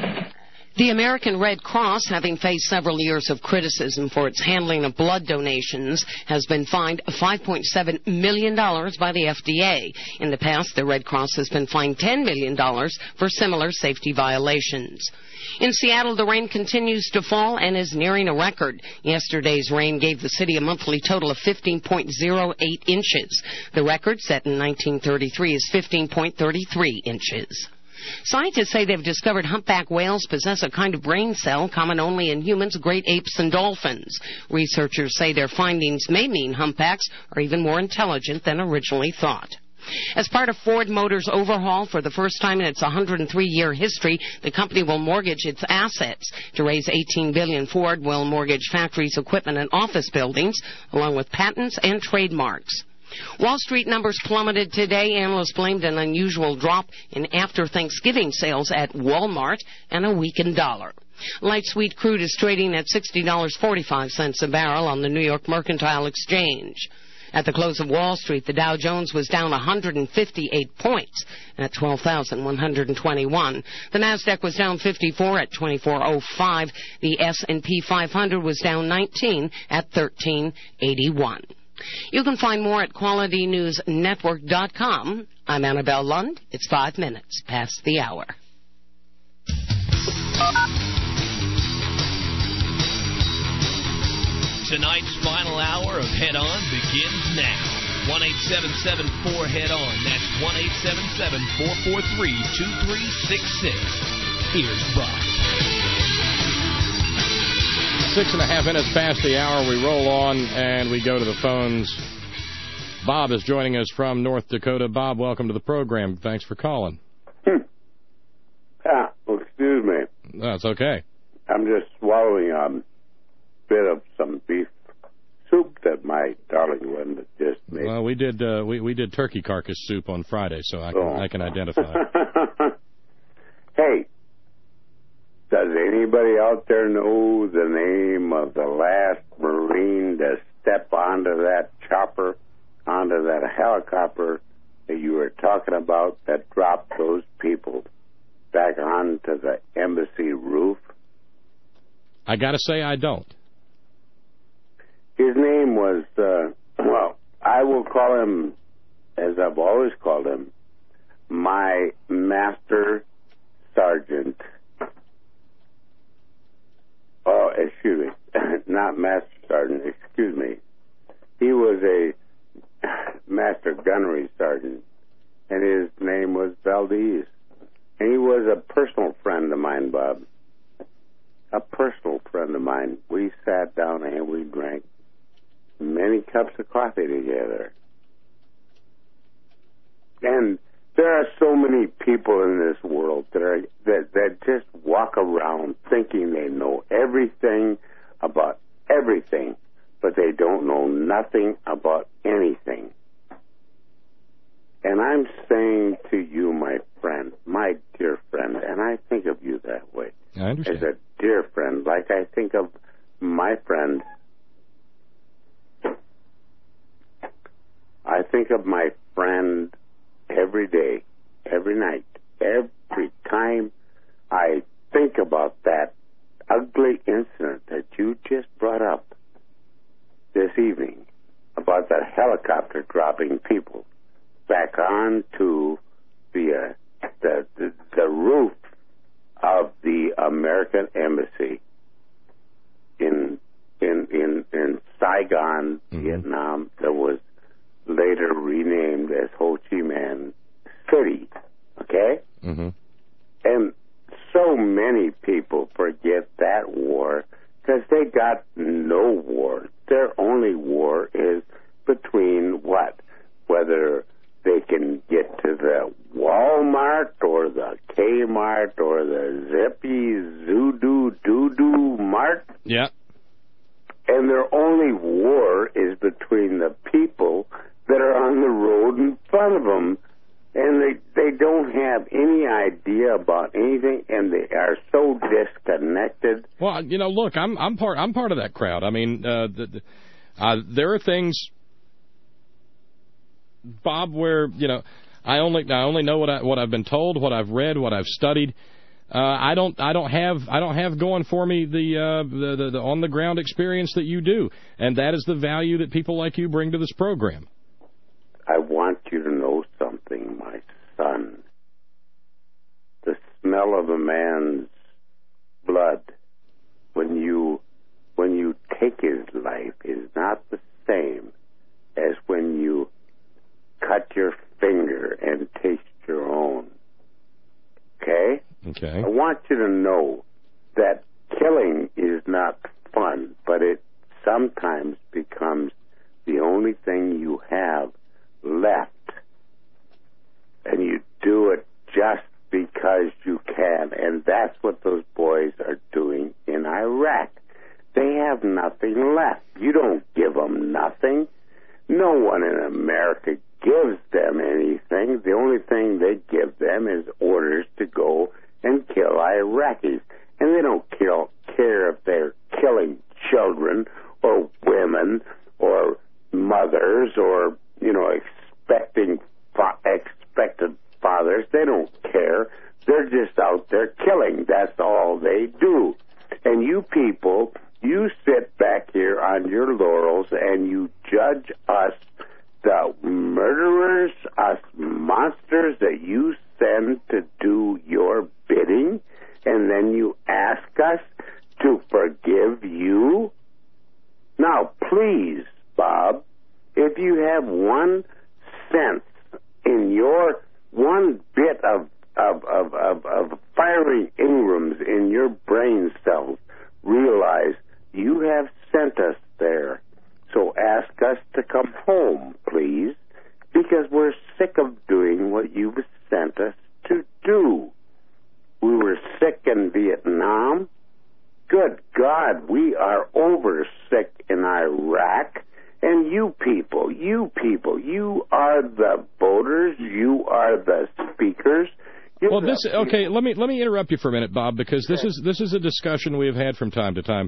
The American Red Cross, having faced several years of criticism for its handling of blood donations, has been fined $5.7 million by the FDA. In the past, the Red Cross has been fined $10 million for similar safety violations. In Seattle, the rain continues to fall and is nearing a record. Yesterday's rain gave the city a monthly total of 15.08 inches. The record, set in 1933, is 15.33 inches. Scientists say they've discovered humpback whales possess a kind of brain cell common only in humans, great apes, and dolphins. Researchers say their findings may mean humpbacks are even more intelligent than originally thought. As part of Ford Motors' overhaul, for the first time in its 103-year history, the company will mortgage its assets. To raise $18 billion, Ford will mortgage factories, equipment, and office buildings, along with patents and trademarks. Wall Street numbers plummeted today. Analysts blamed an unusual drop in after-Thanksgiving sales at Walmart and a weakened dollar. Light sweet crude is trading at $60.45 a barrel on the New York Mercantile Exchange. At the close of Wall Street, the Dow Jones was down 158 points at 12,121. The Nasdaq was down 54 at 2405. The S&P 500 was down 19 at 1381. You can find more at QualityNewsNetwork.com. I'm Annabelle Lund. It's 5 minutes past the hour. Tonight's final hour of Head On begins now. 1-877-4-HEAD-ON. That's 1-877-443-2366. Here's Bob. 6.5 minutes past the hour, we roll on and we go to the phones. Bob is joining us from North Dakota. Bob, welcome to the program. Thanks for calling. Well, excuse me. That's okay. I'm just swallowing a bit of some beef soup that my darling Linda just made. Well, we did turkey carcass soup on Friday, so I can identify. Hey. Does anybody out there know the name of the last Marine to step onto that chopper, onto that helicopter that you were talking about that dropped those people back onto the embassy roof? I gotta say I don't. His name was, well, I will call him, as I've always called him, my Master Sergeant. Oh, excuse me. Not Master Sergeant, excuse me. He was a Master Gunnery Sergeant, and his name was Valdez. And he was a personal friend of mine, Bob. A personal friend of mine. We sat down and we drank many cups of coffee together. And there are so many people in this world that just walk around thinking they know everything about everything, but they don't know nothing about anything. And I'm saying to you, my friend, my dear friend, and I think of you that way. I understand. As a dear friend, like I think of my friend. I think of my friend every day, every night, every time I think about that ugly incident that you just brought up this evening about that helicopter dropping people back onto the roof of the American embassy in Saigon, Vietnam, that was later renamed as Ho Chi Minh City. Okay? Mm-hmm. And so many people forget that war because they got no war. Their only war is between what? Whether they can get to the Walmart or the Kmart or the Zippy Zoodoo Doo-Doo Mart. Yeah. And their only war is between the people that are on the road in front of them. And they don't have any idea about anything, and they are so disconnected. Well, look, I'm part of that crowd. I mean, there are things, Bob, where I only know what I've been told, what I've read, what I've studied. I don't have going for me the on the ground experience that you do, and that is the value that people like you bring to this program. I want you to know something, my son. The smell of a man's blood when you take his life is not the same as when you cut your finger and taste your own. Okay? Okay. I want you to know that killing is not fun, but it sometimes becomes the only thing you have left, and you do it just because you can, and that's what those boys are doing in Iraq. They have nothing left. You don't give them nothing. No one in America gives them anything. The only thing they give them is orders to go and kill Iraqis, and they don't care if they're killing children or women or mothers or expected fathers. They don't care. They're just out there killing. That's all they do. And you people, you sit back here on your laurels and you judge us, the murderers, us monsters that you send to do your bidding, and then you ask us to forgive you? Now, please, Bob, if you have 1 cent in your 1 bit of firing Ingrams in your brain cells, realize you have sent us there. So ask us to come home, please, because we're sick of doing what you've sent us to do. We were sick in Vietnam. Good God, we are over sick in Iraq. And you people, you are the voters, you are the speakers. Well, okay. Let me interrupt you for a minute, Bob, because this is a discussion we have had from time to time.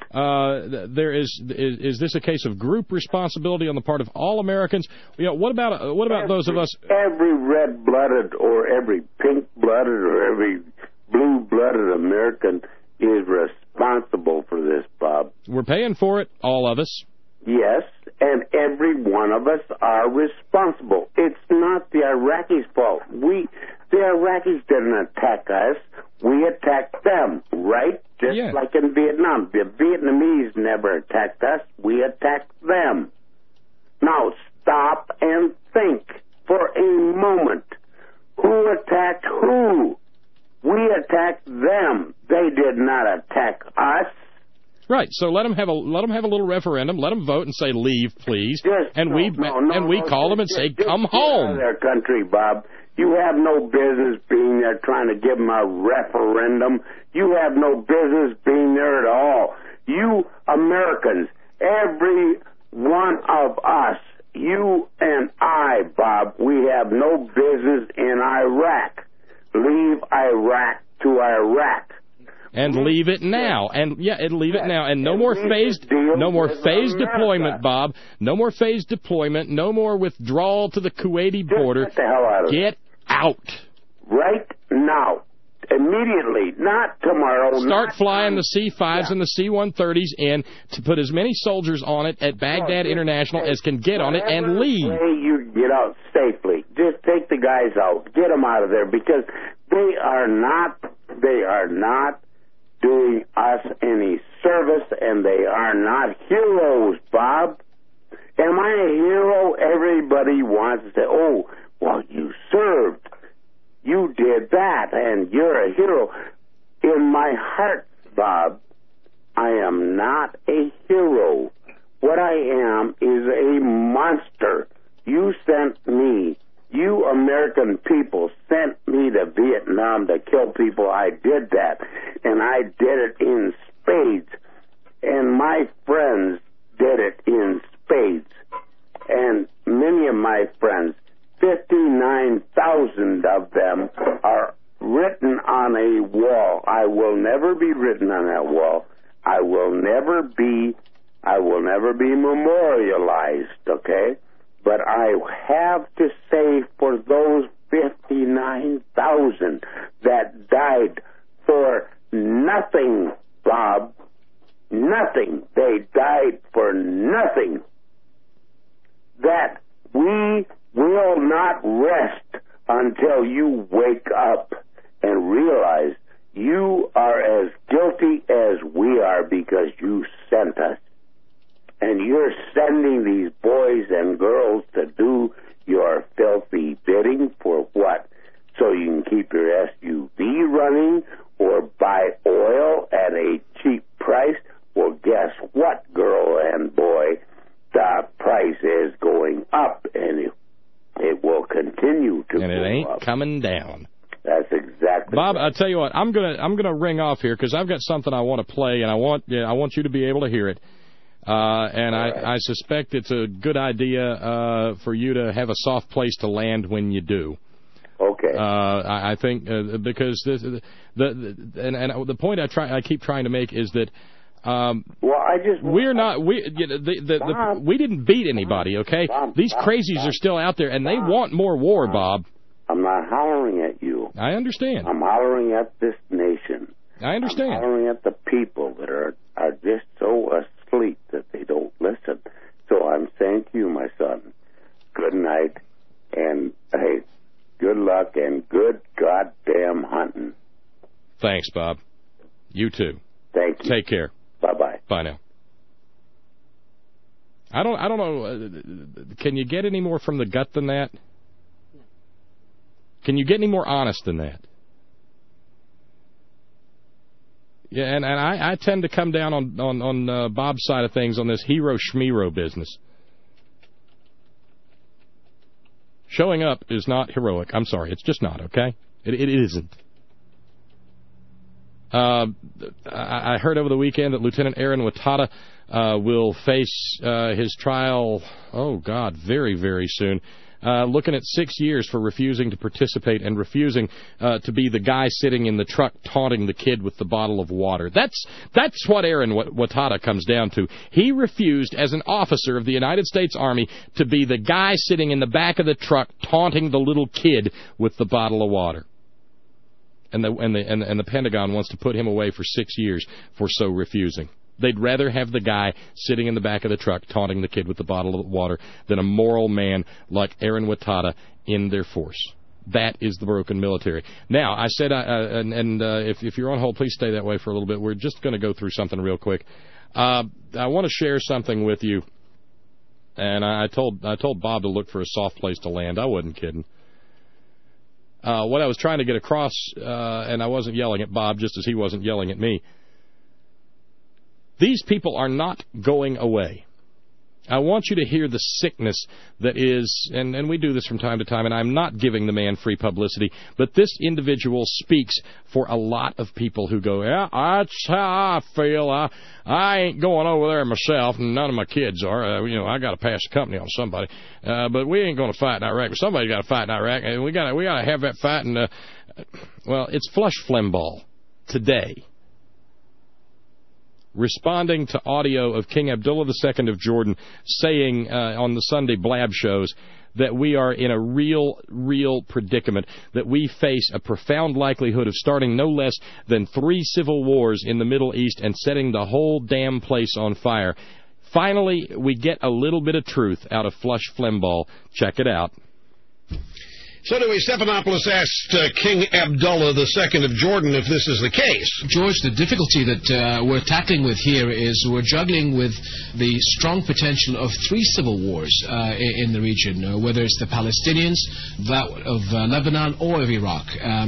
Is this a case of group responsibility on the part of all Americans? What about those of us? Every red-blooded or every pink-blooded or every blue-blooded American is responsible for this, Bob. We're paying for it, all of us. Yes, and every one of us are responsible. It's not the Iraqis' fault. The Iraqis didn't attack us. We attacked them, right? Just like in Vietnam. The Vietnamese never attacked us. We attacked them. Now, stop and think for a moment. Who attacked who? We attacked them. They did not attack us. Right. So let them have a little referendum. Let them vote and say leave, please. We call them and say come home. Out of their country, Bob. You have no business being there trying to give them a referendum. You have no business being there at all. You Americans, every one of us, you and I, Bob, we have no business in Iraq. Leave Iraq to Iraq. And leave it now. And leave it now. And no more phased deployment, Bob. No more phased deployment. No more withdrawal to the Kuwaiti border. Get the hell out of it. Get out. Right now. Immediately. Not tomorrow. Start flying the C-5s and the C-130s in to put as many soldiers on it at Baghdad International as can get on it and leave. You get out safely. Just take the guys out. Get them out of there because they are not They are not doing us any service, and they are not heroes, Bob. Am I a hero? Everybody wants to, oh, well, you served. You did that, and you're a hero. In my heart, Bob, I am not a hero. What I am is a monster. You sent me, you American people sent me to Vietnam to kill people. I did that, and I did it in spades. And my friends did it in spades. And many of my friends, 59,000 of them, are written on a wall. I will never be written on that wall. I will never be memorialized, okay? But I have to say, for those 59,000 that died for nothing, Bob, nothing, they died for nothing, that we will not rest until you wake up and realize you are as guilty as we are because you sent us. And you're sending these boys and girls to do your filthy bidding for what? So you can keep your SUV running or buy oil at a cheap price? Well, guess what, girl and boy? The price is going up, and it will continue to go up. And it ain't coming down. That's exactly Bob, right. I tell you what, I'm gonna ring off here because I've got something I want to play, and I want you to be able to hear it. And I suspect it's a good idea for you to have a soft place to land when you do. Okay. I think because the point I keep trying to make is that we didn't beat anybody. Okay, these crazies are still out there, and they want more war, Bob. I'm not hollering at you. I understand. I'm hollering at this nation. I understand. I'm hollering at the people that are just so asleep that they don't listen. So I'm saying to you, my son, good night, and hey, good luck and good goddamn hunting. Thanks, Bob. You too. Thank you. Take care. Bye-bye. Bye now. I don't know. Can you get any more from the gut than that? Can you get any more honest than that? Yeah, and I tend to come down on Bob's side of things on this hero schmero business. Showing up is not heroic. I'm sorry, it's just not, okay? It isn't. I heard over the weekend that Lieutenant Aaron Watada will face his trial, very, very soon. Looking at 6 years for refusing to participate and refusing to be the guy sitting in the truck taunting the kid with the bottle of water. That's what Aaron Watada comes down to. He refused, as an officer of the United States Army, to be the guy sitting in the back of the truck taunting the little kid with the bottle of water. And the Pentagon wants to put him away for 6 years for so refusing. They'd rather have the guy sitting in the back of the truck taunting the kid with the bottle of water than a moral man like Aaron Watada in their force. That is the broken military. Now, I said, if you're on hold, please stay that way for a little bit. We're just going to go through something real quick. I want to share something with you. And I told Bob to look for a soft place to land. I wasn't kidding. What I was trying to get across, and I wasn't yelling at Bob just as he wasn't yelling at me, these people are not going away. I want you to hear the sickness that is, and we do this from time to time, and I'm not giving the man free publicity, but this individual speaks for a lot of people who go, yeah, that's how I feel. I ain't going over there myself, and none of my kids are. I got to pass the company on somebody, but we ain't going to fight in Iraq. Somebody's got to fight in Iraq, and we got to have that fight. And well, it's Flush Flembaugh today, responding to audio of King Abdullah II of Jordan saying on the Sunday blab shows that we are in a real predicament, that we face a profound likelihood of starting no less than 3 civil wars in the Middle East and setting the whole damn place on fire. Finally, we get a little bit of truth out of Flush Flembaugh. Check it out. So anyway, Stephanopoulos asked King Abdullah II of Jordan if this is the case. George, the difficulty that we're tackling with here is we're juggling with the strong potential of 3 civil wars in the region, whether it's the Palestinians, that of Lebanon, or of Iraq.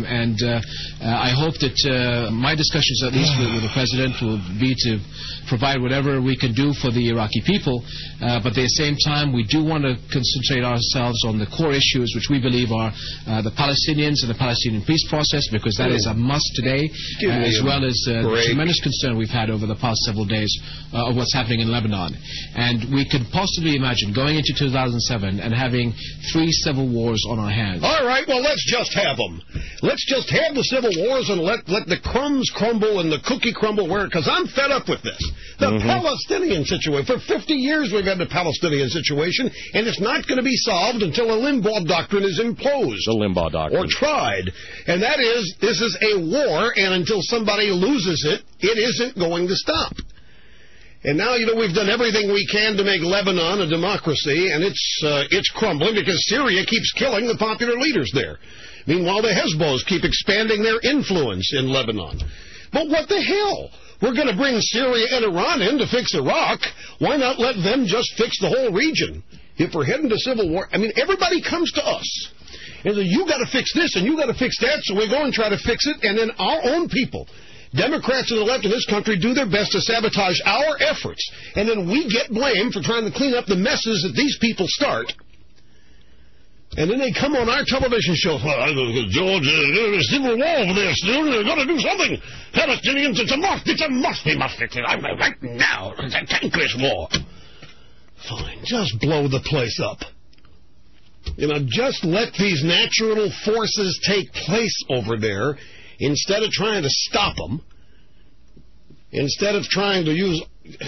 I hope that my discussions, at least with the President, will be to provide whatever we can do for the Iraqi people, but at the same time, we do want to concentrate ourselves on the core issues which we believe are the Palestinians and the Palestinian peace process, because that is a must today, as well as the tremendous concern we've had over the past several days of what's happening in Lebanon. And we could possibly imagine going into 2007 and having 3 civil wars on our hands. All right, well, let's just have them. Let's just have the civil wars and let the crumbs crumble and the cookie crumble, because I'm fed up with this. The Palestinian situation. For 50 years we've had the Palestinian situation, and it's not going to be solved until a Limbaugh doctrine is imposed. The Limbaugh doctrine. Or tried. And that is, this is a war, and until somebody loses it, it isn't going to stop. And now, we've done everything we can to make Lebanon a democracy, and it's crumbling because Syria keeps killing the popular leaders there. Meanwhile, the Hezbollahs keep expanding their influence in Lebanon. But what the hell? We're going to bring Syria and Iran in to fix Iraq. Why not let them just fix the whole region? If we're heading to civil war, everybody comes to us. And so you got to fix this and you got to fix that, so we go and try to fix it, and then our own people, Democrats and the left in this country, do their best to sabotage our efforts, and then we get blamed for trying to clean up the messes that these people start. And then they come on our television shows. Well, George, there's a civil war over there soon. They've got to do something. Palestinians, it's a must. We must fix it. Right now. It's a tankless war. Fine. Just blow the place up. Just let these natural forces take place over there instead of trying to stop them. Instead of trying to use...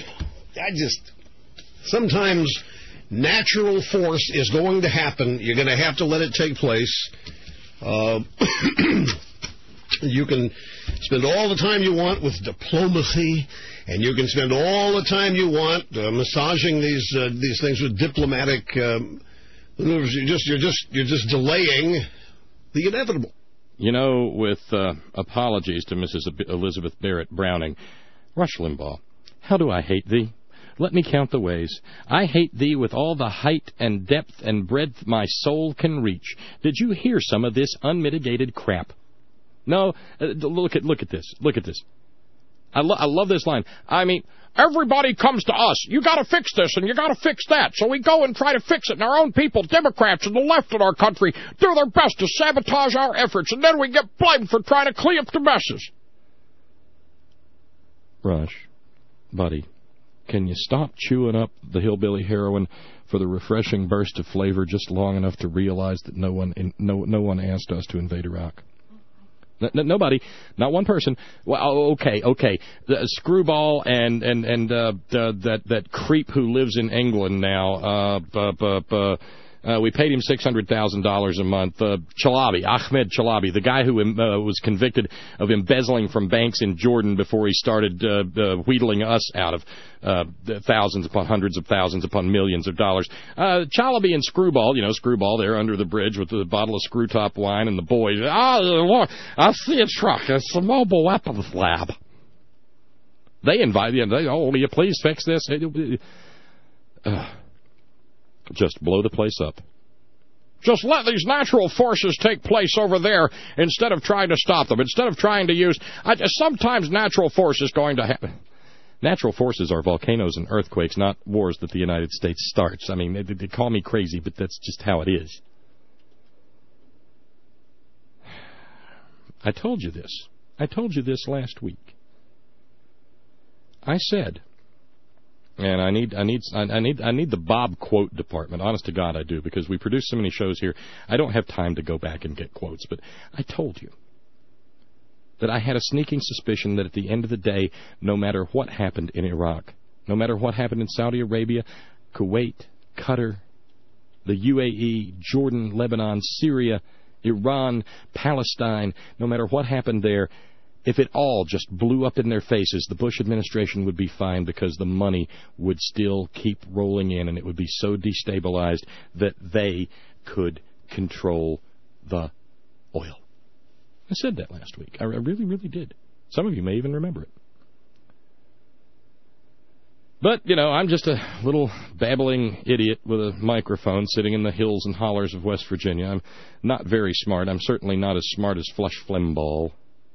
Sometimes... natural force is going to happen. You're going to have to let it take place. You can spend all the time you want with diplomacy, and you can spend all the time you want massaging these things with diplomatic maneuvers. You're just delaying the inevitable. With apologies to Mrs. Elizabeth Barrett Browning, Rush Limbaugh, how do I hate thee? Let me count the ways. I hate thee with all the height and depth and breadth my soul can reach. Did you hear some of this unmitigated crap? No, look at this. Look at this. I love this line. Everybody comes to us. You got to fix this and you got to fix that. So we go and try to fix it. And our own people, Democrats and the left in our country, do their best to sabotage our efforts. And then we get blamed for trying to clean up the messes. Rush, buddy, can you stop chewing up the hillbilly heroin for the refreshing burst of flavor just long enough to realize that no one asked us to invade Iraq? Nobody, not one person. Well, okay. The Screwball and that creep who lives in England now. We paid him $600,000 a month. Chalabi, Ahmed Chalabi, the guy who was convicted of embezzling from banks in Jordan before he started wheedling us out of thousands upon hundreds of thousands upon millions of dollars. Chalabi and Screwball, Screwball there under the bridge with the bottle of screw top wine and the boys. I see a truck. It's a mobile weapons lab. They invite you. Will you please fix this? Just blow the place up. Just let these natural forces take place over there instead of trying to stop them. Instead of trying to use... sometimes natural force is going to happen. Natural forces are volcanoes and earthquakes, not wars that the United States starts. They call me crazy, but that's just how it is. I told you this. I told you this last week. I said... And I need the Bob quote department. Honest to God, I do, because we produce so many shows here. I don't have time to go back and get quotes. But I told you that I had a sneaking suspicion that at the end of the day, no matter what happened in Iraq, no matter what happened in Saudi Arabia, Kuwait, Qatar, the UAE, Jordan, Lebanon, Syria, Iran, Palestine, no matter what happened there, if it all just blew up in their faces, the Bush administration would be fine because the money would still keep rolling in and it would be so destabilized that they could control the oil. I said that last week. I really, really did. Some of you may even remember it. But, you know, I'm just a little babbling idiot with a microphone sitting in the hills and hollers of West Virginia. I'm not very smart. I'm certainly not as smart as Flush Flimbaugh.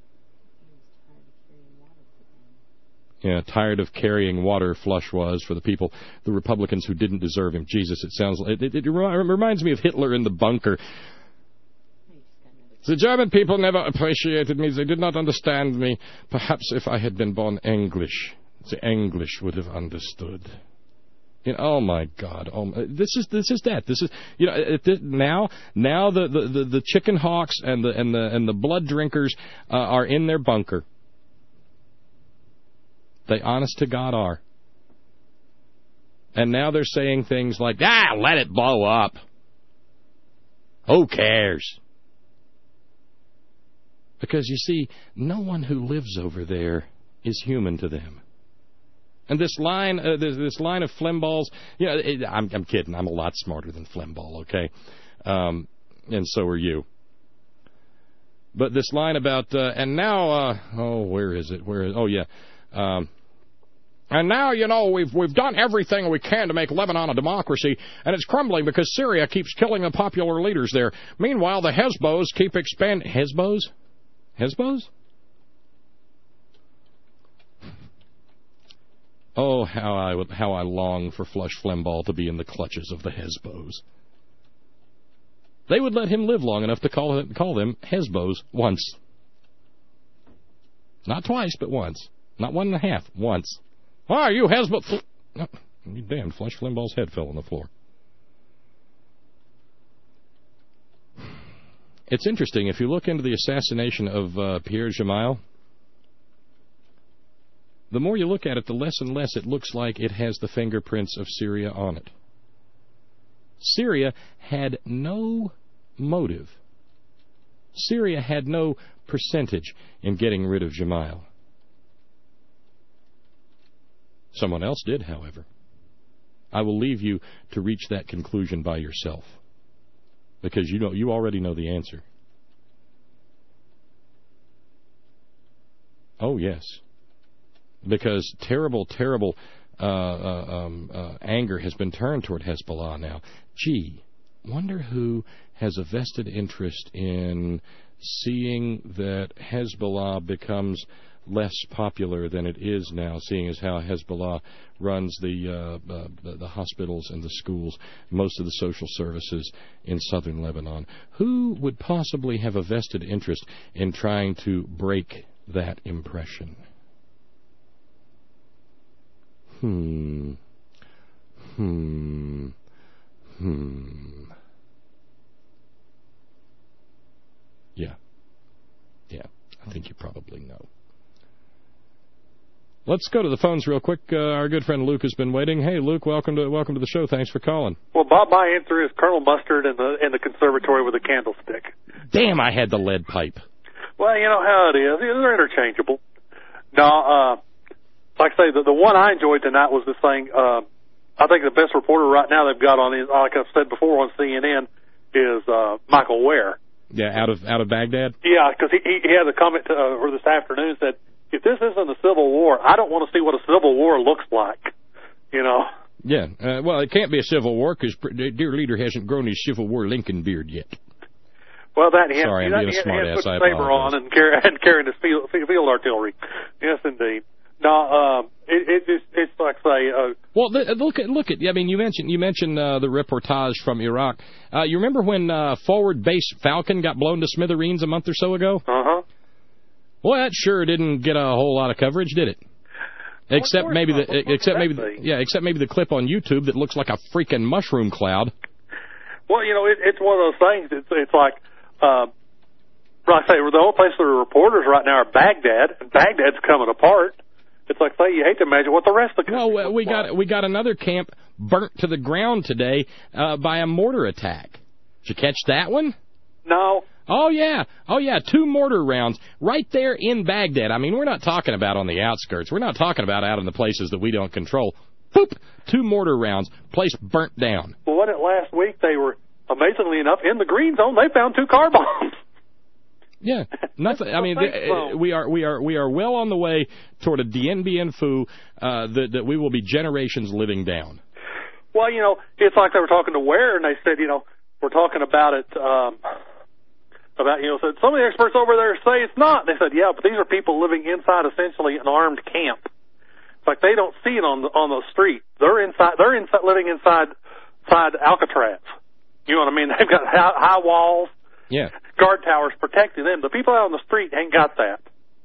Yeah, tired of carrying water, Flush was, for the people, the Republicans who didn't deserve him. Jesus, it sounds like... It reminds me of Hitler in the bunker. The German people never appreciated me. They did not understand me. Perhaps if I had been born English, the English would have understood. You know, oh my God! This is that. This is, you know, now the chicken hawks and the blood drinkers are in their bunker. They, honest to God, are. And now they're saying things like, let it blow up. Who cares? Because, you see, no one who lives over there is human to them. And this line of Flimball's, you know, I'm kidding. I'm a lot smarter than Flimball, okay? And so are you. But this line about, and now, where is it? Oh, yeah. And now, you know, we've done everything we can to make Lebanon a democracy, and it's crumbling because Syria keeps killing the popular leaders there. Meanwhile, the Hezbollah keep expanding. Hezbollah? Oh, how I long for Flush Flimbaugh to be in the clutches of the Hezbollah. They would let him live long enough to call them Hezbollah once. Not twice, but once. Not 1.5, once. Why, you Hezbollah... No, you damned, Flush Flimbaugh's head fell on the floor. It's interesting, if you look into the assassination of Pierre Gemayel, the more you look at it, the less and less it looks like it has the fingerprints of Syria on it. Syria had no motive. Syria had no percentage in getting rid of Gemayel. Someone else did, however. I will leave you to reach that conclusion by yourself, because you already know the answer. Oh, yes. Because terrible anger has been turned toward Hezbollah now. Gee, wonder who has a vested interest in seeing that Hezbollah becomes less popular than it is now, seeing as how Hezbollah runs the hospitals and the schools, most of the social services in southern Lebanon. Who would possibly have a vested interest in trying to break that impression? Yeah, I think you probably know. Let's go to the phones real quick. Our good friend Luke has been waiting. Hey, Luke, welcome to the show. Thanks for calling. Well, Bob, my answer is Colonel Mustard in the conservatory with a candlestick. Damn, I had the lead pipe. Well, you know how it is. They're interchangeable. No, like I say, the one I enjoyed tonight was this thing. I think the best reporter right now they've got on, like I've said before, on CNN is Michael Ware. Yeah, out of Baghdad. Yeah, because he had a comment this afternoon said, if this isn't a civil war, I don't want to see what a civil war looks like, you know. Yeah, well, it can't be a civil war because dear leader hasn't grown his Civil War Lincoln beard yet. Well, that he Sorry, I'm being a smart ass. Put the saber on and carrying his field artillery. Yes, indeed. No, it's like say. Well, look at. I mean, you mentioned the reportage from Iraq. You remember when forward base Falcon got blown to smithereens a month or so ago? Well, that sure didn't get a whole lot of coverage, did it? Except maybe the clip on YouTube that looks like a freaking mushroom cloud. Well, you know, it's one of those things. It's like, I say, the whole place for the reporters right now are Baghdad, and Baghdad's coming apart. It's like, say, you hate to imagine what the rest of the country. Well, we got another camp burnt to the ground today by a mortar attack. Did you catch that one? No. Oh, yeah. 2 mortar rounds right there in Baghdad. I mean, we're not talking about on the outskirts. We're not talking about out in the places that we don't control. Boop! 2 mortar rounds. Place burnt down. Well, wasn't it last week they were amazingly enough, in the green zone, they found 2 car bombs. Yeah, nothing. I mean, we are well on the way toward a Dien Bien Phu that we will be generations living down. Well, it's like they were talking to Ware, and they said, we're talking about it, said some of the experts over there say it's not. They said, yeah, but these are people living inside essentially an armed camp. It's like they don't see it on the street. They're inside living inside Alcatraz. You know what I mean? They've got high walls. Yeah. Guard towers protecting them. The people out on the street ain't got that.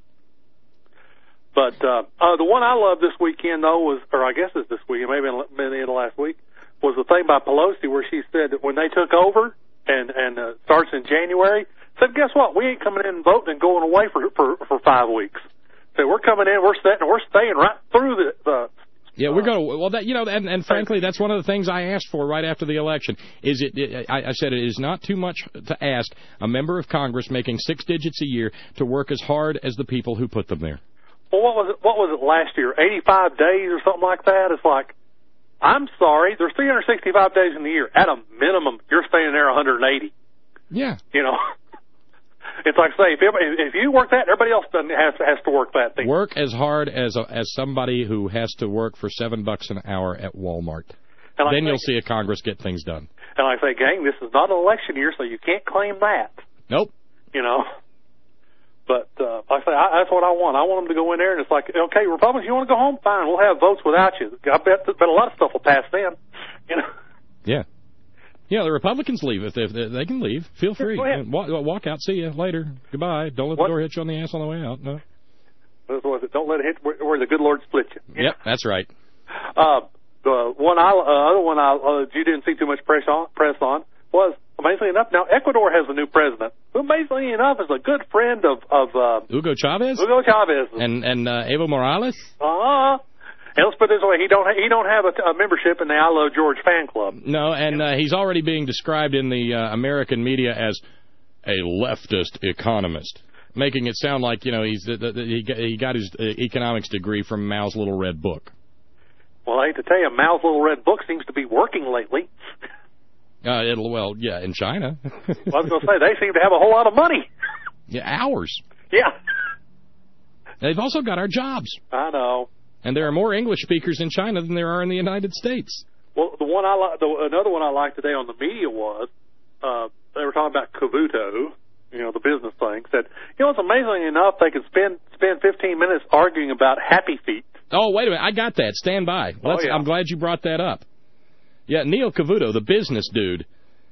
But the one I loved this weekend, though, was, or I guess it's this weekend, maybe in the end of last week, was the thing by Pelosi where she said that when they took over and starts in January, said, guess what? We ain't coming in and voting and going away for 5 weeks. So we're coming in, we're staying right through the yeah, we're going to. Well, that and frankly, that's one of the things I asked for right after the election. I said it is not too much to ask a member of Congress making 6 digits a year to work as hard as the people who put them there. Well, what was it last year? 85 days or something like that? It's like, I'm sorry, there's 365 days in the year. At a minimum, you're staying there 180. Yeah. It's like, say, if you work that, everybody else has to work that thing. Work as hard as somebody who has to work for $7 an hour at Walmart. Then you'll see a Congress get things done. And I say, gang, this is not an election year, so you can't claim that. Nope. But like I say, that's what I want. I want them to go in there, and it's like, okay, Republicans, you want to go home? Fine, we'll have votes without you. I bet a lot of stuff will pass then. Yeah. Yeah, the Republicans leave. If they can leave, feel free. Walk out. See you later. Goodbye. Don't let the door hit you on the ass on the way out. No. Don't let it hit where the good Lord split you. Yep, that's right. The other one you didn't see too much press on was, amazingly enough, now Ecuador has a new president, who amazingly enough is a good friend of Hugo Chavez. Hugo Chavez and Evo Morales. And let's put it this way, he don't have a membership in the I Love George fan club. No, and he's already being described in the American media as a leftist economist, making it sound like he got his economics degree from Mao's Little Red Book. Well, I hate to tell you, Mao's Little Red Book seems to be working lately. In China. Well, I was going to say, they seem to have a whole lot of money. Yeah, ours. Yeah. They've also got our jobs. I know. And there are more English speakers in China than there are in the United States. Well, another one I liked today on the media was they were talking about Kabuto, the business thing. Said, it's amazing enough they could spend 15 minutes arguing about Happy Feet. Oh, wait a minute, I got that. Stand by. I'm glad you brought that up. Yeah, Neil Cavuto, the business dude,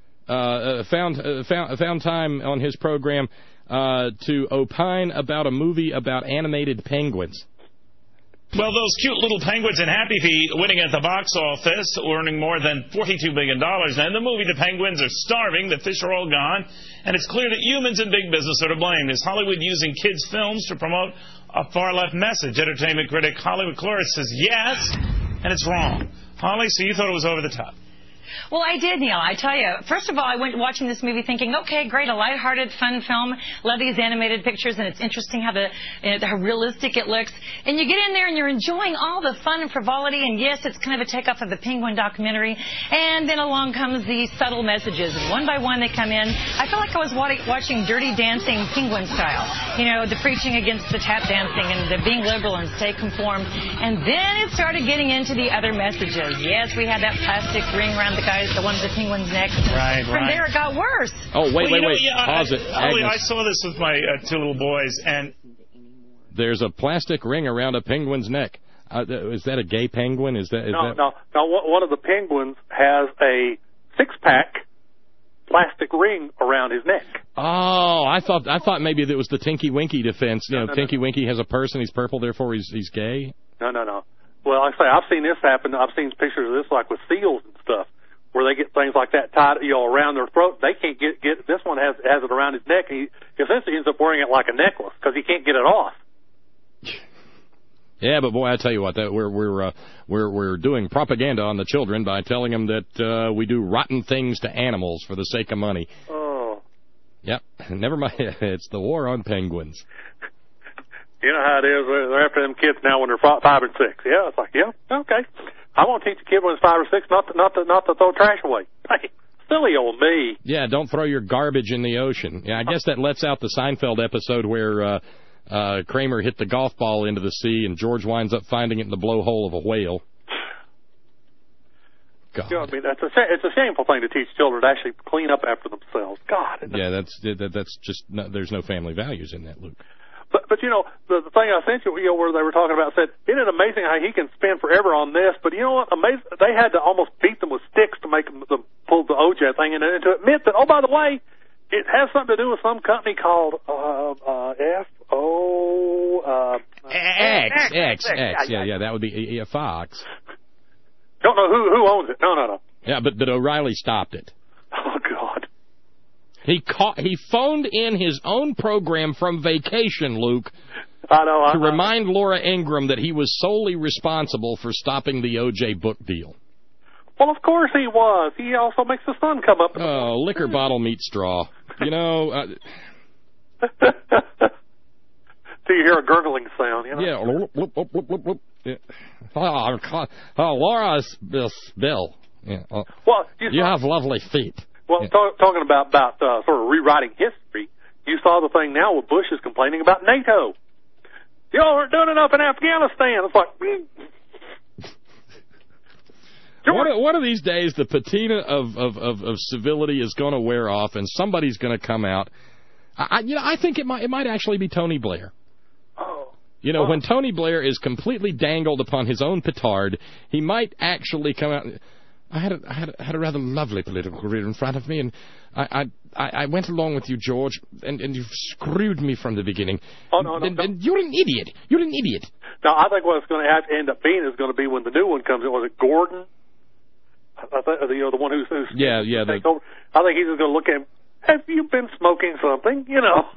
found time on his program to opine about a movie about animated penguins. Well, those cute little penguins in Happy Feet winning at the box office, earning more than $42 million. And in the movie, the penguins are starving, the fish are all gone, and it's clear that humans and big business are to blame. Is Hollywood using kids' films to promote a far-left message? Entertainment critic Hollywood Cloris says yes, and it's wrong. Holly, so you thought it was over the top. Well, I did, Neil. I tell you, first of all, I went watching this movie thinking, okay, great, a lighthearted, fun film. Love these animated pictures, and it's interesting how how realistic it looks. And you get in there, and you're enjoying all the fun and frivolity, and yes, it's kind of a takeoff of the Penguin documentary. And then along comes these subtle messages. And one by one, they come in. I feel like I was watching Dirty Dancing Penguin style. The preaching against the tap dancing and the being liberal and stay conformed. And then it started getting into the other messages. Yes, we had that plastic ring around the one with the penguin's neck. Right. From there, it got worse. Oh, wait. Pause it. I saw this with my 2 little boys, and there's a plastic ring around a penguin's neck. Is that a gay penguin? No. One of the penguins has a 6-pack plastic ring around his neck. Oh, I thought maybe that was the Tinky Winky defense. Tinky Winky has a purse and he's purple, therefore he's gay. No. Well, like I say, I've seen this happen. I've seen pictures of this, like with seals and stuff, where they get things like that tied, around their throat. They can't get. This one has it around his neck, and he essentially ends up wearing it like a necklace because he can't get it off. Yeah, but boy, I tell you what, we're doing propaganda on the children by telling them that we do rotten things to animals for the sake of money. Oh. Yep. Never mind. It's the war on penguins. You know how it is. They're after them kids now when they're 5 and 6. Yeah, it's like, yeah, okay. I want to teach a kid when he's 5 or 6 not to throw trash away. Hey, silly old me. Yeah, don't throw your garbage in the ocean. Yeah, I guess that lets out the Seinfeld episode where Kramer hit the golf ball into the sea and George winds up finding it in the blowhole of a whale. God. You know, I mean, it's a shameful thing to teach children to actually clean up after themselves. God. Yeah, that's just there's no family values in that, Luke. But you know, the thing I sent you, where they were talking about, said, isn't it amazing how he can spend forever on this? But you know what? Amazing, they had to almost beat them with sticks to make them pull the OJ thing, and to admit that, oh, by the way, it has something to do with some company called X. Yeah, that would be Fox. Don't know who owns it. No. Yeah, but O'Reilly stopped it. Oh, God. He phoned in his own program from vacation, Luke, I know. to remind Laura Ingraham that he was solely responsible for stopping the O.J. book deal. Well, of course he was. He also makes the sun come up. Oh, liquor bottle meets straw. You know... So you hear a gurgling sound, you know? Yeah. Laura's Bill. Yeah. Well, you have lovely feet. Well, yeah. Talking about sort of rewriting history, you saw the thing now with Bush is complaining about NATO. Y'all aren't doing enough in Afghanistan. It's like... One of these days, the patina of civility is going to wear off, and somebody's going to come out. I think it might actually be Tony Blair. You know, when Tony Blair is completely dangled upon his own petard, he might actually come out. I had a rather lovely political career in front of me, and I went along with you, George, and you screwed me from the beginning. Oh, no. And you're an idiot. You're an idiot. Now, I think what it's going to have to end up being is going to be when the new one comes in. Was it Gordon? I think, the one who's yeah. I think he's just going to look at him. Have you been smoking something? You know,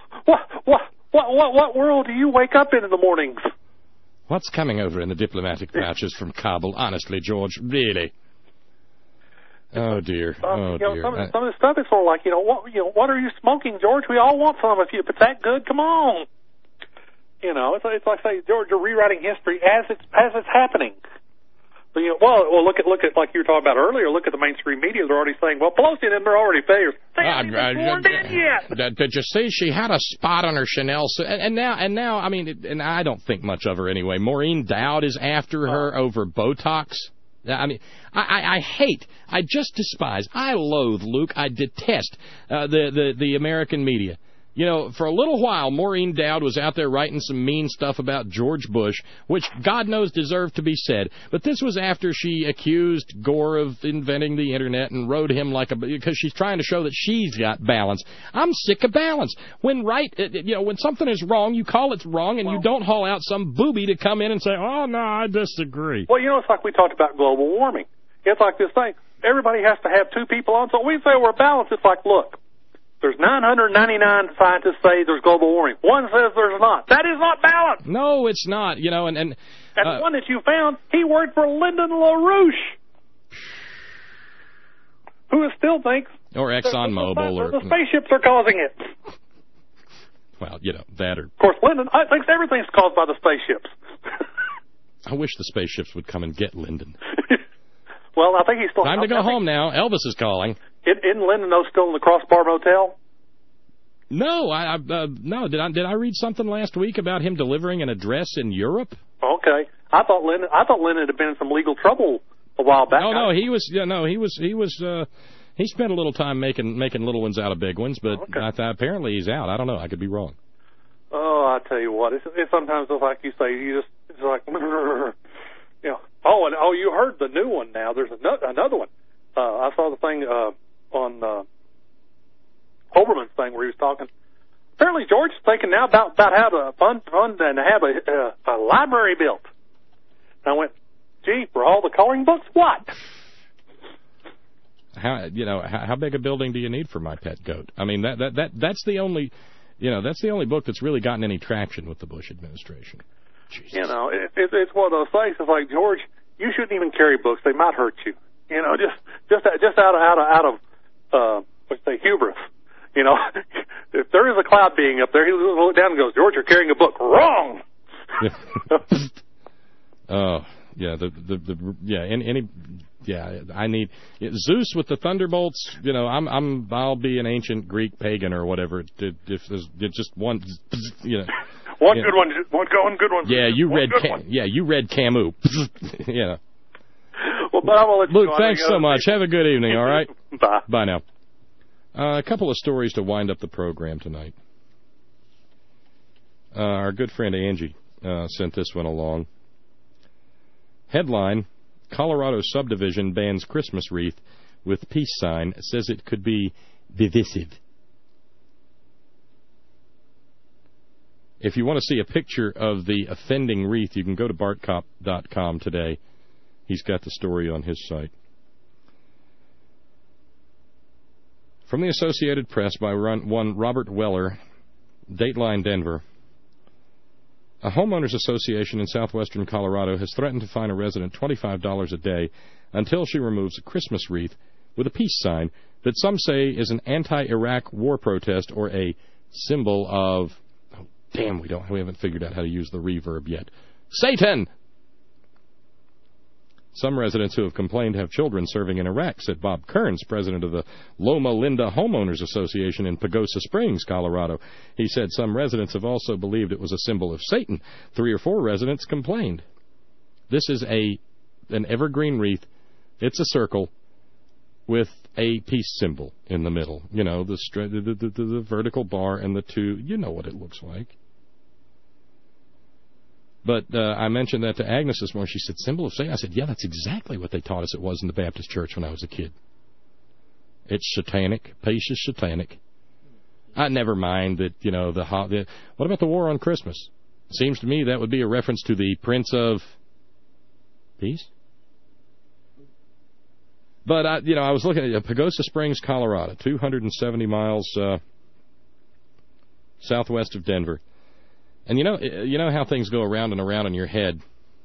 what world do you wake up in the mornings? What's coming over in the diplomatic pouches from Kabul? Honestly, George, really. Oh dear. Oh dear. Some of the stuff is sort of like, what are you smoking, George? We all want some. If it's that good, come on. You know, it's like say, George, you're rewriting history as it's happening. But, well, look at like you were talking about earlier. Look at the mainstream media; they're already saying, "Well, Pelosi and them are already failures." They haven't even sworn in yet. Did you see? She had a spot on her Chanel, and now, I mean, and I don't think much of her anyway. Maureen Dowd is after her over Botox. I mean, I hate, I just despise, I loathe, Luke, I detest the American media. You know, for a little while, Maureen Dowd was out there writing some mean stuff about George Bush, which God knows deserved to be said. But this was after she accused Gore of inventing the Internet and rode him because she's trying to show that she's got balance. I'm sick of balance. When when something is wrong, you call it wrong, and you don't haul out some booby to come in and say, oh, no, I disagree. Well, it's like we talked about global warming. It's like this thing. Everybody has to have two people on. So we say we're balanced. It's like, look. There's 999 scientists say there's global warming. One says there's not. That is not balanced. No, it's not. And the one that you found, he worked for Lyndon LaRouche, who still thinks or ExxonMobil the spaceships are causing it. Well, that or of course Lyndon thinks everything's caused by the spaceships. I wish the spaceships would come and get Lyndon. Well, I think he's still... Time to go home now. Elvis is calling. Isn't Lyndon still in the Crossbar Motel? No, no. Did I read something last week about him delivering an address in Europe? Okay, I thought Lyndon had been in some legal trouble a while back. No, he was. He spent a little time making little ones out of big ones, but apparently he's out. I don't know. I could be wrong. Oh, I tell you what, it's sometimes like you say, it's like. Oh, you heard the new one now. There's another one. I saw the thing on Oberman's thing where he was talking. Apparently, George is thinking now about how to fund and have a library built. And I went, gee, for all the coloring books, what? How big a building do you need for My Pet Goat? I mean, that's the only book that's really gotten any traction with the Bush administration. Jesus. It's one of those things. It's like, George, you shouldn't even carry books; they might hurt you. Just out of what's the hubris. If there is a cloud being up there, he will look down and goes, George, you're carrying a book. Wrong. Oh yeah, any Yeah, I need Zeus with the thunderbolts. You know, I'll be an ancient Greek pagan or whatever. If there's just one, you know, one good one, one good one. Yeah, you read Camus. You know. Well, but I'm gonna let you Luke, go. thanks so much. Have a good evening. All right. Bye. Bye now. A couple of stories to wind up the program tonight. Our good friend Angie sent this one along. Headline: Colorado subdivision bans Christmas wreath with peace sign, says it could be divisive. If you want to see a picture of the offending wreath, you can go to bartcop.com today. He's got the story on his site. From the Associated Press by one Robert Weller, Dateline Denver. A homeowners association in southwestern Colorado has threatened to fine a resident $25 a day until she removes a Christmas wreath with a peace sign that some say is an anti-Iraq war protest or a symbol of... Oh, damn, we haven't figured out how to use the reverb yet. Satan! Some residents who have complained have children serving in Iraq, said Bob Kearns, president of the Loma Linda Homeowners Association in Pagosa Springs, Colorado. He said some residents have also believed it was a symbol of Satan. 3 or 4 residents complained. This is an evergreen wreath. It's a circle with a peace symbol in the middle. You know, the vertical bar and the two. You know what it looks like. But I mentioned that to Agnes this morning. She said, symbol of Satan. I said, yeah, that's exactly what they taught us it was in the Baptist church when I was a kid. It's satanic. Peace is satanic. I never mind that, you know, what about the war on Christmas? Seems to me that would be a reference to the Prince of Peace. But, I was looking at Pagosa Springs, Colorado, 270 miles southwest of Denver. And you know how things go around and around in your head.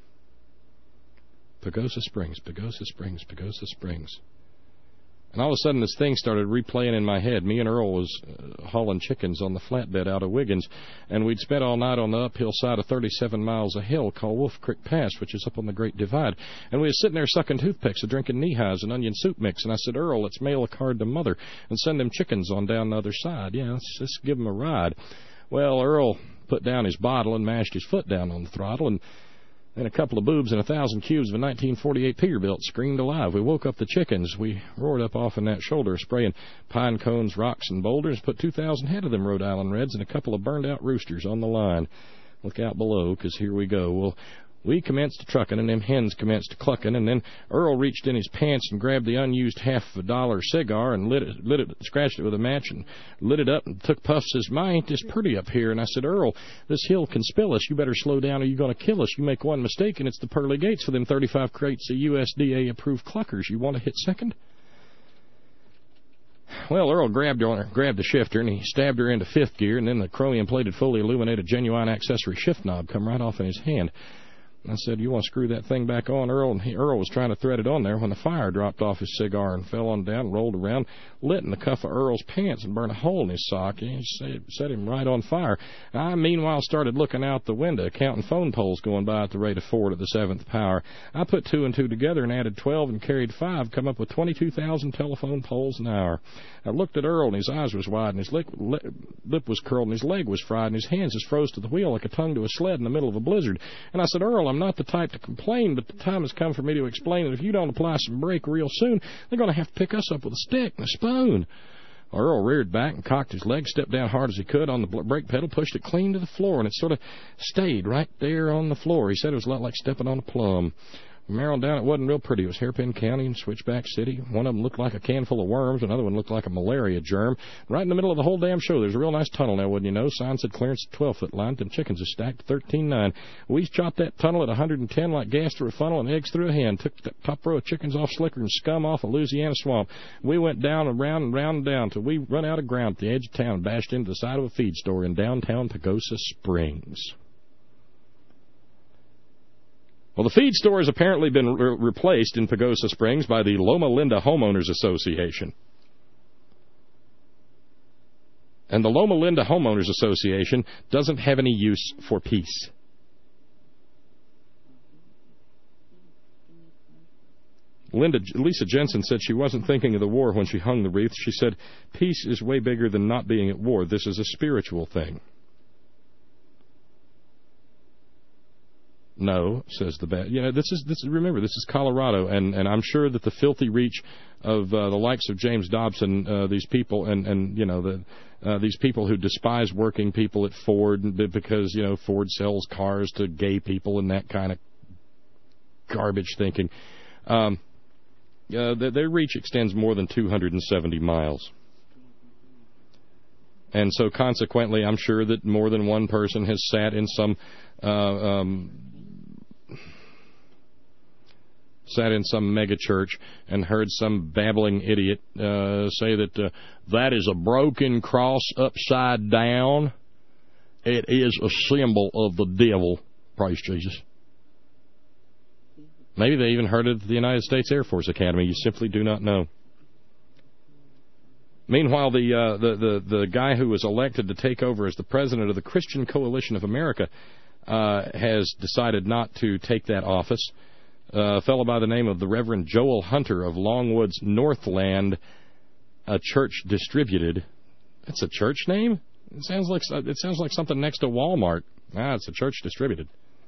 Pagosa Springs, Pagosa Springs, Pagosa Springs. And all of a sudden this thing started replaying in my head. Me and Earl was hauling chickens on the flatbed out of Wiggins, and we'd spent all night on the uphill side of 37 miles of hill called Wolf Creek Pass, which is up on the Great Divide. And we was sitting there sucking toothpicks and drinking knee-highs and onion soup mix. And I said, Earl, let's mail a card to Mother and send them chickens on down the other side. Yeah, let's give them a ride. Well, Earl put down his bottle and mashed his foot down on the throttle, and then a couple of boobs and 1,000 cubes of a 1948 Peterbilt screamed alive. We woke up the chickens. We roared up off in that shoulder, spraying pine cones, rocks, and boulders, put 2,000 head of them Rhode Island Reds and a couple of burned-out roosters on the line. Look out below, because here we go. Well, we commenced trucking, and them hens commenced clucking, and then Earl reached in his pants and grabbed the unused $half-a-dollar cigar and lit it, scratched it with a match and lit it up and took puffs. Says, "My, ain't this pretty up here?" And I said, "Earl, this hill can spill us. You better slow down or you're going to kill us. You make one mistake and it's the pearly gates for them 35 crates of USDA-approved cluckers. You want to hit second?" Well, Earl grabbed the shifter, and he stabbed her into 5th gear, and then the chromium-plated, fully illuminated, genuine accessory shift knob come right off in his hand. I said, "You want to screw that thing back on, Earl?" And Earl was trying to thread it on there when the fire dropped off his cigar and fell on down, rolled around, lit in the cuff of Earl's pants and burned a hole in his sock. And he set him right on fire. I, meanwhile, started looking out the window, counting phone poles going by at the rate of 4 to the 7th power. I put 2 and 2 together and added 12 and carried 5, come up with 22,000 telephone poles an hour. I looked at Earl, and his eyes was wide, and his lip was curled, and his leg was fried, and his hands was froze to the wheel like a tongue to a sled in the middle of a blizzard. And I said, "Earl, I'm not the type to complain, but the time has come for me to explain that if you don't apply some brake real soon, they're going to have to pick us up with a stick and a spoon." Earl reared back and cocked his leg, stepped down hard as he could on the brake pedal, pushed it clean to the floor, and it sort of stayed right there on the floor. He said it was a lot like stepping on a plum. From there on down, it wasn't real pretty. It was Hairpin County and Switchback City. One of them looked like a can full of worms. Another one looked like a malaria germ. Right in the middle of the whole damn show, there's a real nice tunnel now, wouldn't you know? Sign said clearance at 12-foot line. Them chickens are stacked 13.9. We chopped that tunnel at 110 like gas through a funnel and eggs through a hen. Took the top row of chickens off slicker and scum off a Louisiana swamp. We went down and round and round and down till we run out of ground at the edge of town and bashed into the side of a feed store in downtown Pagosa Springs. Well, the feed store has apparently been replaced in Pagosa Springs by the Loma Linda Homeowners Association. And the Loma Linda Homeowners Association doesn't have any use for peace. Lisa Jensen said she wasn't thinking of the war when she hung the wreath. She said, peace is way bigger than not being at war. This is a spiritual thing. No, says the bad. Remember, this is Colorado, and I'm sure that the filthy reach of the likes of James Dobson, these people, these people who despise working people at Ford because, Ford sells cars to gay people and that kind of garbage thinking. Their reach extends more than 270 miles. And so, consequently, I'm sure that more than one person has sat in some mega church and heard some babbling idiot say that that is a broken cross upside down. It is a symbol of the devil. Praise Jesus. Maybe they even heard it at the United States Air Force Academy. You simply do not know. Meanwhile, the guy who was elected to take over as the president of the Christian Coalition of America has decided not to take that office. A fellow by the name of the Reverend Joel Hunter of Longwoods Northland, a church distributed. That's a church name? It sounds like something next to Walmart. It's a church distributed.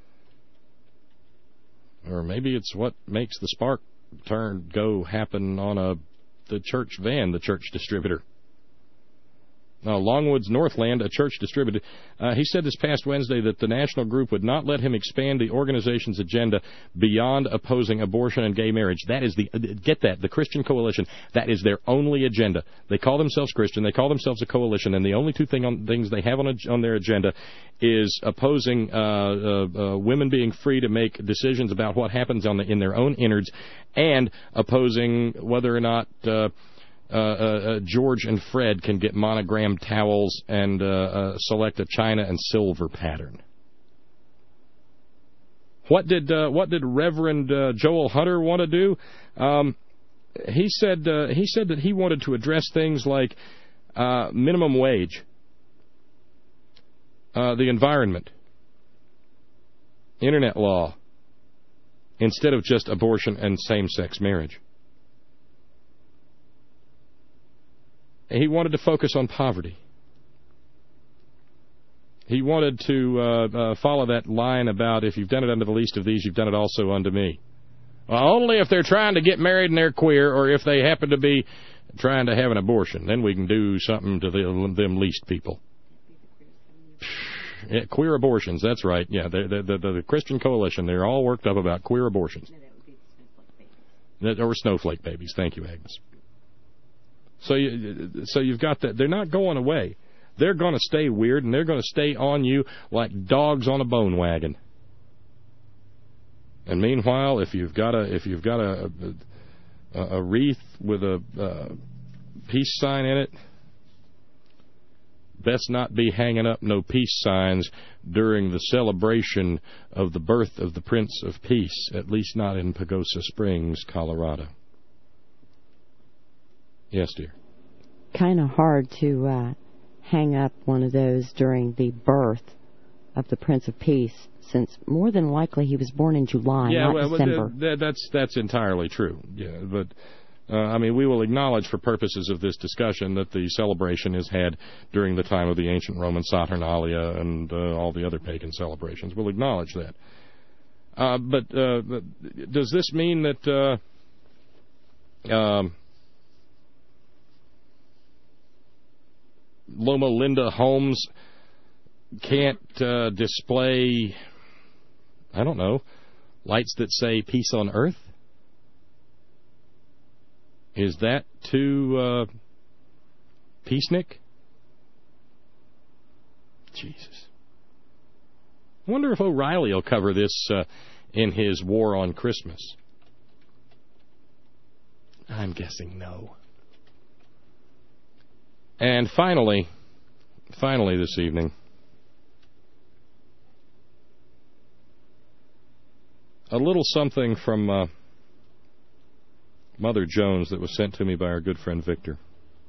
Or maybe it's what makes the spark happen on the church van, the church distributor. Longwoods Northland, a church distributed. He said this past Wednesday that the national group would not let him expand the organization's agenda beyond opposing abortion and gay marriage. That is the Christian Coalition. That is their only agenda. They call themselves Christian. They call themselves a coalition, and the only two things they have on their agenda is opposing women being free to make decisions about what happens in their own innards, and opposing whether or not George and Fred can get monogrammed towels and select a china and silver pattern. What did Reverend Joel Hunter want to do? He said that he wanted to address things like minimum wage, the environment, internet law, instead of just abortion and same-sex marriage. He wanted to focus on poverty. He wanted to follow that line about, if you've done it unto the least of these, you've done it also unto me. Well, only if they're trying to get married and they're queer, or if they happen to be trying to have an abortion, then we can do something to them least people. Yeah, queer abortions, that's right. Yeah, the Christian Coalition, they're all worked up about queer abortions. Or snowflake babies. Thank you, Agnes. So you've got that. They're not going away. They're going to stay weird, and they're going to stay on you like dogs on a bone wagon. And meanwhile, if you've got a wreath with a peace sign in it, best not be hanging up no peace signs during the celebration of the birth of the Prince of Peace, at least not in Pagosa Springs, Colorado. Yes, dear. Kind of hard to hang up one of those during the birth of the Prince of Peace, since more than likely he was born in July, not December. That's entirely true. Yeah, but we will acknowledge for purposes of this discussion that the celebration is had during the time of the ancient Roman Saturnalia and all the other pagan celebrations. We'll acknowledge that. But does this mean that Loma Linda Homes can't display, I don't know, lights that say peace on earth? Is that too peacenik? Jesus. I wonder if O'Reilly will cover this in his War on Christmas. I'm guessing no. And finally this evening, a little something from Mother Jones that was sent to me by our good friend Victor.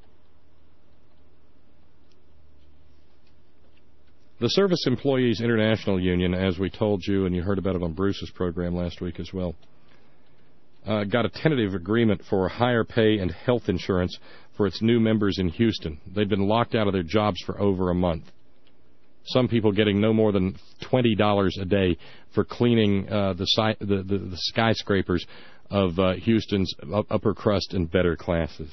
The Service Employees International Union, as we told you, and you heard about it on Bruce's program last week as well, got a tentative agreement for higher pay and health insurance for its new members in Houston. They'd been locked out of their jobs for over a month. Some people getting no more than $20 a day for cleaning the skyscrapers of Houston's upper crust and better classes.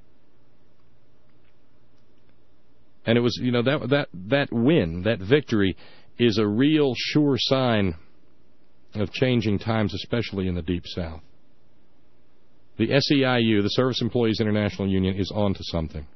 And it was, that win, that victory, is a real sure sign of changing times, especially in the Deep South. The SEIU, the Service Employees International Union, is on to something.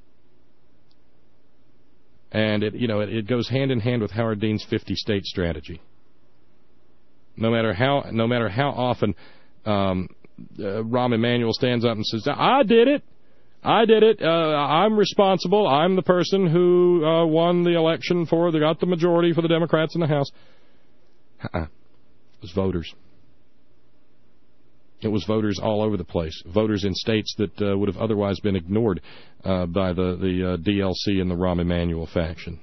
And it goes hand in hand with Howard Dean's 50-state strategy. No matter how often Rahm Emanuel stands up and says, "I did it. I'm responsible. I'm the person who won the election got the majority for the Democrats in the House." It was voters. It was voters all over the place. Voters in states that would have otherwise been ignored by the DLC and the Rahm Emanuel faction.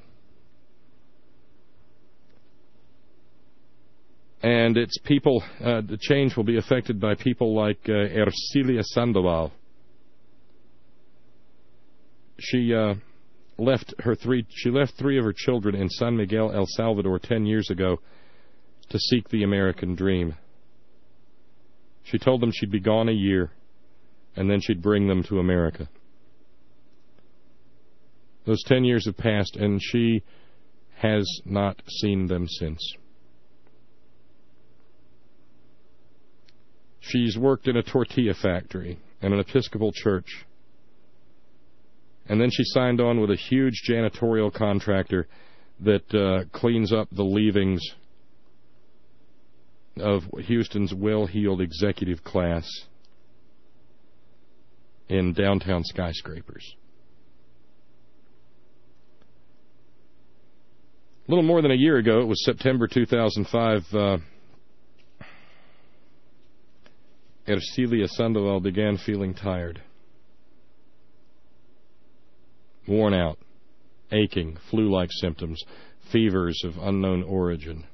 And it's people, the change will be affected by people like Ercilia Sandoval. She left three of her children in San Miguel, El Salvador 10 years ago to seek the American dream. She told them she'd be gone a year, and then she'd bring them to America. Those 10 years have passed, and she has not seen them since. She's worked in a tortilla factory and an Episcopal church. And then she signed on with a huge janitorial contractor that cleans up the leavings of Houston's well-heeled executive class in downtown skyscrapers. A little more than a year ago, it was September 2005, Ercilia Sandoval began feeling tired, worn out, aching, flu-like symptoms, fevers of unknown origin.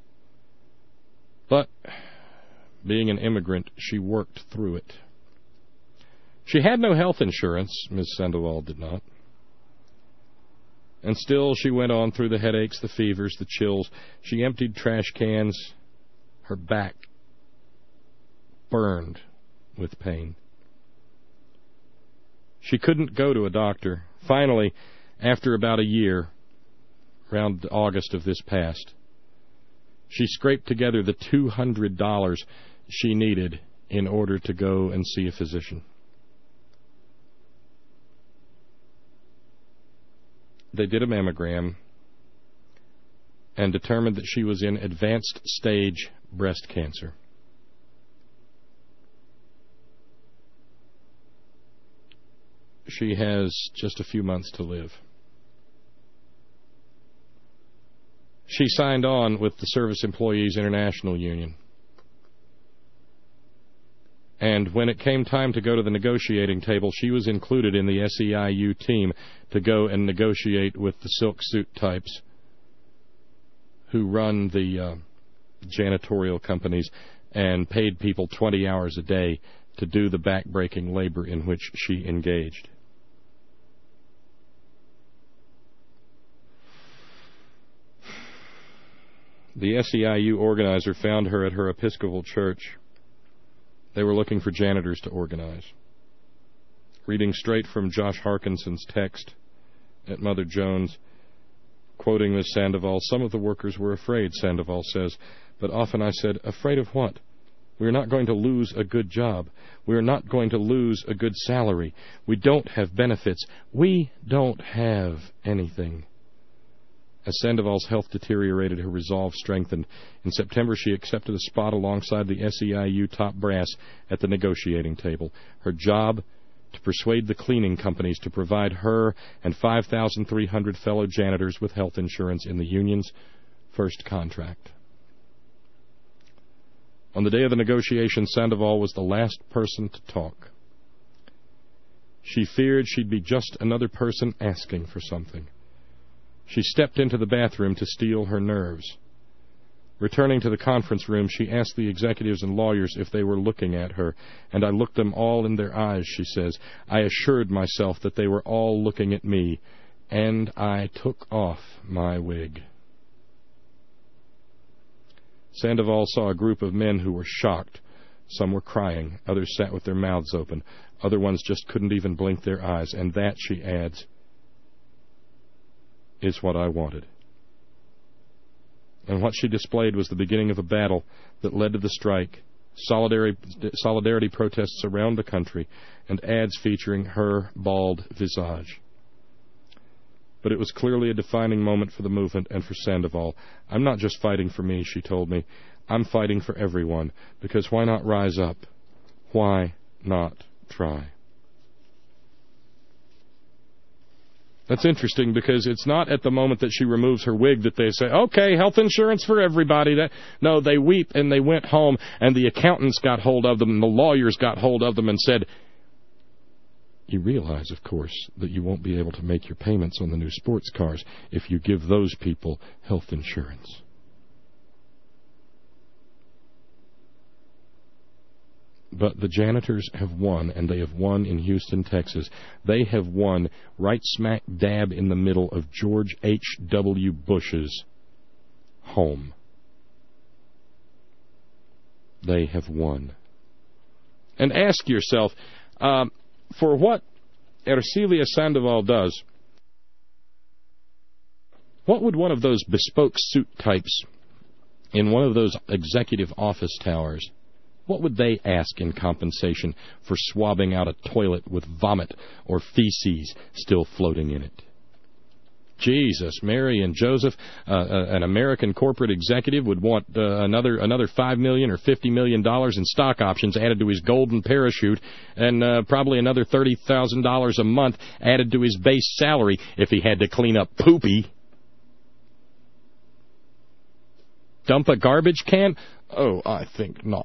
But, being an immigrant, she worked through it. She had no health insurance, Ms. Sandoval did not. And still she went on through the headaches, the fevers, the chills. She emptied trash cans. Her back burned with pain. She couldn't go to a doctor. Finally, after about a year, around August of this past, she scraped together the $200 she needed in order to go and see a physician. They did a mammogram and determined that she was in advanced stage breast cancer. She has just a few months to live. She signed on with the Service Employees International Union. And when it came time to go to the negotiating table, she was included in the SEIU team to go and negotiate with the silk suit types who run the janitorial companies and paid people 20 hours a day to do the back-breaking labor in which she engaged. The SEIU organizer found her at her Episcopal church. They were looking for janitors to organize. Reading straight from Josh Harkinson's text at Mother Jones, quoting Ms. Sandoval, "Some of the workers were afraid," Sandoval says, "but often I said, afraid of what? We're not going to lose a good job. We're not going to lose a good salary. We don't have benefits. We don't have anything." As Sandoval's health deteriorated, her resolve strengthened. In September, she accepted a spot alongside the SEIU top brass at the negotiating table. Her job, to persuade the cleaning companies to provide her and 5,300 fellow janitors with health insurance in the union's first contract. On the day of the negotiation, Sandoval was the last person to talk. She feared she'd be just another person asking for something. She stepped into the bathroom to steel her nerves. Returning to the conference room, she asked the executives and lawyers if they were looking at her, and I looked them all in their eyes, she says. I assured myself that they were all looking at me, and I took off my wig. Sandoval saw a group of men who were shocked. Some were crying, others sat with their mouths open, other ones just couldn't even blink their eyes, and that, she adds, is what I wanted. And what she displayed was the beginning of a battle that led to the strike, solidarity protests around the country, and ads featuring her bald visage. But it was clearly a defining moment for the movement and for Sandoval. I'm not just fighting for me, she told me. I'm fighting for everyone, because why not rise up? Why not try? That's interesting, because it's not at the moment that she removes her wig that they say, okay, health insurance for everybody. No, they weep, and they went home, and the accountants got hold of them, and the lawyers got hold of them and said, you realize, of course, that you won't be able to make your payments on the new sports cars if you give those people health insurance. But the janitors have won, and they have won in Houston, Texas. They have won right smack dab in the middle of George H.W. Bush's home. They have won. And ask yourself, for what Ercilia Sandoval does, what would one of those bespoke suit types in one of those executive office towers, what would they ask in compensation for swabbing out a toilet with vomit or feces still floating in it? Jesus, Mary and Joseph, an American corporate executive would want another $5 million or $50 million in stock options added to his golden parachute, and probably another $30,000 a month added to his base salary if he had to clean up poopy. Dump a garbage can? Oh, I think not.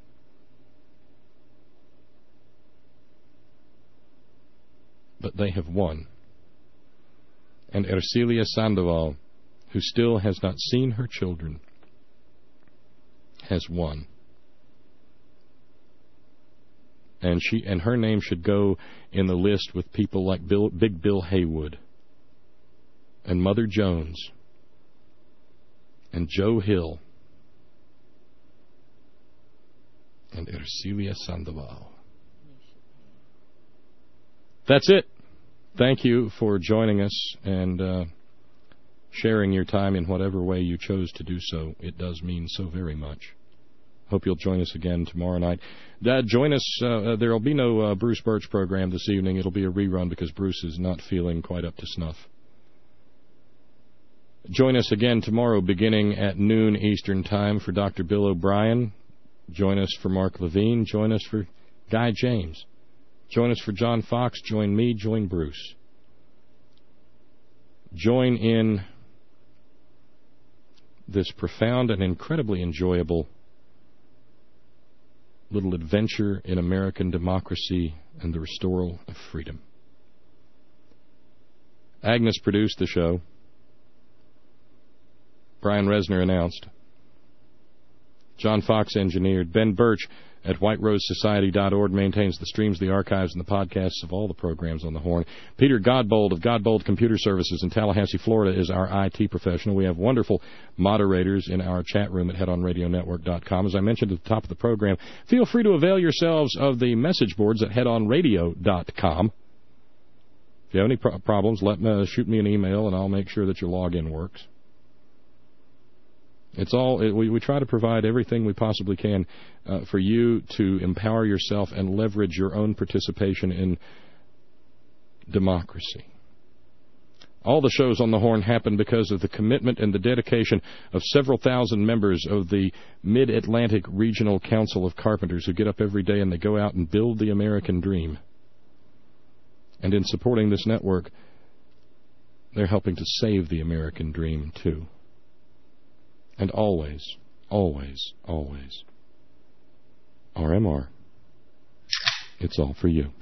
But they have won. And Ercilia Sandoval, who still has not seen her children, has won. And her name should go in the list with people like Big Bill Haywood and Mother Jones and Joe Hill and Ercilia Sandoval. That's it. Thank you for joining us and sharing your time in whatever way you chose to do so. It does mean so very much. Hope you'll join us again tomorrow night. Join us. There will be no Bruce Birch program this evening. It'll be a rerun because Bruce is not feeling quite up to snuff. Join us again tomorrow beginning at noon Eastern Time for Dr. Bill O'Brien. Join us for Mark Levine. Join us for Guy James. Join us for John Fox. Join me. Join Bruce. Join in this profound and incredibly enjoyable little adventure in American democracy and the restoral of freedom. Agnes produced the show. Brian Resner announced. John Fox engineered. Ben Birch at whiterosesociety.org maintains the streams, the archives, and the podcasts of all the programs on the Horn. Peter Godbold of Godbold Computer Services in Tallahassee, Florida, is our IT professional. We have wonderful moderators in our chat room at headonradionetwork.com. As I mentioned at the top of the program, feel free to avail yourselves of the message boards at headonradio.com. If you have any problems, shoot me an email, and I'll make sure that your login works. It's all we try to provide everything we possibly can for you to empower yourself and leverage your own participation in democracy. All the shows on the Horn happen because of the commitment and the dedication of several thousand members of the Mid-Atlantic Regional Council of Carpenters who get up every day and they go out and build the American dream. And in supporting this network, they're helping to save the American dream, too. And always, always, always, RMR, it's all for you.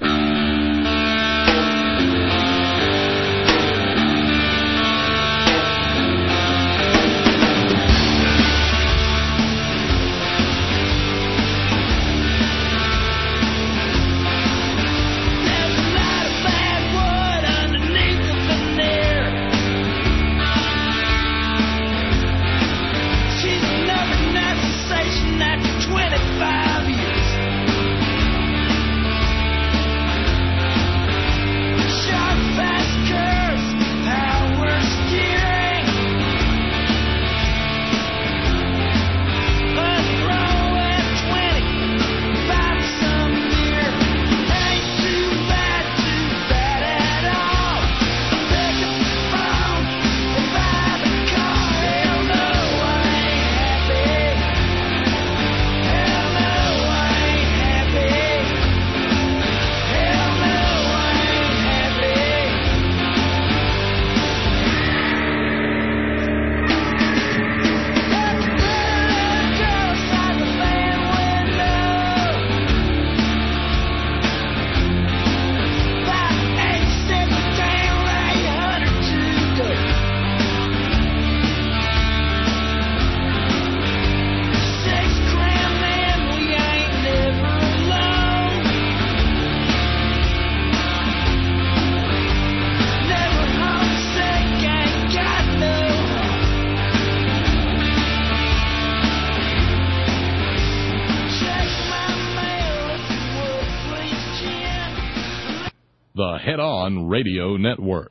the Head On Radio Network.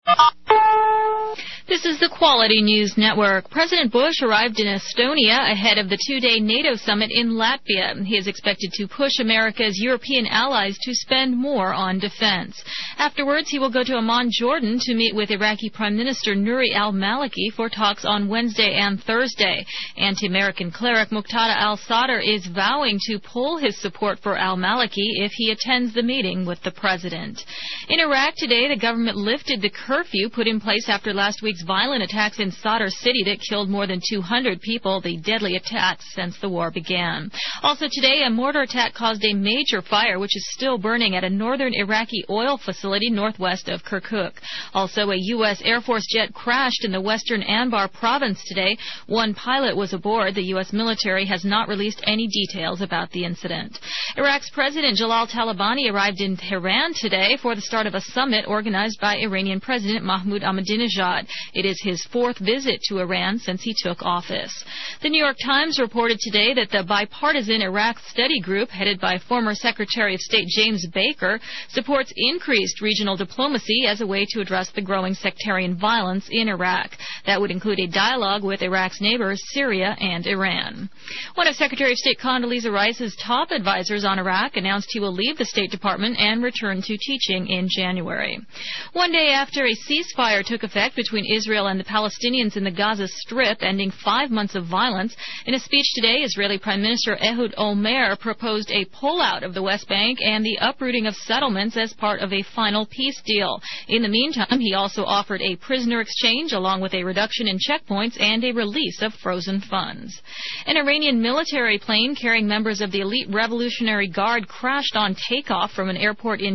This is the Quality News Network. President Bush arrived in Estonia ahead of the two-day NATO summit in Latvia. He is expected to push America's European allies to spend more on defense. Afterwards, he will go to Amman, Jordan, to meet with Iraqi Prime Minister Nouri al-Maliki for talks on Wednesday and Thursday. Anti-American cleric Muqtada al-Sadr is vowing to pull his support for al-Maliki if he attends the meeting with the president. In Iraq today, the government lifted the curfew put in place after last week's violent attacks in Sadr City that killed more than 200 people, the deadly attacks since the war began. Also today, a mortar attack caused a major fire, which is still burning at a northern Iraqi oil facility northwest of Kirkuk. Also, a U.S. Air Force jet crashed in the western Anbar province today. One pilot was aboard. The U.S. military has not released any details about the incident. Iraq's President Jalal Talabani arrived in Tehran today for the start of a summit organized by Iranian President Mahmoud Ahmadinejad. It is his fourth visit to Iran since he took office. The New York Times reported today that the bipartisan Iraq study group, headed by former Secretary of State James Baker, supports increased regional diplomacy as a way to address the growing sectarian violence in Iraq. That would include a dialogue with Iraq's neighbors, Syria and Iran. One of Secretary of State Condoleezza Rice's top advisors on Iraq announced he will leave the State Department and return to teaching in January. One day after a ceasefire took effect between Israel and the Palestinians in the Gaza Strip, ending 5 months of violence, in a speech today, Israeli Prime Minister Ehud Olmert proposed a pullout of the West Bank and the uprooting of settlements as part of a final peace deal. In the meantime, he also offered a prisoner exchange along with a reduction in checkpoints and a release of frozen funds. An Iranian military plane carrying members of the elite Revolutionary Guard crashed on takeoff from an airport in